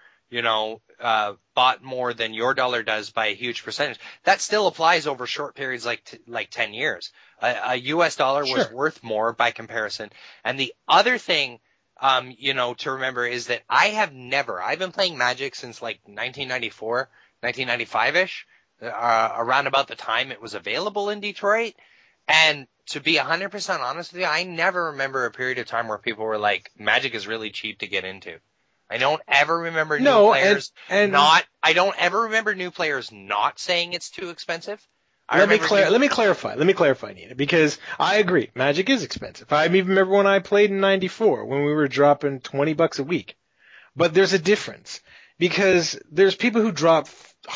bought more than your dollar does by a huge percentage, that still applies over short periods like 10 years. A U.S. dollar was worth more by comparison. And the other thing to remember is that I've been playing Magic since like 1994, 1995-ish, around about the time it was available in Detroit. And to be 100% honest with you, I never remember a period of time where people were like, Magic is really cheap to get into. I don't ever remember new players I don't ever remember new players not saying it's too expensive. Let me clarify, Nina, because I agree. Magic is expensive. I even remember when I played in 94, when we were dropping $20 a week. But there's a difference, because there's people who drop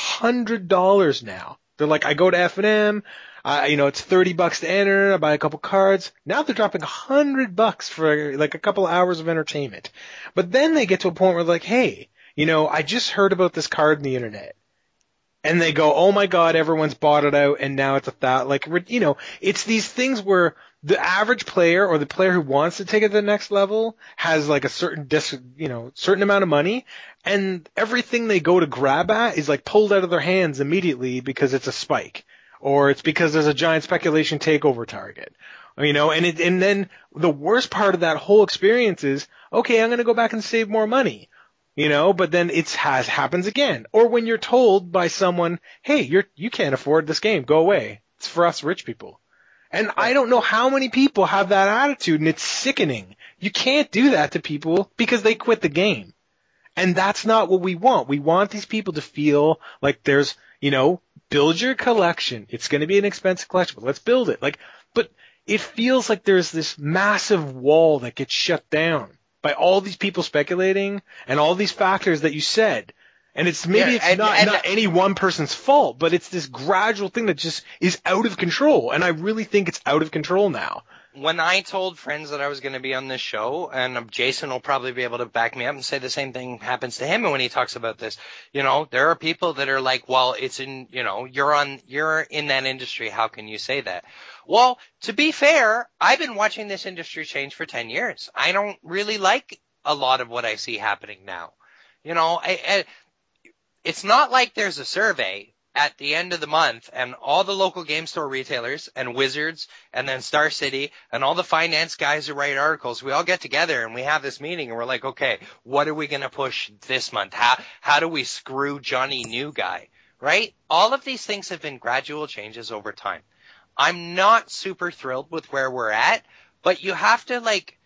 $100 now. They're like, I go to F&M, it's $30 to enter, I buy a couple cards. Now they're dropping $100 for like a couple hours of entertainment. But then they get to a point where they're like, hey, I just heard about this card on the internet. And they go, oh my God, everyone's bought it out, and now it's it's these things where the average player or the player who wants to take it to the next level has like a certain amount of money, and everything they go to grab at is like pulled out of their hands immediately because it's a spike, or it's because there's a giant speculation takeover target. And then the worst part of that whole experience is, okay, I'm going to go back and save more money. But then happens again. Or when you're told by someone, hey, you can't afford this game, go away. It's for us rich people. And I don't know how many people have that attitude, and it's sickening. You can't do that to people because they quit the game. And that's not what we want. We want these people to feel like there's, build your collection. It's going to be an expensive collection, but let's build it. But it feels like there's this massive wall that gets shut down by all these people speculating and all these factors that you said. And it's not any one person's fault, but it's this gradual thing that just is out of control. And I really think it's out of control now. When I told friends that I was going to be on this show, and Jason will probably be able to back me up and say the same thing happens to him when he talks about this, there are people that are like, well, it's in, you're in that industry. How can you say that? Well, to be fair, I've been watching this industry change for 10 years. I don't really like a lot of what I see happening now. It's not like there's a survey at the end of the month and all the local game store retailers and Wizards and then Star City and all the finance guys who write articles, we all get together and we have this meeting and we're like, okay, what are we going to push this month? How do we screw Johnny New Guy, right? All of these things have been gradual changes over time. I'm not super thrilled with where we're at, but you have to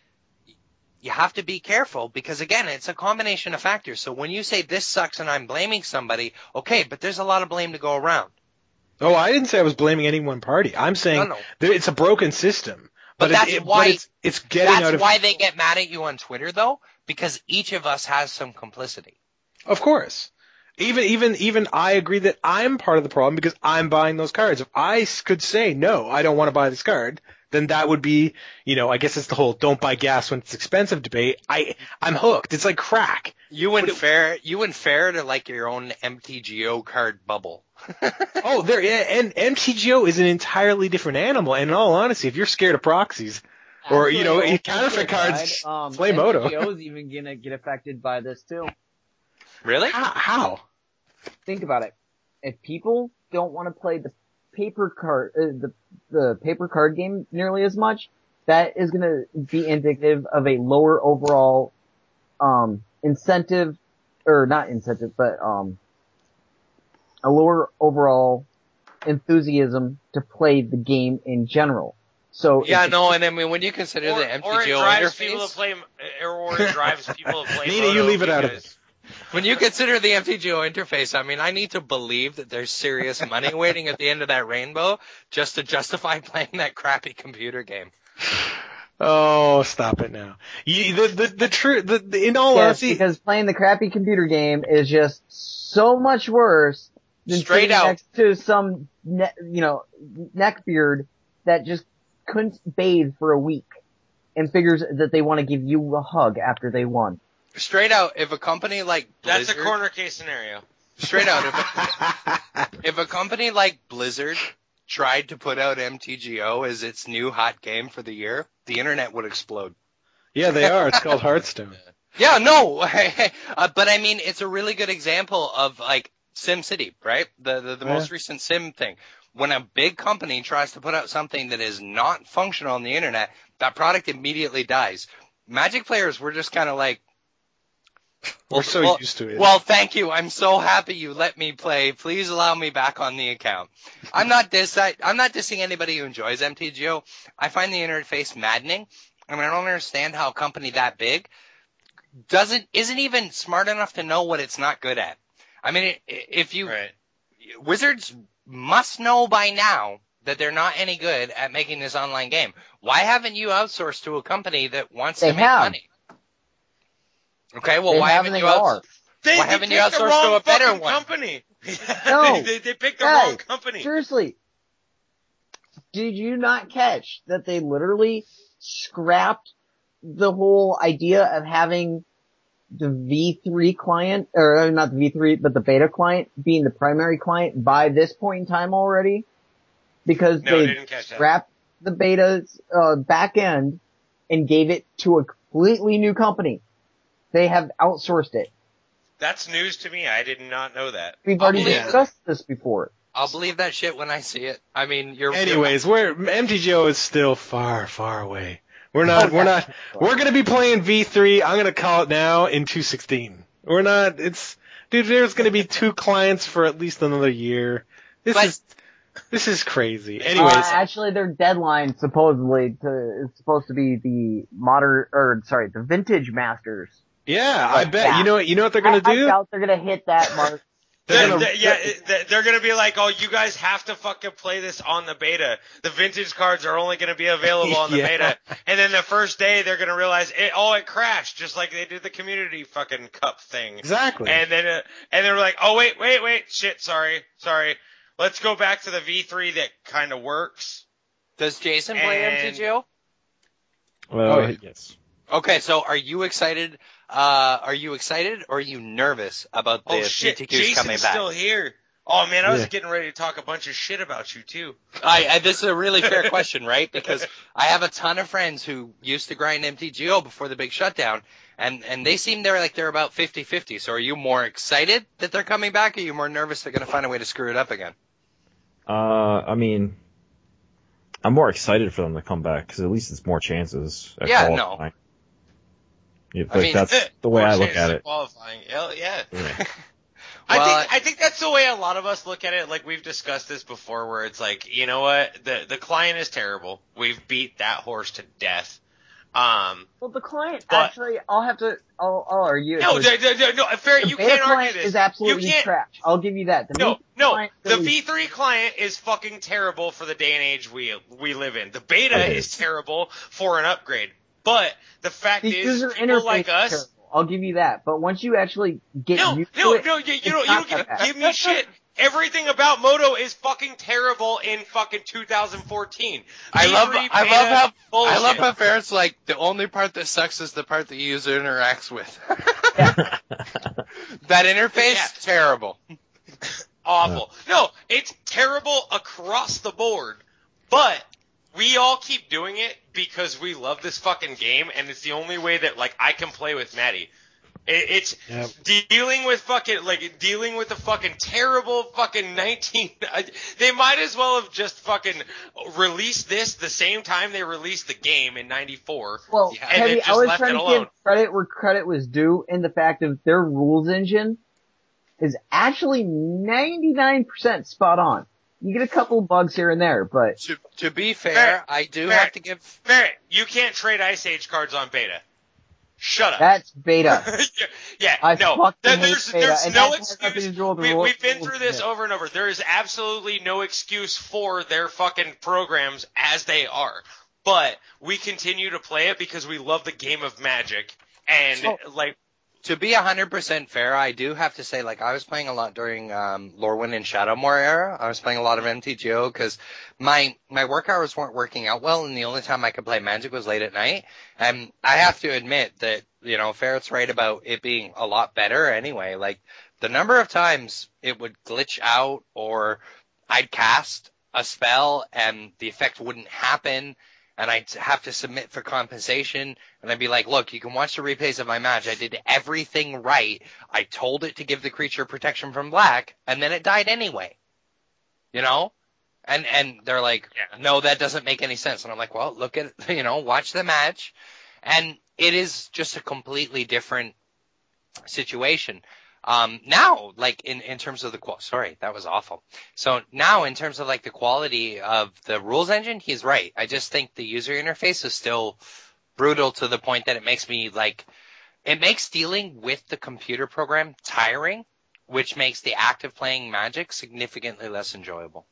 be careful because, again, it's a combination of factors. So when you say this sucks and I'm blaming somebody, okay, but there's a lot of blame to go around. Oh, I didn't say I was blaming any one party. I'm saying it's a broken system. But that's why they get mad at you on Twitter, though, because each of us has some complicity. Of course. Even I agree that I'm part of the problem because I'm buying those cards. If I could say, no, I don't want to buy this card, then that would be, I guess it's the whole don't buy gas when it's expensive debate. I'm hooked. It's like crack. You went fair to like your own MTGO card bubble. And MTGO is an entirely different animal. And in all honesty, if you're scared of proxies, Or, counterfeit cards play Moto. MTGO is even gonna get affected by this too. Really? How? Think about it. If people don't want to play the paper card, the paper card game nearly as much, that is gonna be indicative of a lower overall, incentive, or not incentive, but, a lower overall enthusiasm to play the game in general. So yeah, no, and I mean when you consider the MTGO interface, or it drives people to play. Nina, you leave it out of it. When you consider the MTGO interface, I mean, I need to believe that there's serious money waiting at the end of that rainbow just to justify playing that crappy computer game. Oh, stop it now! In all honesty, because playing the crappy computer game is just so much worse than straight out next to some neckbeard that just couldn't bathe for a week and figures that they want to give you a hug after they won. Straight out, if a company like Blizzard... That's a corner case scenario. Straight out, if a company like Blizzard tried to put out MTGO as its new hot game for the year, the internet would explode. Yeah, they are. It's called Hearthstone. Yeah, no, but I mean, it's a really good example of like SimCity, right? The most recent Sim thing. When a big company tries to put out something that is not functional on the internet, that product immediately dies. Magic players were just kind of like, we're so used to it. Well, thank you. I'm so happy you let me play. Please allow me back on the account. I'm not dissing anybody who enjoys MTGO. I find the interface maddening. I mean, I don't understand how a company that big isn't even smart enough to know what it's not good at. I mean, Wizards must know by now that they're not any good at making this online game. Why haven't you outsourced to a company that wants to make money? Okay, well, why haven't you outsourced to a better one? Company. No, they picked the wrong company. Seriously, did you not catch that they literally scrapped the whole idea of having the V3 client, or not the V3, but the beta client being the primary client by this point in time already? Because they scrapped the beta's back end and gave it to a completely new company. They have outsourced it. That's news to me. I did not know that. We've already discussed this before. I'll believe that shit when I see it. I mean, MTGO is still far, far away. We're gonna be playing V3. I'm gonna call it now in 2.16. There's gonna be 2 clients for at least another year. This is crazy. Anyways. Actually their deadline supposedly is supposed to be the the Vintage Masters. Yeah, I bet. You know what they're gonna do? I doubt they're gonna hit that mark. They're gonna be like, oh, you guys have to fucking play this on the beta. The vintage cards are only gonna be available on the beta. And then the first day they're gonna realize it crashed, just like they did the community fucking cup thing. Exactly. And they're like, oh wait, shit, sorry. Let's go back to the V3 that kind of works. Does Jason play MTGO? Well, yes. Okay, so are you excited? Are you excited or are you nervous about the VTQs Jason's coming back? Still here. Oh man, I was getting ready to talk a bunch of shit about you too. This is a really fair question, right? Because I have a ton of friends who used to grind MTGO before the big shutdown, and they seem they're about 50-50. So are you more excited that they're coming back, or are you more nervous they're going to find a way to screw it up again? I mean, I'm more excited for them to come back because at least it's more chances at qualifying. Yeah, that's the way I look at it. Qualifying, yeah. I think that's the way a lot of us look at it. Like we've discussed this before, where it's like, you know what, the client is terrible. We've beat that horse to death. Well, the client actually, I'll argue. No, fair. You can't argue this. Is absolutely trash. I'll give you that. The V3 client is fucking terrible for the day and age we live in. The beta is terrible for an upgrade. But the fact is, people like us. Terrible. I'll give you that. But once you actually get used to it, you don't give me shit. Everything about Moto is fucking terrible in fucking 2014. I love how Ferret's like, the only part that sucks is the part the user interacts with. That interface, terrible. Awful. No, it's terrible across the board. But we all keep doing it because we love this fucking game, and it's the only way that, like, I can play with Maddie. It's dealing with the fucking terrible fucking they might as well have just fucking released this the same time they released the game in 94. Well, Heavy, I was trying to give credit where credit was due in the fact of their rules engine is actually 99% spot on. You get a couple bugs here and there, but... To be fair, I do have to give... Barrett, you can't trade Ice Age cards on beta. Shut up. That's beta. There's no excuse. We've been through this over and over. There is absolutely no excuse for their fucking programs as they are. But we continue to play it because we love the game of Magic. And, to be 100% fair, I do have to say, like, I was playing a lot during Lorwyn and Shadowmoor era. I was playing a lot of MTGO because my work hours weren't working out well, and the only time I could play Magic was late at night. And I have to admit that, you know, Ferret's right about it being a lot better anyway. Like, the number of times it would glitch out or I'd cast a spell and the effect wouldn't happen, and I'd have to submit for compensation, and I'd be like, look, you can watch the replays of my match. I did everything right. I told it to give the creature protection from black, and then it died anyway. You know? And they're like, no, that doesn't make any sense. And I'm like, well, look at, you know, watch the match. And it is just a completely different situation. Now, like, in terms of the sorry, that was awful. So now, in terms of, like, the quality of the rules engine, he's right. I just think the user interface is still brutal to the point that it makes me, like, it makes dealing with the computer program tiring, which makes the act of playing Magic significantly less enjoyable.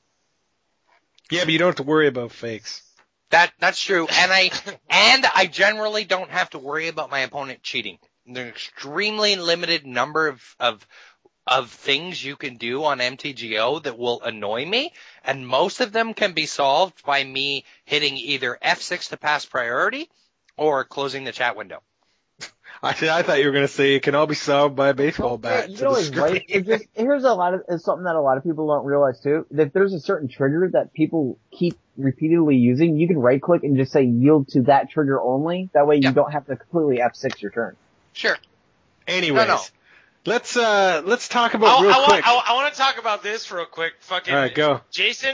Yeah, but you don't have to worry about fakes. That's true. And I generally don't have to worry about my opponent cheating. There's an extremely limited number of things you can do on MTGO that will annoy me, and most of them can be solved by me hitting either F6 to pass priority or closing the chat window. I thought you were going to say it can all be solved by a baseball bat. You know, right? Here's something that a lot of people don't realize too. If there's a certain trigger that people keep repeatedly using, you can right click and just say yield to that trigger only. That way you don't have to completely F6 your turn. Sure. Anyways, let's talk about real quick. I want to talk about this real quick. Fucking. All right, go. Jason,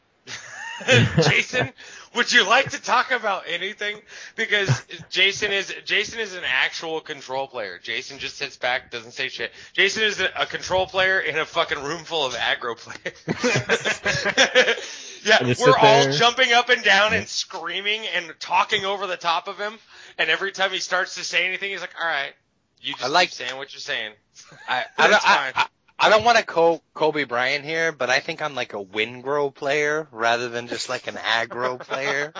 would you like to talk about anything? Because Jason is an actual control player. Jason just sits back, doesn't say shit. Jason is a control player in a fucking room full of aggro players. Yeah, we're all jumping up and down and screaming and talking over the top of him. And every time he starts to say anything, he's like, all right, you just keep saying what you're saying. I don't want to Kobe Bryant here, but I think I'm like a Wingrow player rather than just like an aggro player.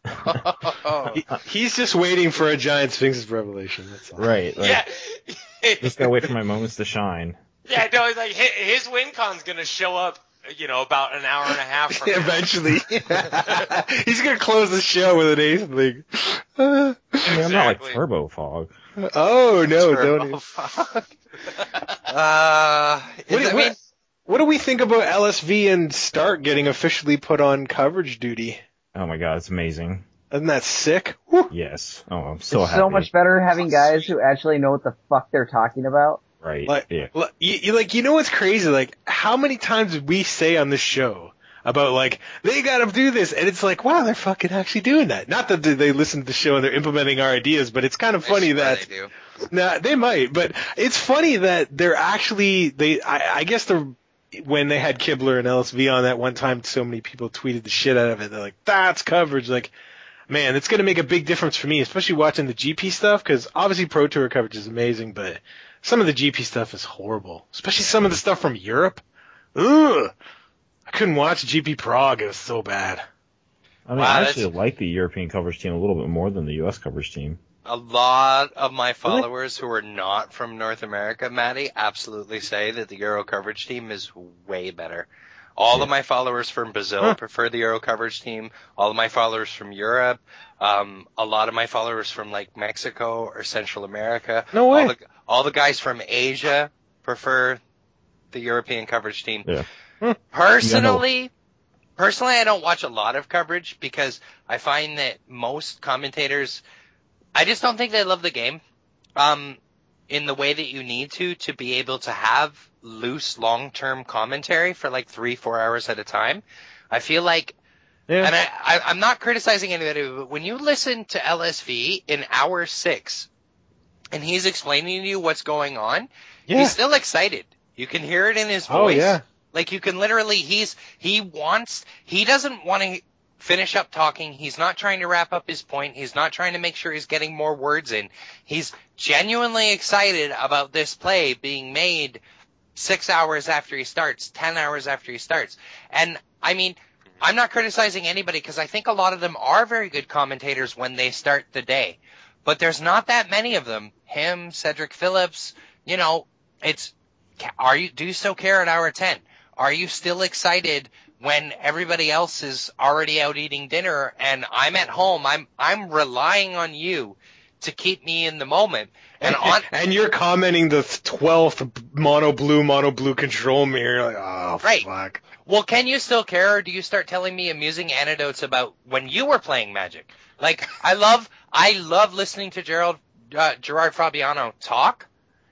He's just waiting for a giant Sphinx's revelation. That's all. Right. Like, yeah. Just gotta wait for my moments to shine. Yeah, no, it's like his WinCon's gonna show up, you know, about an hour and a half from now. Eventually. He's gonna close the show with an ace league. I mean, I'm not like Turbo Fog. Oh, no, Turbo don't Fog. What do we think about LSV and Stark getting officially put on coverage duty? Oh my god, it's amazing. Isn't that sick? Woo. Yes. Oh, I'm so it's happy. So much better having guys who actually know what the fuck they're talking about. Right. You know what's crazy? Like, how many times did we say on this show about, like, they gotta do this, and it's like, wow, they're fucking actually doing that. Not that they listen to the show and they're implementing our ideas, but it's kind of funny that... They do. Nah, they might, but it's funny that they're actually, I guess when they had Kibler and LSV on that one time, so many people tweeted the shit out of it. They're like, that's coverage. Like, man, it's gonna make a big difference for me, especially watching the GP stuff, because obviously Pro Tour coverage is amazing, but some of the GP stuff is horrible. Especially some of the stuff from Europe. Ugh! I couldn't watch GP Prague, it was so bad. I mean, I actually like the European coverage team a little bit more than the US coverage team. A lot of my followers who are not from North America, Maddie, absolutely say that the Euro coverage team is way better. All of my followers from Brazil prefer the Euro coverage team. All of my followers from Europe, a lot of my followers from like Mexico or Central America. No way. All the guys from Asia prefer the European coverage team. Yeah. Personally, I don't watch a lot of coverage because I find that most commentators, I just don't think they love the game in the way that you need to be able to have loose, long-term commentary for like 3-4 hours at a time. I feel like, and I'm not criticizing anybody, but when you listen to LSV in hour 6 and he's explaining to you what's going on, he's still excited. You can hear it in his voice. Oh, yeah. Like, you can literally, he doesn't want to finish up talking. He's not trying to wrap up his point. He's not trying to make sure he's getting more words in. He's genuinely excited about this play being made 6 hours after he starts, 10 hours after he starts. And, I mean, I'm not criticizing anybody because I think a lot of them are very good commentators when they start the day. But there's not that many of them. Him, Cedric Phillips, you know, do you still care at hour 10? Are you still excited when everybody else is already out eating dinner and I'm at home? I'm relying on you to keep me in the moment. And you're commenting the 12th mono blue control mirror. Like, oh, right. Fuck. Well, can you still care, or do you start telling me amusing anecdotes about when you were playing Magic? Like, I love listening to Gerard Fabiano talk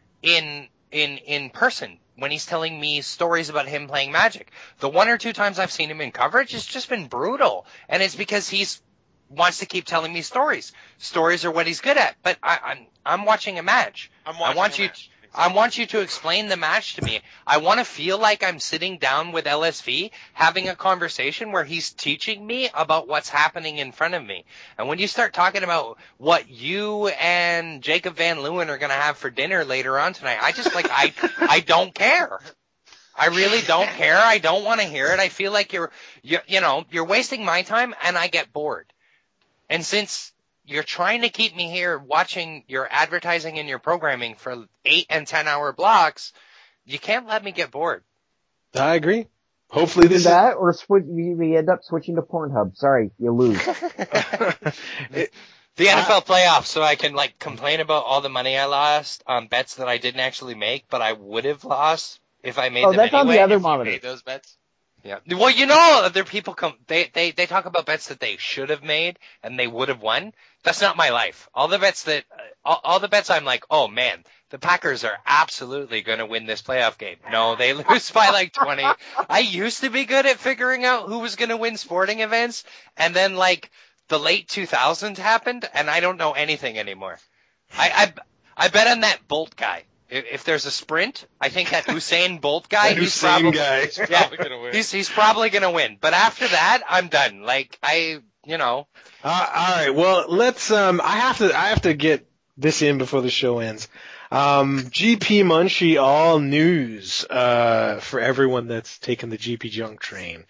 in person when he's telling me stories about him playing Magic. The 1 or 2 times I've seen him in coverage, it's just been brutal. And it's because he's wants to keep telling me stories. Stories are what he's good at. But I'm watching a match. I want you to explain the match to me. I want to feel like I'm sitting down with LSV having a conversation where he's teaching me about what's happening in front of me. And when you start talking about what you and Jacob Van Leeuwen are going to have for dinner later on tonight, I just I don't care. I really don't care. I don't want to hear it. I feel like you're wasting my time and I get bored. And since you're trying to keep me here watching your advertising and your programming for 8 and 10 hour blocks, you can't let me get bored. I agree. Hopefully this that, or we end up switching to Pornhub. Sorry, you lose. The NFL playoffs, so I can complain about all the money I lost on bets that I didn't actually make, but I would have lost if I made them anyway. Oh, that's on the other monitor. Made those bets. Yeah. Well, other people they talk about bets that they should have made and they would have won. That's not my life. All the bets I'm like, oh man, the Packers are absolutely going to win this playoff game. No, they lose by 20. I used to be good at figuring out who was going to win sporting events, and then the late 2000s happened and I don't know anything anymore. I bet on that Bolt guy. If there's a sprint, I think that Usain Bolt guy, he's probably gonna win. He's probably gonna win. But after that, I'm done. All right. Well, let's. I have to get this in before the show ends. GP Munchie all news for everyone that's taken the GP Junk train.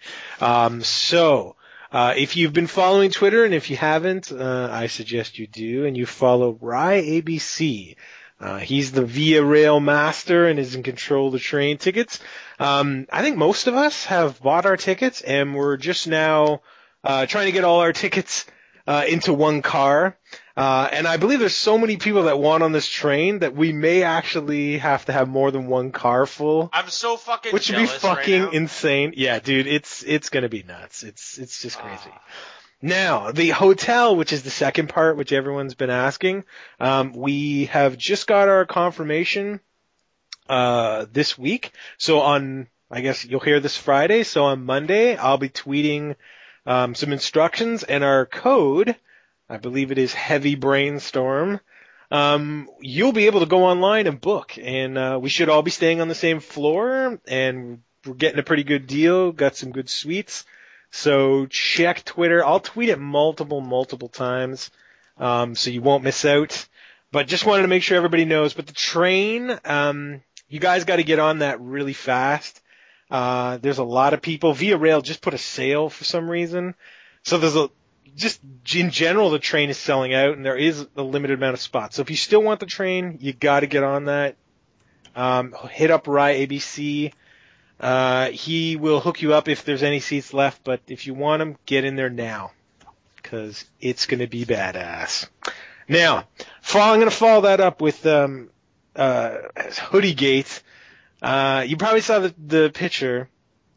If you've been following Twitter, and if you haven't, I suggest you do, and you follow Rye ABC. He's the Via Rail master and is in control of the train tickets. I think most of us have bought our tickets, and we're just now trying to get all our tickets into one car. And I believe there's so many people that want on this train that we may actually have to have more than one car full. I'm so fucking which would be fucking insane. Yeah, dude, it's gonna be nuts. It's just crazy. Now, the hotel, which is the second part, which everyone's been asking, we have just got our confirmation this week. So I guess you'll hear this Friday. So on Monday, I'll be tweeting some instructions, and our code, I believe it is Heavy Brainstorm. You'll be able to go online and book, and we should all be staying on the same floor, and we're getting a pretty good deal. Got some good suites. So check Twitter. I'll tweet it multiple times, so you won't miss out. But just wanted to make sure everybody knows. But the train, you guys got to get on that really fast. There's a lot of people. Via Rail just put a sale for some reason. So just in general, the train is selling out, and there is a limited amount of spots. So if you still want the train, you got to get on that. Hit up Rye ABC. He will hook you up if there's any seats left, but if you want them, get in there now, because it's going to be badass. Now, I'm going to follow that up with Hoodiegate. You probably saw the picture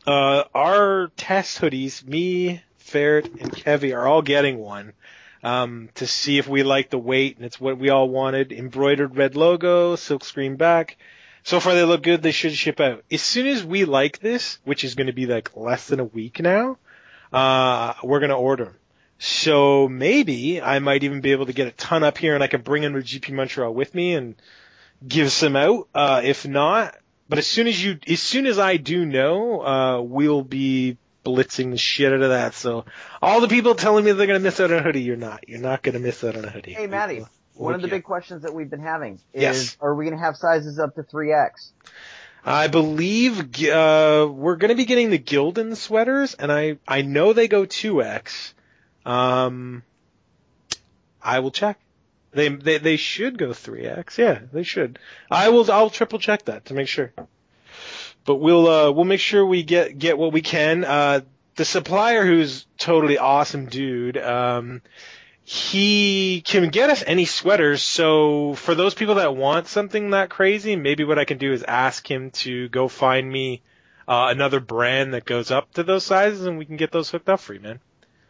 our test hoodies, me, Ferret, and Kevy are all getting one. To see if we like the weight, and it's what we all wanted. Embroidered red logo, silkscreen back. So far they look good, they should ship out. As soon as we like this, which is going to be like less than a week now, we're going to order them. So maybe I might even be able to get a ton up here and I can bring them to GP Montreal with me and give some out. If not, but as soon as I do know, we'll be blitzing the shit out of that. So all the people telling me they're going to miss out on a hoodie, you're not. You're not going to miss out on a hoodie. Hey, Matty, one of the big questions that we've been having is, yes. Are we going to have sizes up to 3X? I believe we're going to be getting the Gildan sweaters, and I know they go 2X. I will check. They should go 3X. Yeah, they should. I'll triple check that to make sure. But we'll make sure we get what we can. The supplier, who's totally awesome dude, he can get us any sweaters. So for those people that want something that crazy, maybe what I can do is ask him to go find me another brand that goes up to those sizes, and we can get those hooked up for you, man.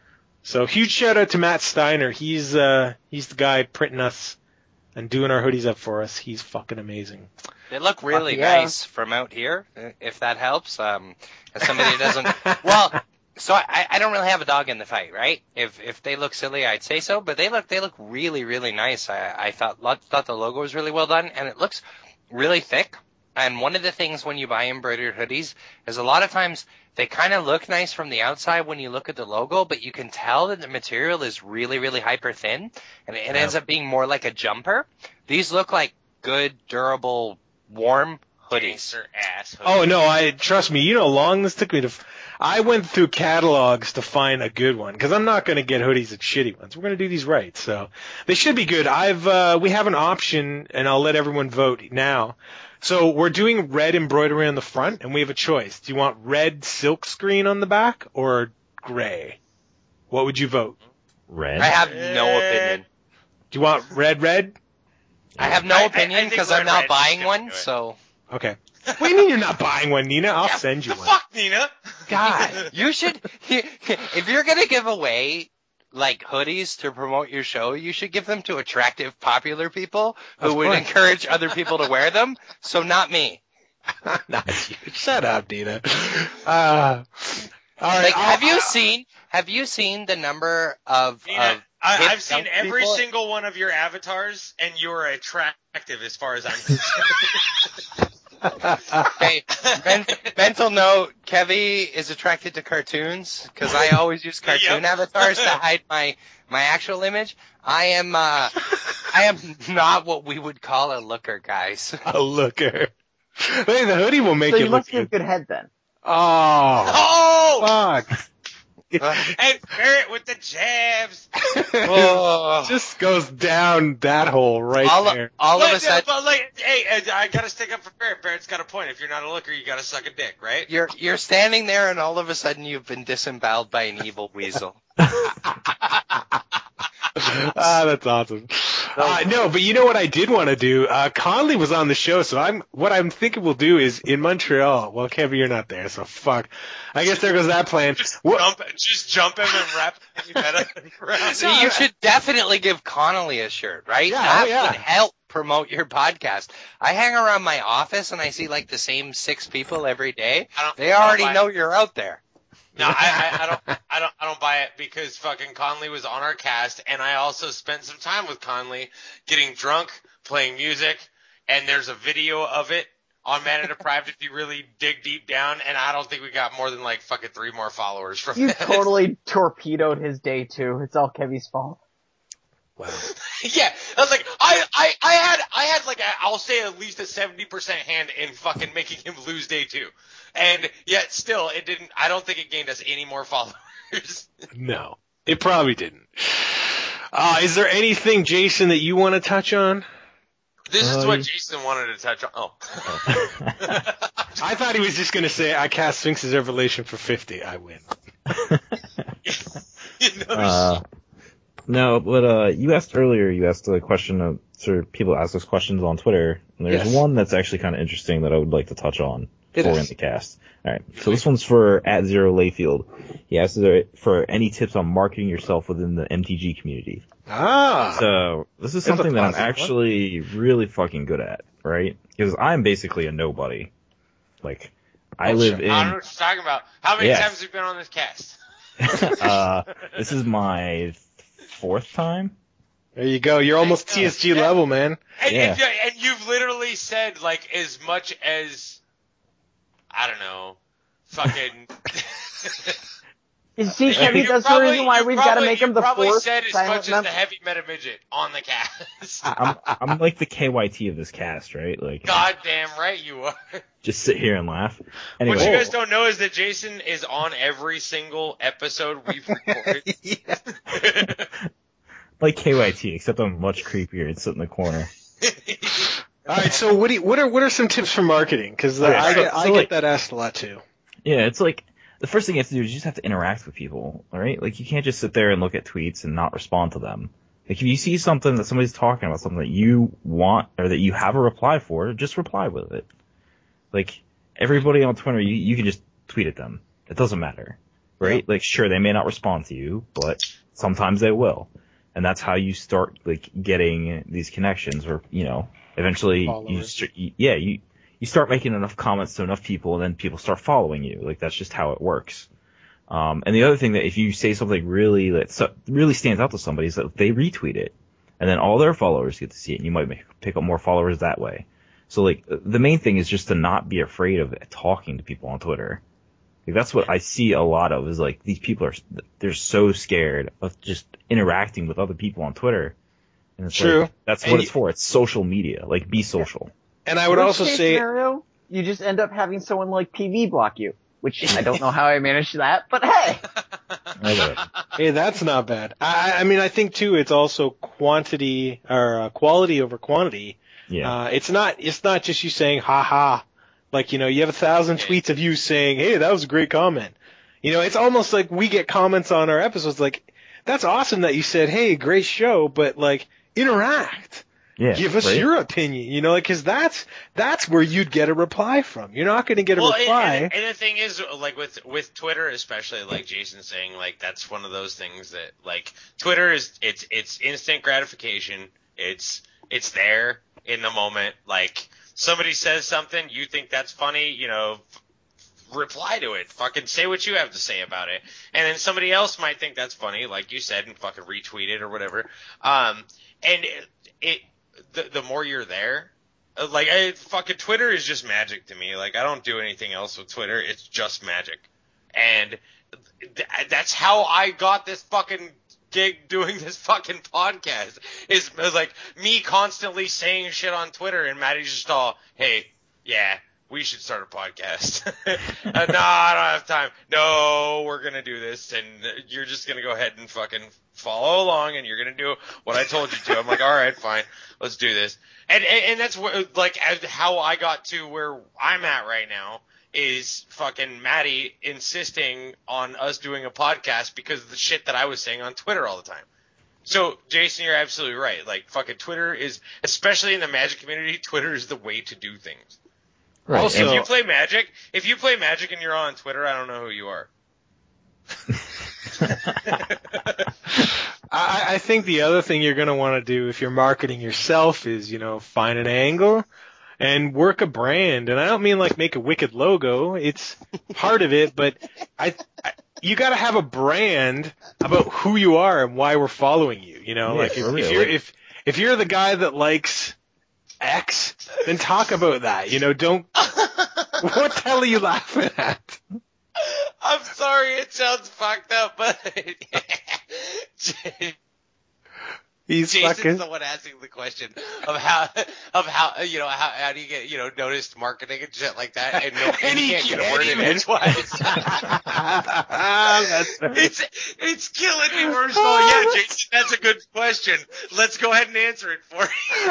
So huge shout out to Matt Steiner. He's the guy printing us and doing our hoodies up for us. He's fucking amazing. They look really nice from out here, if that helps. As somebody who doesn't, well, so I don't really have a dog in the fight, right? If they look silly, I'd say so, but they look really, really nice. I thought the logo was really well done, and it looks really thick. And one of the things when you buy embroidered hoodies is a lot of times they kind of look nice from the outside when you look at the logo, but you can tell that the material is really, really hyper thin, and it ends up being more like a jumper. These look like good, durable, warm hoodies. Oh no, trust me, you know how long this took me to. I went through catalogs to find a good one, because I'm not going to get hoodies at shitty ones. We're going to do these right, so they should be good. We have an option, and I'll let everyone vote now. So we're doing red embroidery on the front, and we have a choice. Do you want red silk screen on the back or gray? What would you vote? Red. I have no opinion. Do you want red? I have no opinion because I'm not buying one, so. Okay. What do you mean you're not buying one, Nina? I'll send you one. Fuck, Nina! God, you should, if you're gonna give away, like, hoodies to promote your show, you should give them to attractive, popular people who would encourage other people to wear them, so not me. Not you. Shut up, Nina. All right. Like, have you seen the number of, Nina, I've seen every people? single one of your avatars, and you're attractive as far as I'm concerned. Hey, mental note, Kevy is attracted to cartoons, because I always use cartoon avatars to hide my actual image. I am not what we would call a looker, guys. A looker. Hey, the hoodie will make so it you look must have good head then. Oh! Fuck. And Barrett with the jabs. Just goes down that hole right there. All of a sudden, hey, I gotta stick up for Barrett. Barrett's got a point. If you're not a looker, you gotta suck a dick, right? you're standing there, and all of a sudden, you've been disemboweled by an evil weasel. That's awesome. No, but you know what I did want to do? Conley was on the show, so what I'm thinking we'll do is in Montreal. Well, Kevin, you're not there, so fuck. I guess there goes that plan. Just jump him and wrap him around. So you should definitely give Connolly a shirt, right? Yeah, that would help promote your podcast. I hang around my office and I see like the same 6 people every day. They already know you're out there. No, I don't buy it because fucking Conley was on our cast, and I also spent some time with Conley getting drunk, playing music, and there's a video of it on Mana Deprived if you really dig deep down, and I don't think we got more than like fucking 3 more followers from You that. totally torpedoed his day too. It's all Kevy's fault. Wow. Yeah, I was like, I had like I'll say at least a 70% hand in fucking making him lose day 2. And yet still, it didn't, I don't think it gained us any more followers. No, it probably didn't. Is there anything, Jason, that you want to touch on? This is what Jason wanted to touch on. Oh. I thought he was just going to say, I cast Sphinx's Revelation for 50. I win. No, but you asked a question, people ask us questions on Twitter, and there's one that's actually kind of interesting that I would like to touch on. in the cast. All right, so this one's for @0Layfield. He asks for any tips on marketing yourself within the MTG community. So this is something that I'm actually really fucking good at, right? Because I'm basically a nobody. Like, I live in... I don't know what you're talking about. How many times have you been on this cast? This is my 4th time. There you go. You're almost TSG level, man. And you've literally said, like, as much as, I don't know, fucking... See, Kevin, that's the reason why we've got to make him the 4th. You probably said as much as the heavy meta midget on the cast. I'm like the KYT of this cast, right? Like, goddamn right you are. Just sit here and laugh. Anyway. What you guys don't know is that Jason is on every single episode we've recorded. Like KYT, except I'm much creepier and sit in the corner. All right, so what are some tips for marketing? Because I get that asked a lot too. Yeah, it's like the first thing you have to do is you just have to interact with people, all right? Like, you can't just sit there and look at tweets and not respond to them. Like, if you see something that somebody's talking about, something that you want or that you have a reply for, just reply with it. Like, everybody on Twitter, you can just tweet at them. It doesn't matter, right? Yeah. Like, sure, they may not respond to you, but sometimes they will. And that's how you start, like, getting these connections, or, you know, eventually you start making enough comments to enough people, and then people start following you. Like, that's just how it works. And the other thing, that if you say something really stands out to somebody, is that they retweet it, and then all their followers get to see it, and you might pick up more followers that way. So, like, the main thing is just to not be afraid of talking to people on Twitter. Like, that's what I see a lot of, is like, these people they're so scared of just interacting with other people on Twitter. And it's true. Like, that's what it's for. It's social media. Like, be social. And I would also say, scenario, you just end up having someone like PV block you, which I don't know how I managed that, but hey. Hey, that's not bad. I mean, I think too, it's also quality over quantity. Yeah. It's not just you saying, ha ha. Like, you know, you have 1,000 tweets of you saying, hey, that was a great comment. You know, it's almost like we get comments on our episodes like, that's awesome that you said, hey, great show, but like, interact. Yeah, give us your opinion, you know, like, cause that's where you'd get a reply from. You're not going to get a reply. And the thing is, like, with Twitter, especially, like Jason's saying, like, that's one of those things that, like, Twitter it's instant gratification. It's there in the moment. Like, somebody says something, you think that's funny, you know, reply to it. Fucking say what you have to say about it. And then somebody else might think that's funny, like you said, and fucking retweet it or whatever. And the more you're there, like, fucking Twitter is just magic to me. Like, I don't do anything else with Twitter. It's just magic. And that's how I got this fucking gig doing this fucking podcast, is like me constantly saying shit on Twitter, and Maddie's just all, hey, yeah, we should start a podcast. No, I don't have time. No, we're going to do this, and you're just going to go ahead and fucking follow along, and you're going to do what I told you to. I'm like, all right, fine, let's do this. And that's what, like, how I got to where I'm at right now, is fucking Maddie insisting on us doing a podcast because of the shit that I was saying on Twitter all the time. So, Jason, you're absolutely right. Like, fucking Twitter is, especially in the Magic community, Twitter is the way to do things. Right. Also, if you play Magic and you're on Twitter, I don't know who you are. I think the other thing you're going to want to do if you're marketing yourself is, you know, find an angle and work a brand. And I don't mean like make a wicked logo. It's part of it, but you got to have a brand about who you are and why we're following you. You know, like if you're the guy that likes X, then talk about that. You know, don't. What the hell are you laughing at? I'm sorry, it sounds fucked up, but Jason's the one asking the question of how you know, how do you get, you know, noticed marketing and shit like that, and he can't get a word in edgewise. It's killing me. We're just going, yeah, Jason, that's a good question. Let's go ahead and answer it for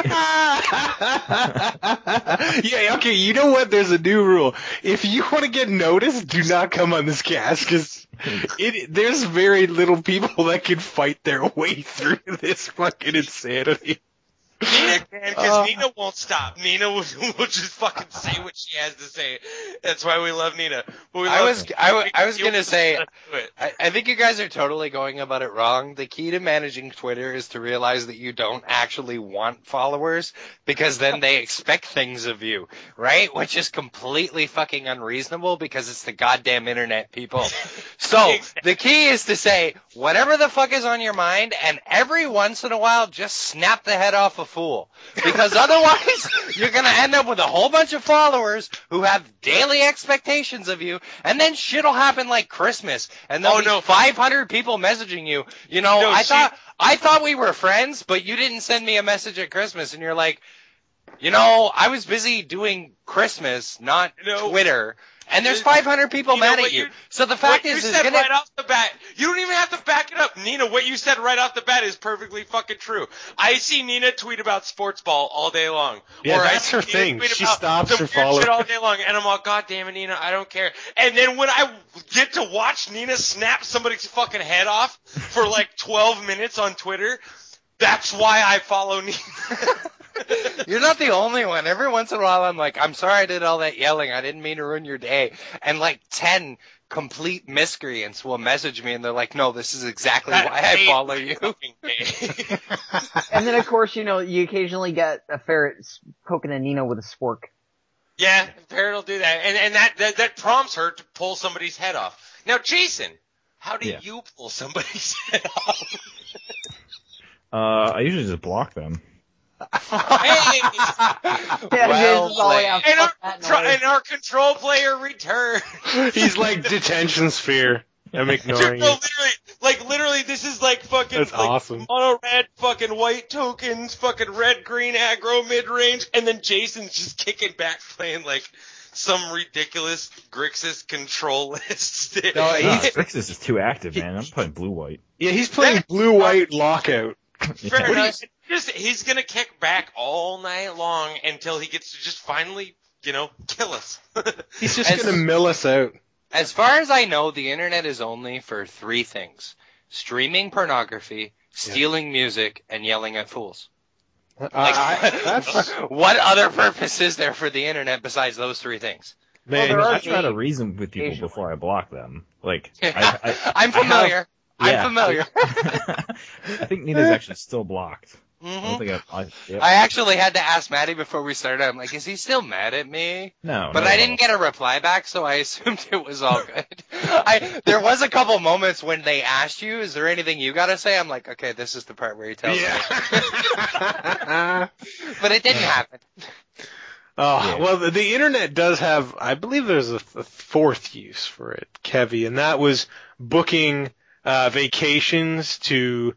you. Yeah, okay, you know what? There's a new rule. If you want to get noticed, do not come on this cast, because there's very little people that can fight their way through this fucking insanity. Nina can, because Nina won't stop. Nina will just fucking say what she has to say. That's why we love Nina. I was gonna say, I think you guys are totally going about it wrong. The key to managing Twitter is to realize that you don't actually want followers, because then they expect things of you, right? Which is completely fucking unreasonable because it's the goddamn internet, people. So, the key is to say, whatever the fuck is on your mind, and every once in a while, just snap the head off a fool. Because otherwise, you're gonna end up with a whole bunch of followers who have daily expectations of you, and then shit'll happen like Christmas, and there'll be 500 people messaging you. You know, I thought we were friends, but you didn't send me a message at Christmas, and you're like, you know, I was busy doing Christmas, not Twitter. And there's 500 people mad at you. So the fact is, right off the bat, you don't even have to back it up. Nina, what you said right off the bat is perfectly fucking true. I see Nina tweet about sports ball all day long. Yeah, that's her thing. She stops her followers all day long, and I'm all, God damn it, Nina, I don't care. And then when I get to watch Nina snap somebody's fucking head off for like 12 minutes on Twitter, that's why I follow Nina. You're not the only one. Every once in a while, I'm like, I'm sorry I did all that yelling. I didn't mean to ruin your day. And like 10 complete miscreants will message me, and they're like, no, this is exactly why I follow you. And then, of course, you know, you occasionally get a ferret poking a Nina with a spork. Yeah, a ferret will do that. And that prompts her to pull somebody's head off. Now, Jason, how do you pull somebody's head off? I usually just block them. Hey! And our control player returned. He's like detention sphere. I'm ignoring you. Literally, this is like fucking. That's awesome. Mono red, fucking white tokens, fucking red, green, aggro, mid range, and then Jason's just kicking back, playing like some ridiculous Grixis control list. Grixis is too active, man. I'm playing blue-white. Yeah, he's playing blue-white lockout. Fair enough. He's gonna kick back all night long until he gets to just finally, kill us. He's just gonna mill us out. As far as I know, the internet is only for 3 things: streaming pornography, stealing music, and yelling at fools. What other purpose is there for the internet besides those 3 things? Man, I try to reason with people before I block them. Like, I'm familiar. I'm familiar. I think Nina's actually still blocked. Mm-hmm. I actually had to ask Maddie before we started. I'm like, is he still mad at me? No. But I didn't get a reply back, so I assumed it was all good. There was a couple moments when they asked you, is there anything you gotta say? I'm like, okay, this is the part where he tells me. But it didn't happen. Well, the internet does have, I believe there's a 4th use for it, Kevy, and that was booking vacations to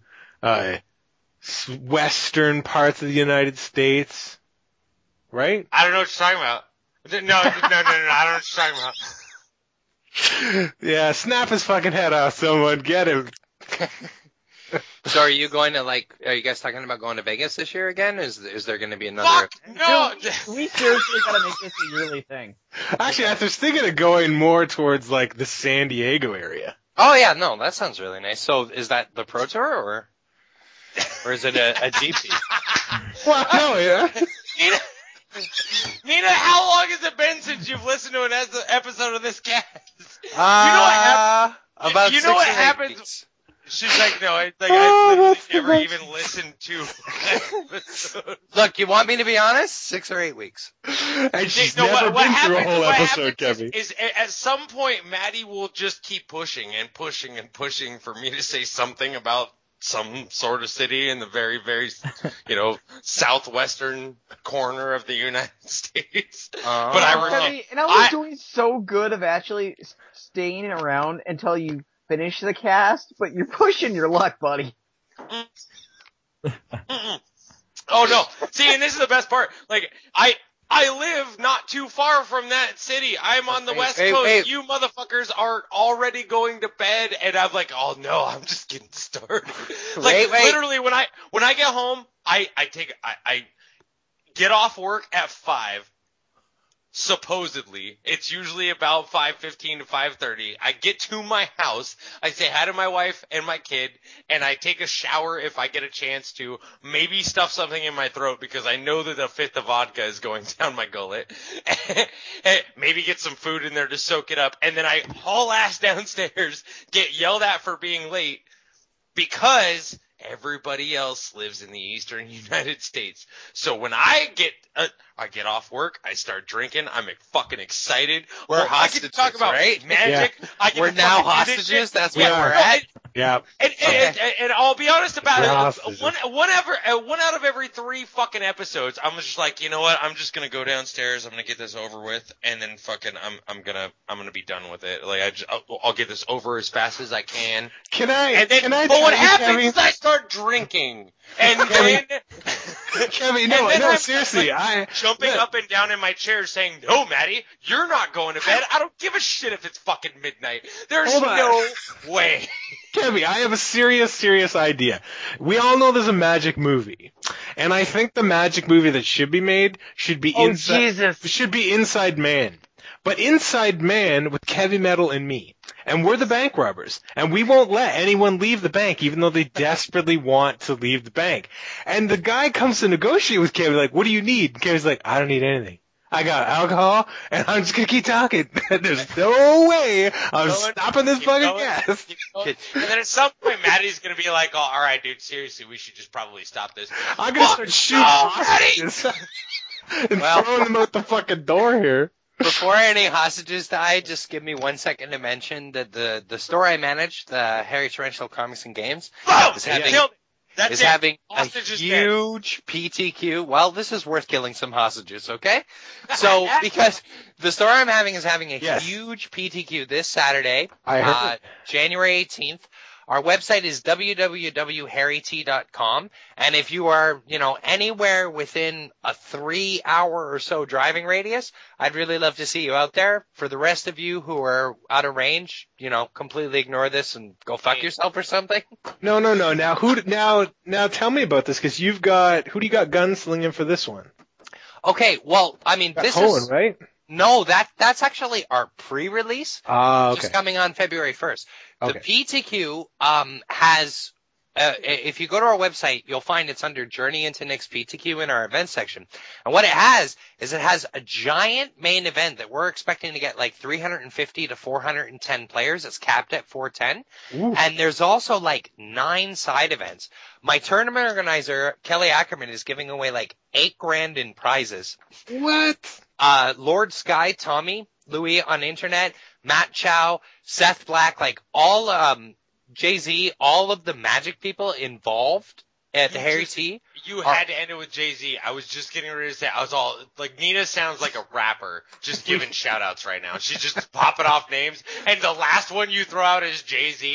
western parts of the United States, right? I don't know what you're talking about. No, I don't know what you're talking about. Yeah, snap his fucking head off, someone. Get him. So are you going to, are you guys talking about going to Vegas this year again? Is there going to be another? No! We seriously gotta make this a yearly thing. Actually, I was thinking of going more towards, the San Diego area. Oh yeah, no, that sounds really nice. So is that the Pro Tour, or is it a GP? Well, no, yeah. Nina, how long has it been since you've listened to an episode of this cast? About you know what happens? Weeks. She's like, no, I've literally never even listened to episodes. Look, you want me to be honest? 6 or 8 weeks. And she's never been through a whole episode, Kevin. Is at some point, Maddie will just keep pushing and pushing and pushing for me to say something about some sort of city in the very, very, southwestern corner of the United States. But I was doing so good of actually staying around until you finish the cast, but you're pushing your luck, buddy. Oh no. See, and this is the best part. I live not too far from that city. I'm on the West Coast. Hey. You motherfuckers are already going to bed, and I'm like, oh no, I'm just getting started. Literally, when I get home, I get off work at 5. supposedly. It's usually about 5:15 to 5:30. I get to my house, I say hi to my wife and my kid, and I take a shower if I get a chance to, maybe stuff something in my throat because I know that a fifth of vodka is going down my gullet. Maybe get some food in there to soak it up, and then I haul ass downstairs, get yelled at for being late because everybody else lives in the eastern United States. So when I get off work, I start drinking. I'm fucking excited. We're hostages, I get to talk about right? magic. Yeah. We're now hostages. That's where we're at. Yeah. And I'll be honest about Hostages. it. One out of every 3 fucking episodes, I'm just like, you know what? I'm just gonna go downstairs. I'm gonna get this over with, and then fucking I'm gonna be done with it. Like I'll get this over as fast as I can. But what happens is I start drinking, and then Kevin, seriously, I'm jumping up and down in my chair saying, "No, Maddie, you're not going to bed. I don't give a shit if it's fucking midnight. There's no way." Kevin, I have a serious idea. We all know there's a magic movie, and I think the magic movie that should be made should be Inside Man. But Inside Man with Kevin Metal and me. And we're the bank robbers. And we won't let anyone leave the bank, even though they desperately want to leave the bank. And the guy comes to negotiate with Kevin, like, what do you need? And Kevin's like, I don't need anything. I got alcohol, and I'm just gonna keep talking. There's no way I'm stopping this fucking gas. And then at some point, Maddie's gonna be like, "Oh, all right, dude, seriously, we should just probably stop this." I'm gonna start shooting hostages and throwing them out the fucking door here. Before any hostages die, just give me 1 second to mention that the store I manage, the Harry Torrential Comics and Games, is having a huge PTQ. Well, this is worth killing some hostages, okay? So, because the store I'm having is having a huge PTQ this Saturday, January 18th. Our website is www.harryt.com, and if you are, anywhere within a 3-hour or so driving radius, I'd really love to see you out there. For the rest of you who are out of range, completely ignore this and go fuck yourself or something. No. Now tell me about this, because who do you got gunslinging for this one? Okay, well, I mean, this Cohen, is right? No, that's actually our pre-release. Okay. Just coming on February 1st. Okay. The PTQ has, if you go to our website, you'll find it's under Journey into Nick's PTQ in our events section. And what it has is it has a giant main event that we're expecting to get like 350 to 410 players. It's capped at 410. Ooh. And there's also like 9 side events. My tournament organizer, Kelly Ackerman, is giving away like $8,000 in prizes. What? Lord Sky, Tommy, Louis on internet, Matt Chow, Seth Black, like all, Jay-Z, all of the Magic people involved at the Harry T. You had to end it with Jay-Z. I was just getting ready to say, I was all, like, Nina sounds like a rapper just giving shout outs right now. She's just popping off names, and the last one you throw out is Jay-Z.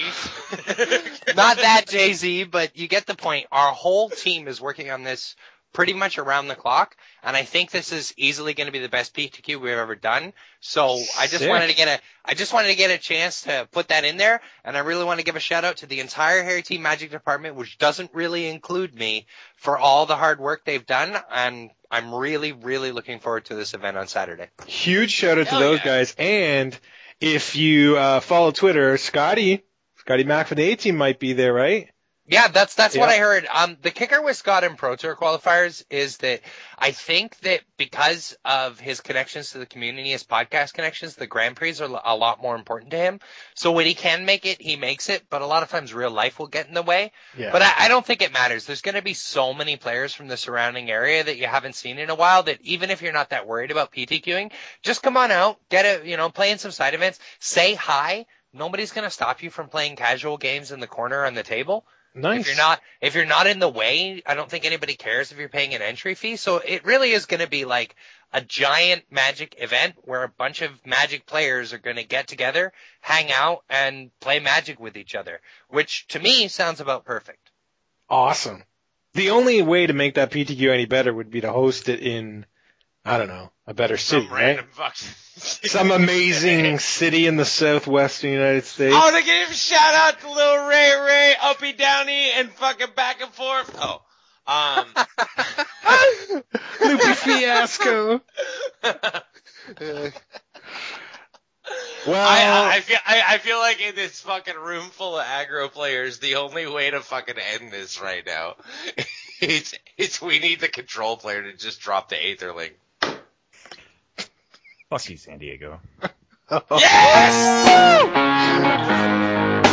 Not that Jay-Z, but you get the point. Our whole team is working on this pretty much around the clock, and I think this is easily going to be the best PTQ we've ever done. So I just wanted to get a chance to put that in there, and I really want to give a shout out to the entire Harry Team Magic department, which doesn't really include me, for all the hard work they've done, and I'm really, really looking forward to this event on Saturday. Huge shout out to those guys, and if you follow Twitter, Scotty Mac for the A-Team might be there, right? Yeah, that's what I heard. The kicker with Scott in Pro Tour qualifiers is that I think that because of his connections to the community, his podcast connections, the Grand Prix are a lot more important to him. So when he can make it, he makes it, but a lot of times real life will get in the way. Yeah. But I don't think it matters. There's going to be so many players from the surrounding area that you haven't seen in a while that even if you're not that worried about PTQing, just come on out, play in some side events, say hi. Nobody's going to stop you from playing casual games in the corner on the table. Nice. If you're not in the way, I don't think anybody cares if you're paying an entry fee. So it really is going to be like a giant Magic event where a bunch of Magic players are going to get together, hang out, and play Magic with each other, which to me sounds about perfect. Awesome. The only way to make that PTQ any better would be to host it in, I don't know, a better city, right? Some amazing city in the southwestern United States. I want to give a shout out to Lil Ray, Uppy Downy, and fucking back and forth. Loopy Fiasco. Well, I feel like in this fucking room full of aggro players, the only way to fucking end this right now it's we need the control player to just drop the Aetherling. Fuck you, San Diego. Yes!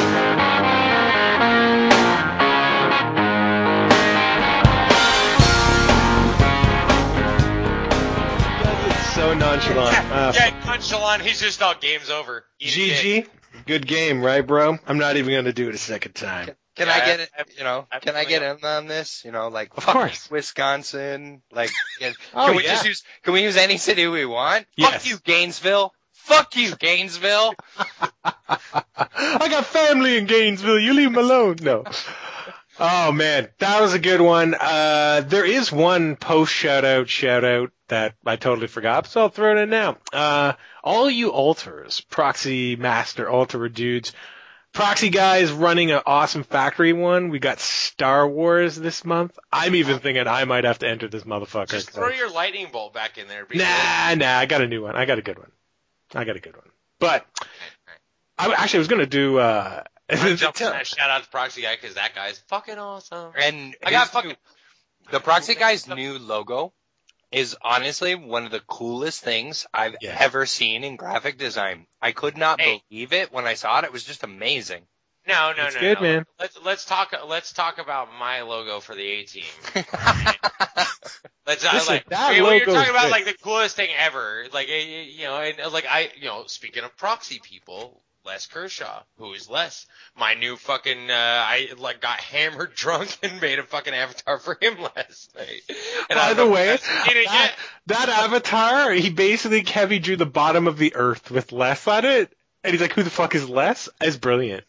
So nonchalant. Yeah, nonchalant. He's just all game's over. GG. Good game, right, bro? I'm not even going to do it a second time. Can I get it? Can I get in on this? Like, of course, Wisconsin. Like, can we use any city we want? Yes. Fuck you, Gainesville. Fuck you, Gainesville. I got family in Gainesville. You leave them alone. No. Oh man, that was a good one. There is one post shout out that I totally forgot, so I'll throw it in now. All you alters, Proxy Master Alterer dudes, Proxy guys running an awesome factory one. We got Star Wars this month. I'm even thinking I might have to enter this motherfucker. Just throw your lightning bolt back in there. Nah, I got a new one. I got a good one. But I was gonna do. I'm jumping that shout out to Proxy guy because that guy's fucking awesome. And the Proxy guy's new logo is honestly one of the coolest things I've ever seen in graphic design. I could not believe it when I saw it. It was just amazing. No. It's good, man. Let's talk about my logo for the A team. Listen, you're talking about like the coolest thing ever. Like speaking of Proxy people, Les Kershaw, who is Les. My new fucking, I got hammered drunk and made a fucking avatar for him last night. And by the way, that avatar, he basically Kevin drew the bottom of the earth with Les on it. And he's like, who the fuck is Les? It's brilliant.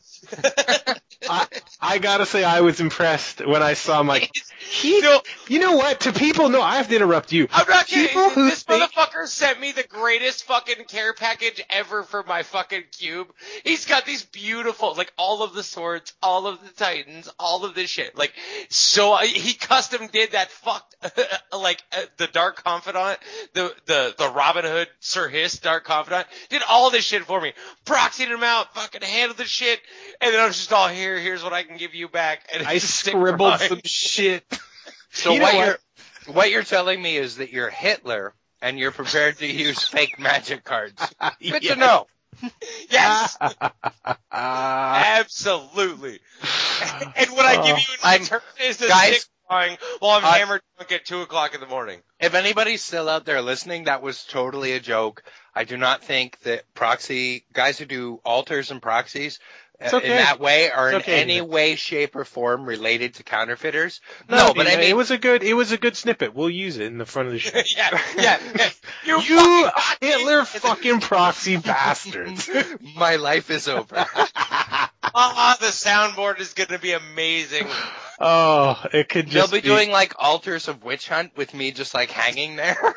I gotta say, I was impressed when I saw him. Like, you know what? To people, no, I have to interrupt you. I'm not kidding. This motherfucker sent me the greatest fucking care package ever for my fucking cube. He's got these beautiful, like, all of the swords, all of the titans, all of this shit. Like, so he custom did that fucked, the Dark Confidant, the Robin Hood Sir Hiss Dark Confidant, did all this shit for me. Proxied him out, fucking handled the shit, and then I was just all, here's what I can give you back. And I scribbled some shit. So what you're telling me is that you're Hitler and you're prepared to use fake magic cards. Good to know. Yes. Absolutely. And what I give you in return is the stick drawing while I'm hammered drunk at 2:00 in the morning. If anybody's still out there listening, that was totally a joke. I do not think that guys who do alters and proxies in that way are in any way, shape, or form related to counterfeiters. No, but I mean, it was a good snippet. We'll use it in the front of the show. yeah. You Hitler fucking proxy bastards. My life is over. The soundboard is going to be amazing. Oh, it could just They'll be doing like altars of Witch Hunt with me just like hanging there.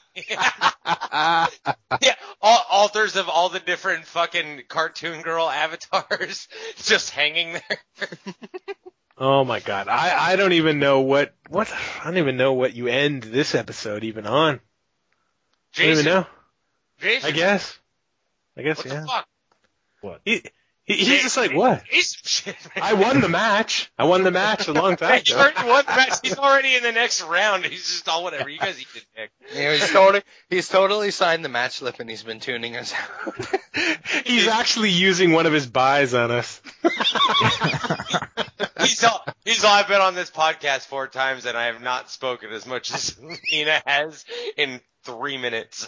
Altars of all the different fucking cartoon girl avatars just hanging there. Oh my god. I don't even know what I don't even know what you end this episode even on. Jason, I don't even know. Jason. I guess What yeah. the fuck? What? He's just like, what? I won the match. I won the match a long time ago. He already won the match. He's already in the next round. He's just all whatever. You guys eat the dick. Yeah, he's totally signed the match slip and he's been tuning us out. He's actually using one of his buys on us. He's all, I've been on this podcast 4 times and I have not spoken as much as Nina has in 3 minutes.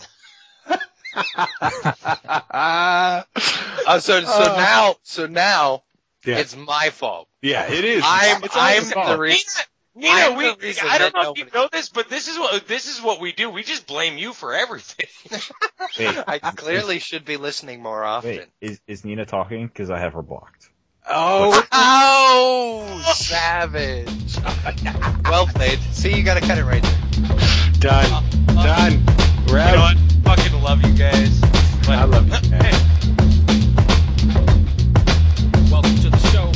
So now it's my fault. Yeah, it is. I'm the reason. Nina, I don't know if you know this, but this is what we do. We just blame you for everything. I clearly should be listening more often. Wait, is Nina talking? Because I have her blocked. Oh, savage. Well played. See, you gotta cut it right there. Done. We're out. You know what? Fucking love you guys. I love you guys. Welcome to the show.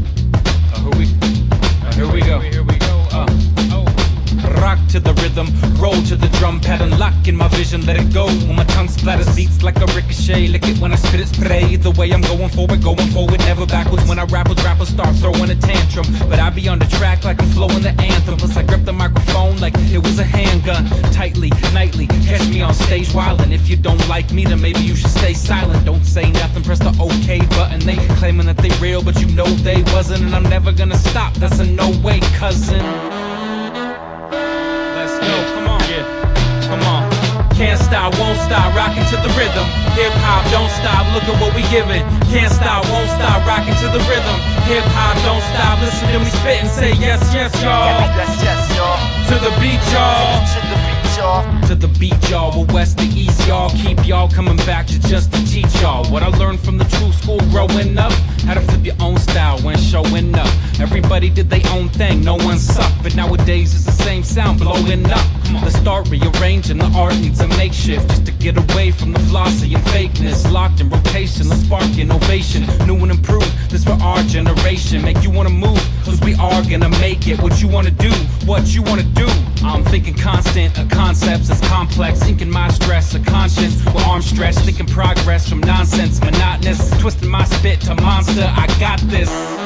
Here we go. Rock to the rhythm, roll to the drum pattern, lock in my vision, let it go. When my tongue splatters beats like a ricochet, lick it when I spit it spray. Either way, I'm going forward, never backwards. When I rap with rappers, start throwing a tantrum. But I be on the track like I'm flowing the anthem. Plus I grip the microphone like it was a handgun. Tightly, nightly, catch me on stage wildin'. If you don't like me, then maybe you should stay silent. Don't say nothing, press the OK button. They claiming that they real, but you know they wasn't. And I'm never gonna stop, that's a no way, cousin. Let's go, come on, come on. Can't stop, won't stop, rocking to the rhythm. Hip hop, don't stop, look at what we giving. Can't stop, won't stop, rocking to the rhythm. Hip hop, don't stop, listen to me spit and say yes, yes, y'all. Yes, y'all. To the beat, y'all. To the beat, y'all. To the beat, y'all. We're west to east, y'all. Keep y'all coming back to just to teach y'all what I learned from the true school growing up. How to flip your own style when showing up. Everybody did their own thing, no one sucked. But nowadays it's the same sound blowing up. Let's start rearranging, the art needs a makeshift just to get away from the flossy and fakeness. Locked in rotation, let's spark innovation. New and improved, this for our generation. Make you wanna move, cause we are gonna make it. What you wanna do, what you wanna do. I'm thinking constant, a concepts as complex. Inking my stress, a conscience with arms stretched. Thinking progress from nonsense, monotonous. Twisting my spit to monster, I got this.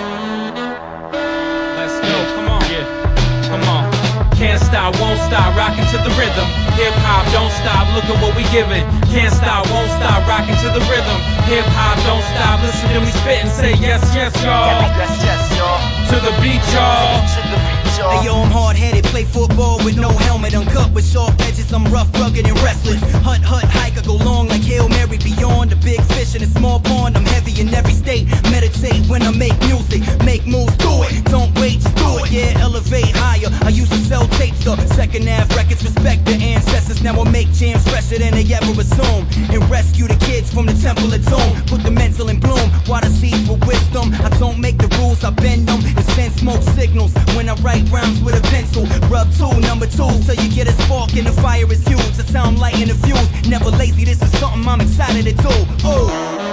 Let's go, come on, come on. Can't stop, won't stop, rocking to the rhythm. Hip hop, don't stop, look at what we giving. Can't stop, won't stop, rocking to the rhythm. Hip hop, don't stop, listen to me spit and say yes, yes, y'all. Yes, y'all. To the beat, y'all. To the beat, y'all. Hey yo, I'm hard-headed, play football with no helmet, uncut with sharp edges. I'm rough, rugged, and restless. Hunt, hike, I go long like Hail Mary. Beyond the big fish in a small pond, I'm heavy in every state. Meditate when I make music, make moves, do it. Don't wait, just do it. Yeah, elevate higher. I used to sell tapes, the second half records. Respect the ancestors, now I make jams fresher than they ever assume. And rescue the kids from the temple of doom. Put the mental in bloom, water seeds with wisdom. I don't make the rules, I bend them. And send smoke signals when I write rhymes with a pencil. Rub two, number two, till you get a spark and the fire is huge. That's how I'm lighting the fuse. Never lazy, this is something I'm excited to do. Oh.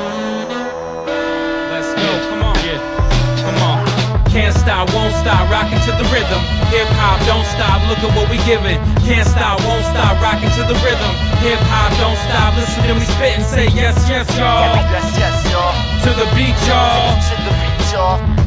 Let's go, come on, come on. Can't stop, won't stop, rocking to the rhythm. Hip hop, don't stop, look at what we giving. Can't stop, won't stop, rocking to the rhythm. Hip hop, don't stop, listen to me spit and say yes, yes, y'all. Yes, y'all. To the beat, y'all. To the beat, y'all.